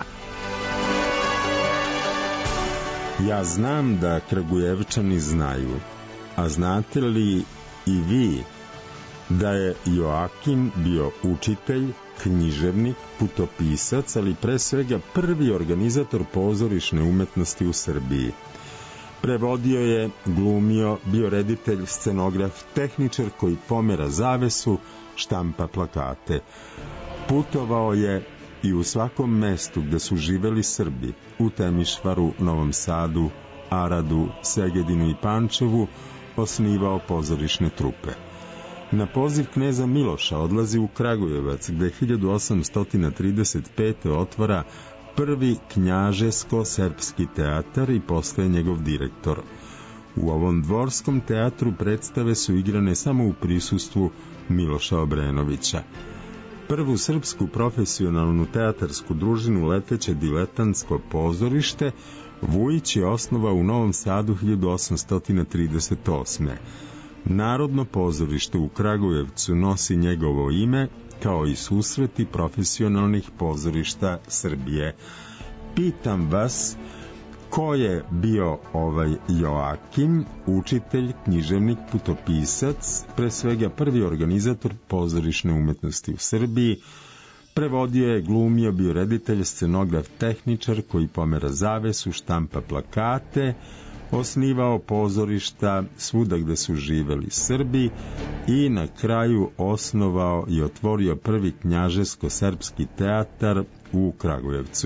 Ja znam da Kragujevčani znaju, a znate li i vi da je Joakim bio učitelj, književnik, putopisac, ali pre svega prvi organizator pozorišne umetnosti u Srbiji. Prevodio je, glumio, bio reditelj, scenograf, tehničar koji pomera zavesu, štampa plakate. Putovao je i u svakom mestu gde su živeli Srbi, u Temišvaru, Novom Sadu, Aradu, Segedinu i Pančevu, osnivao pozorišne trupe. Na poziv kneza Miloša odlazi u Kragujevac, gde 1835. otvara prvi knjažesko-srpski teatar i postaje njegov direktor. U ovom dvorskom teatru predstave su igrane samo u prisustvu Miloša Obrenovića. Prvu srpsku profesionalnu teatarsku družinu Leteće diletantsko pozorište Vujić je osnovao u Novom Sadu 1838. Narodno pozorište u Kragujevcu nosi njegovo ime, kao i susreti profesionalnih pozorišta Srbije. Pitam vas, ko je bio ovaj Joakim, učitelj, književnik, putopisac, pre svega prvi organizator pozorišne umetnosti u Srbiji, prevodio je, glumio, bio reditelj, scenograf, tehničar koji pomera zavesu, štampa plakate, osnivao pozorišta svuda gde su živeli Srbi i na kraju osnovao i otvorio prvi knjažesko-srpski teatar u Kragujevcu.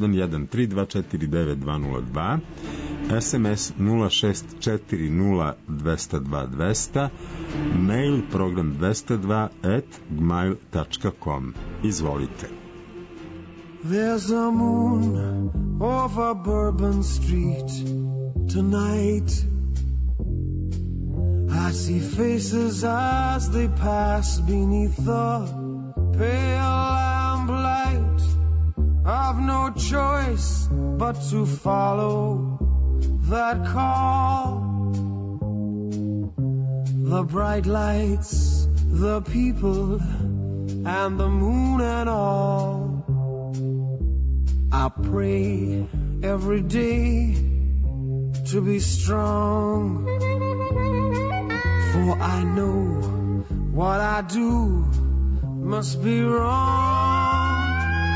0113249202, SMS 0640202200, mail program 202@gmail.com. Izvolite. There's a moon over Bourbon Street tonight. I see faces as they pass beneath the pale lamplight. I've no choice but to follow that call. The bright lights, the people, and the moon and all. I pray every day to be strong, for I know what I do must be wrong.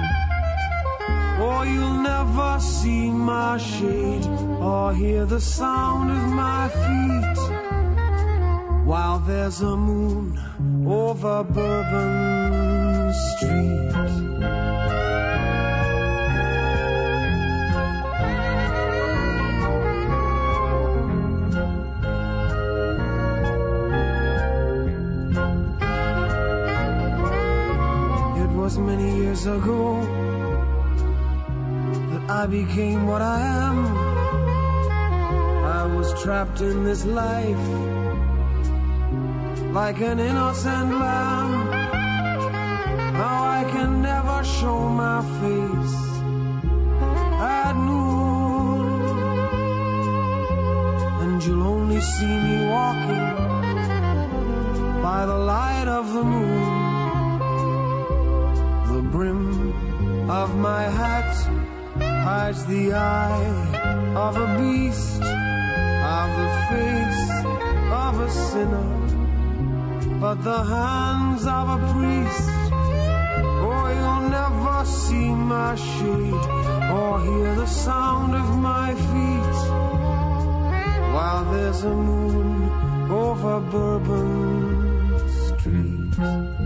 Or you'll never see my shade or hear the sound of my feet while there's a moon over Bourbon Street. It was many years ago that I became what I am. I was trapped in this life like an innocent lamb. Now I can never show my face at noon, and you'll only see me walking by the light of the moon. The brim of my hat hides the eye of a beast, of the face of a sinner, but the hands of a priest. Oh, you'll never see my shade or hear the sound of my feet while there's a moon over Bourbon Street.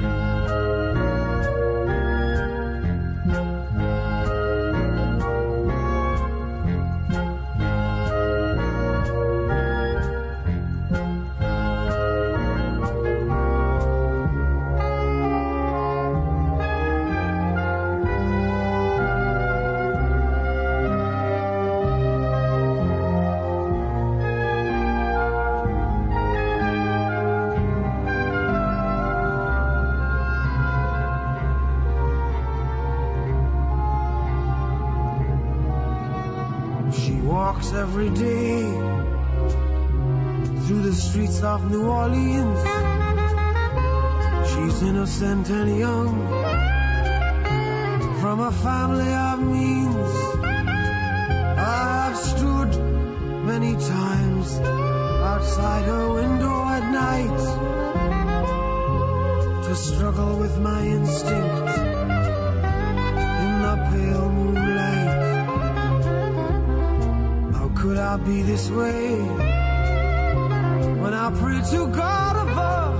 Every day through the streets of New Orleans. She's innocent and young, from a family of means. I've stood many times outside her window at night to struggle with my instinct in the pale moonlight. Could I be this way when I pray to God above?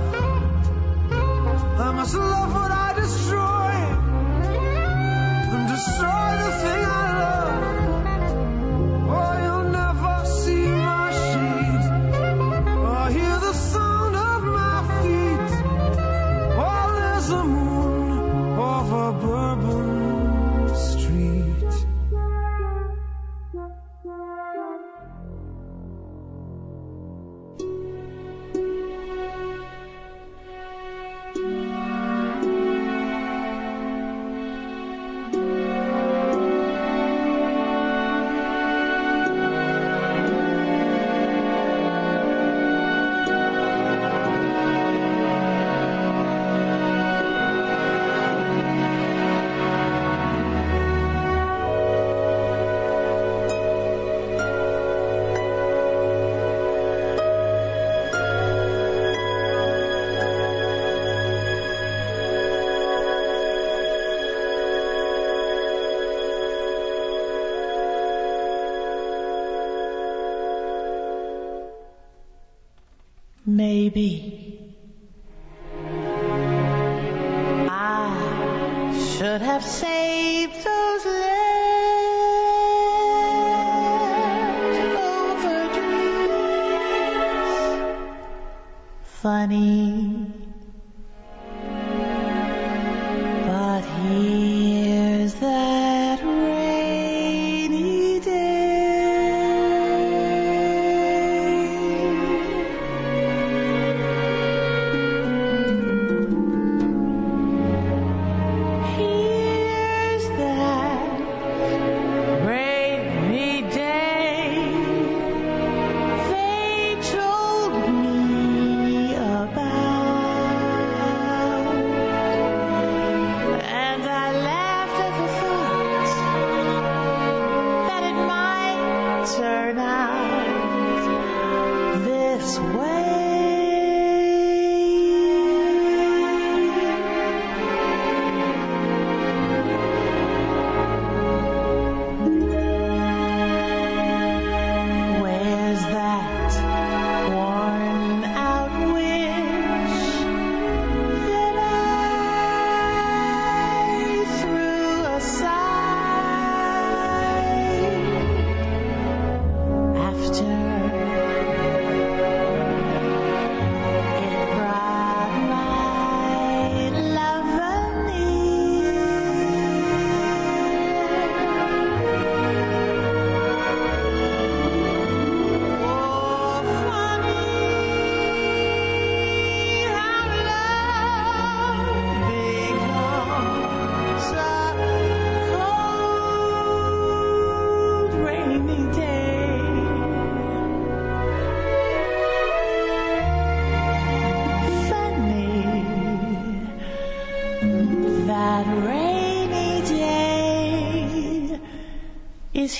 I must love what I destroy and destroy the thing I love. Oh, you'll never see my shade or hear the sound of my feet while there's a moon over Bourbon Street. Maybe I should have saved those leftover dreams. Funny, but here's that rainy day. this way. Where's that worn out wish that I threw aside after it brought my lover that rainy day is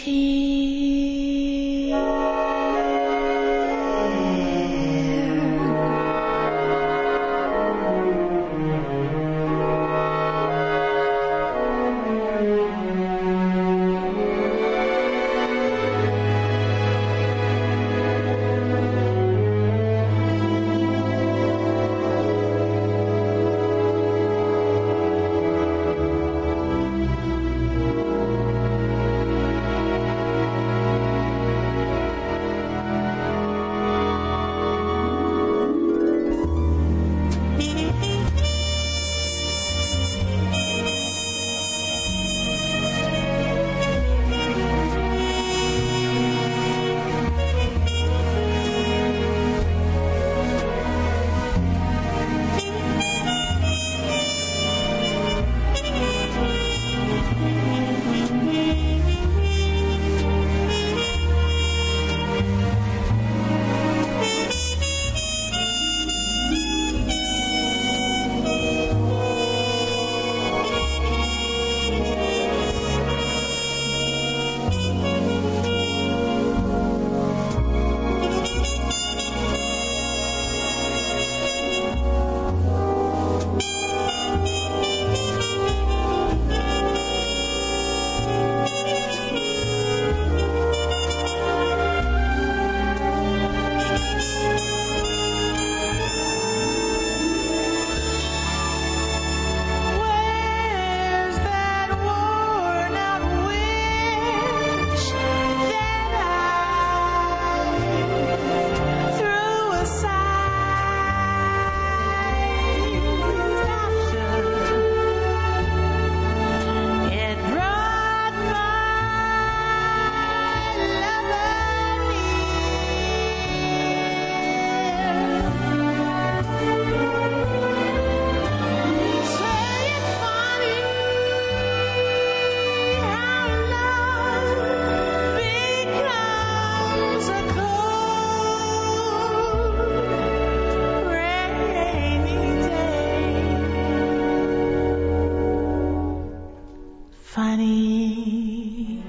funny.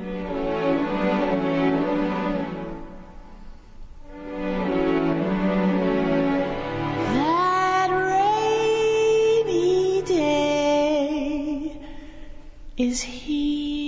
That rainy day is here.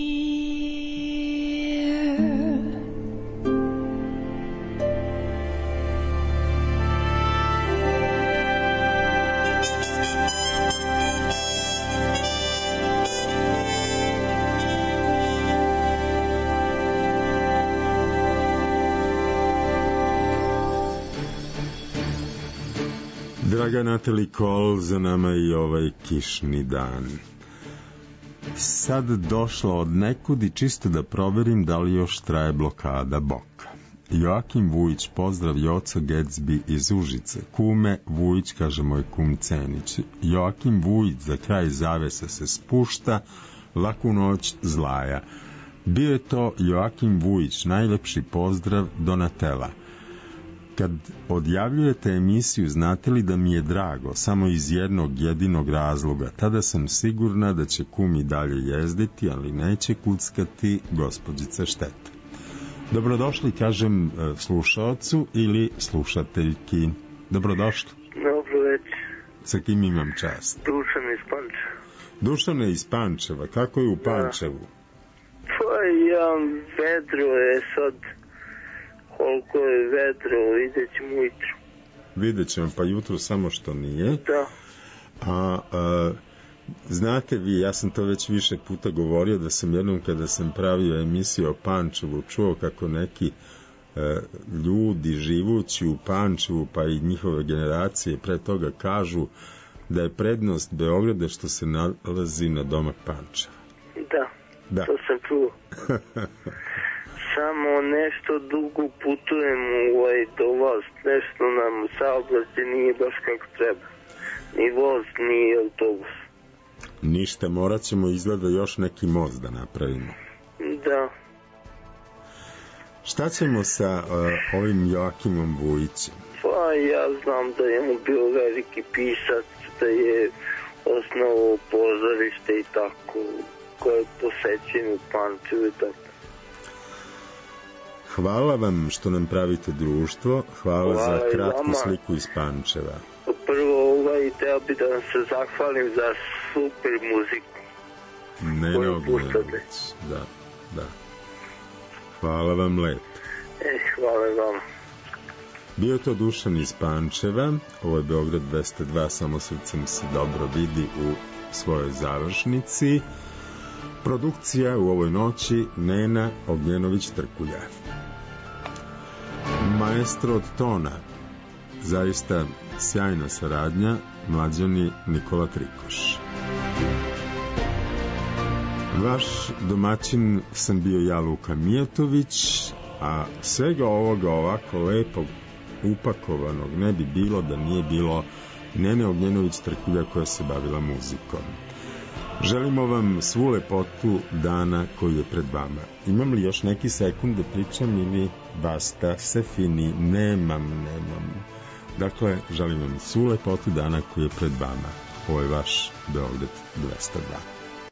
Draga Natalie Cole, za nama i ovaj kišni dan. Sad došla od nekud i čisto da proverim da li još traje blokada Boka. Joakim Vujić, pozdrav Joco Gatsby iz Užice. Kume, Vujić, kaže moj kum Cenić. Joakim Vujić, za kraj zavesa se spušta, laku noć Zlaja. Bio je to Joakim Vujić, najlepši pozdrav Donatela. Kad odjavljujete emisiju, znate li da mi je drago, samo iz jednog jedinog razloga. Tada sam sigurna da će kum i dalje jezditi, ali neće kuckati gospođica Šteta. Dobrodošli, kažem slušaocu ili slušateljki. Dobrodošli. Dobro večer. Sa kim imam čast? Dušan iz Pančeva. Dušane iz Pančeva. Kako je u Pančevu? Pa ja, vedro je sad. Koliko je vedro, vidjet ćemo ujutru. Vidjet ćemo, pa jutro samo što nije. Da. Znate vi, ja sam to već više puta govorio, da sam jednom kada sam pravio emisiju o Pančevu čuo kako neki ljudi živući u Pančevu, pa i njihove generacije pre toga kažu da je prednost Beograda što se nalazi na domak Pančeva. Da, to sam čuo. Samo nešto dugo putujem do vas, nešto nam saobraćaj nije baš kako treba. Ni voz, ni autobus. Ništa, morat ćemo izgleda još neki most da napravimo. Da. Šta ćemo sa ovim Joakimom Vujićem? Pa ja znam da je on bio veliki pisac, da je osnovao pozorište i tako, koje je posećeno u Pančevu i tako. Hvala vam što nam pravite društvo, hvala za kratku sliku iz Pančeva. Prvo, teo bi da vam se zahvalim za super muziku. Nena Ognjanović, da. Hvala vam lepo. Hvala vam. Bio to Dušan iz Pančeva, ovo je Beograd 202, samo srcem se dobro vidi u svojoj završnici. Produkcija u ovoj noći Nena Ognjanović-Trkulja. Maestro od tona, zaista sjajna saradnja, mlađani Nikola Trikoš. Vaš domaćin sam bio ja, Luka Mijatović, a svega ovoga ovako lepog upakovanog ne bi bilo da nije bilo Nene Ognjanović-Trkulja koja se bavila muzikom. Želimo vam svu lepotu dana koji je pred vama. Imam li još neki sekund da pričam ili basta se fini? Nemam. Dakle, želim vam svu lepotu dana koji je pred vama. Ovo je vaš Beograd 202.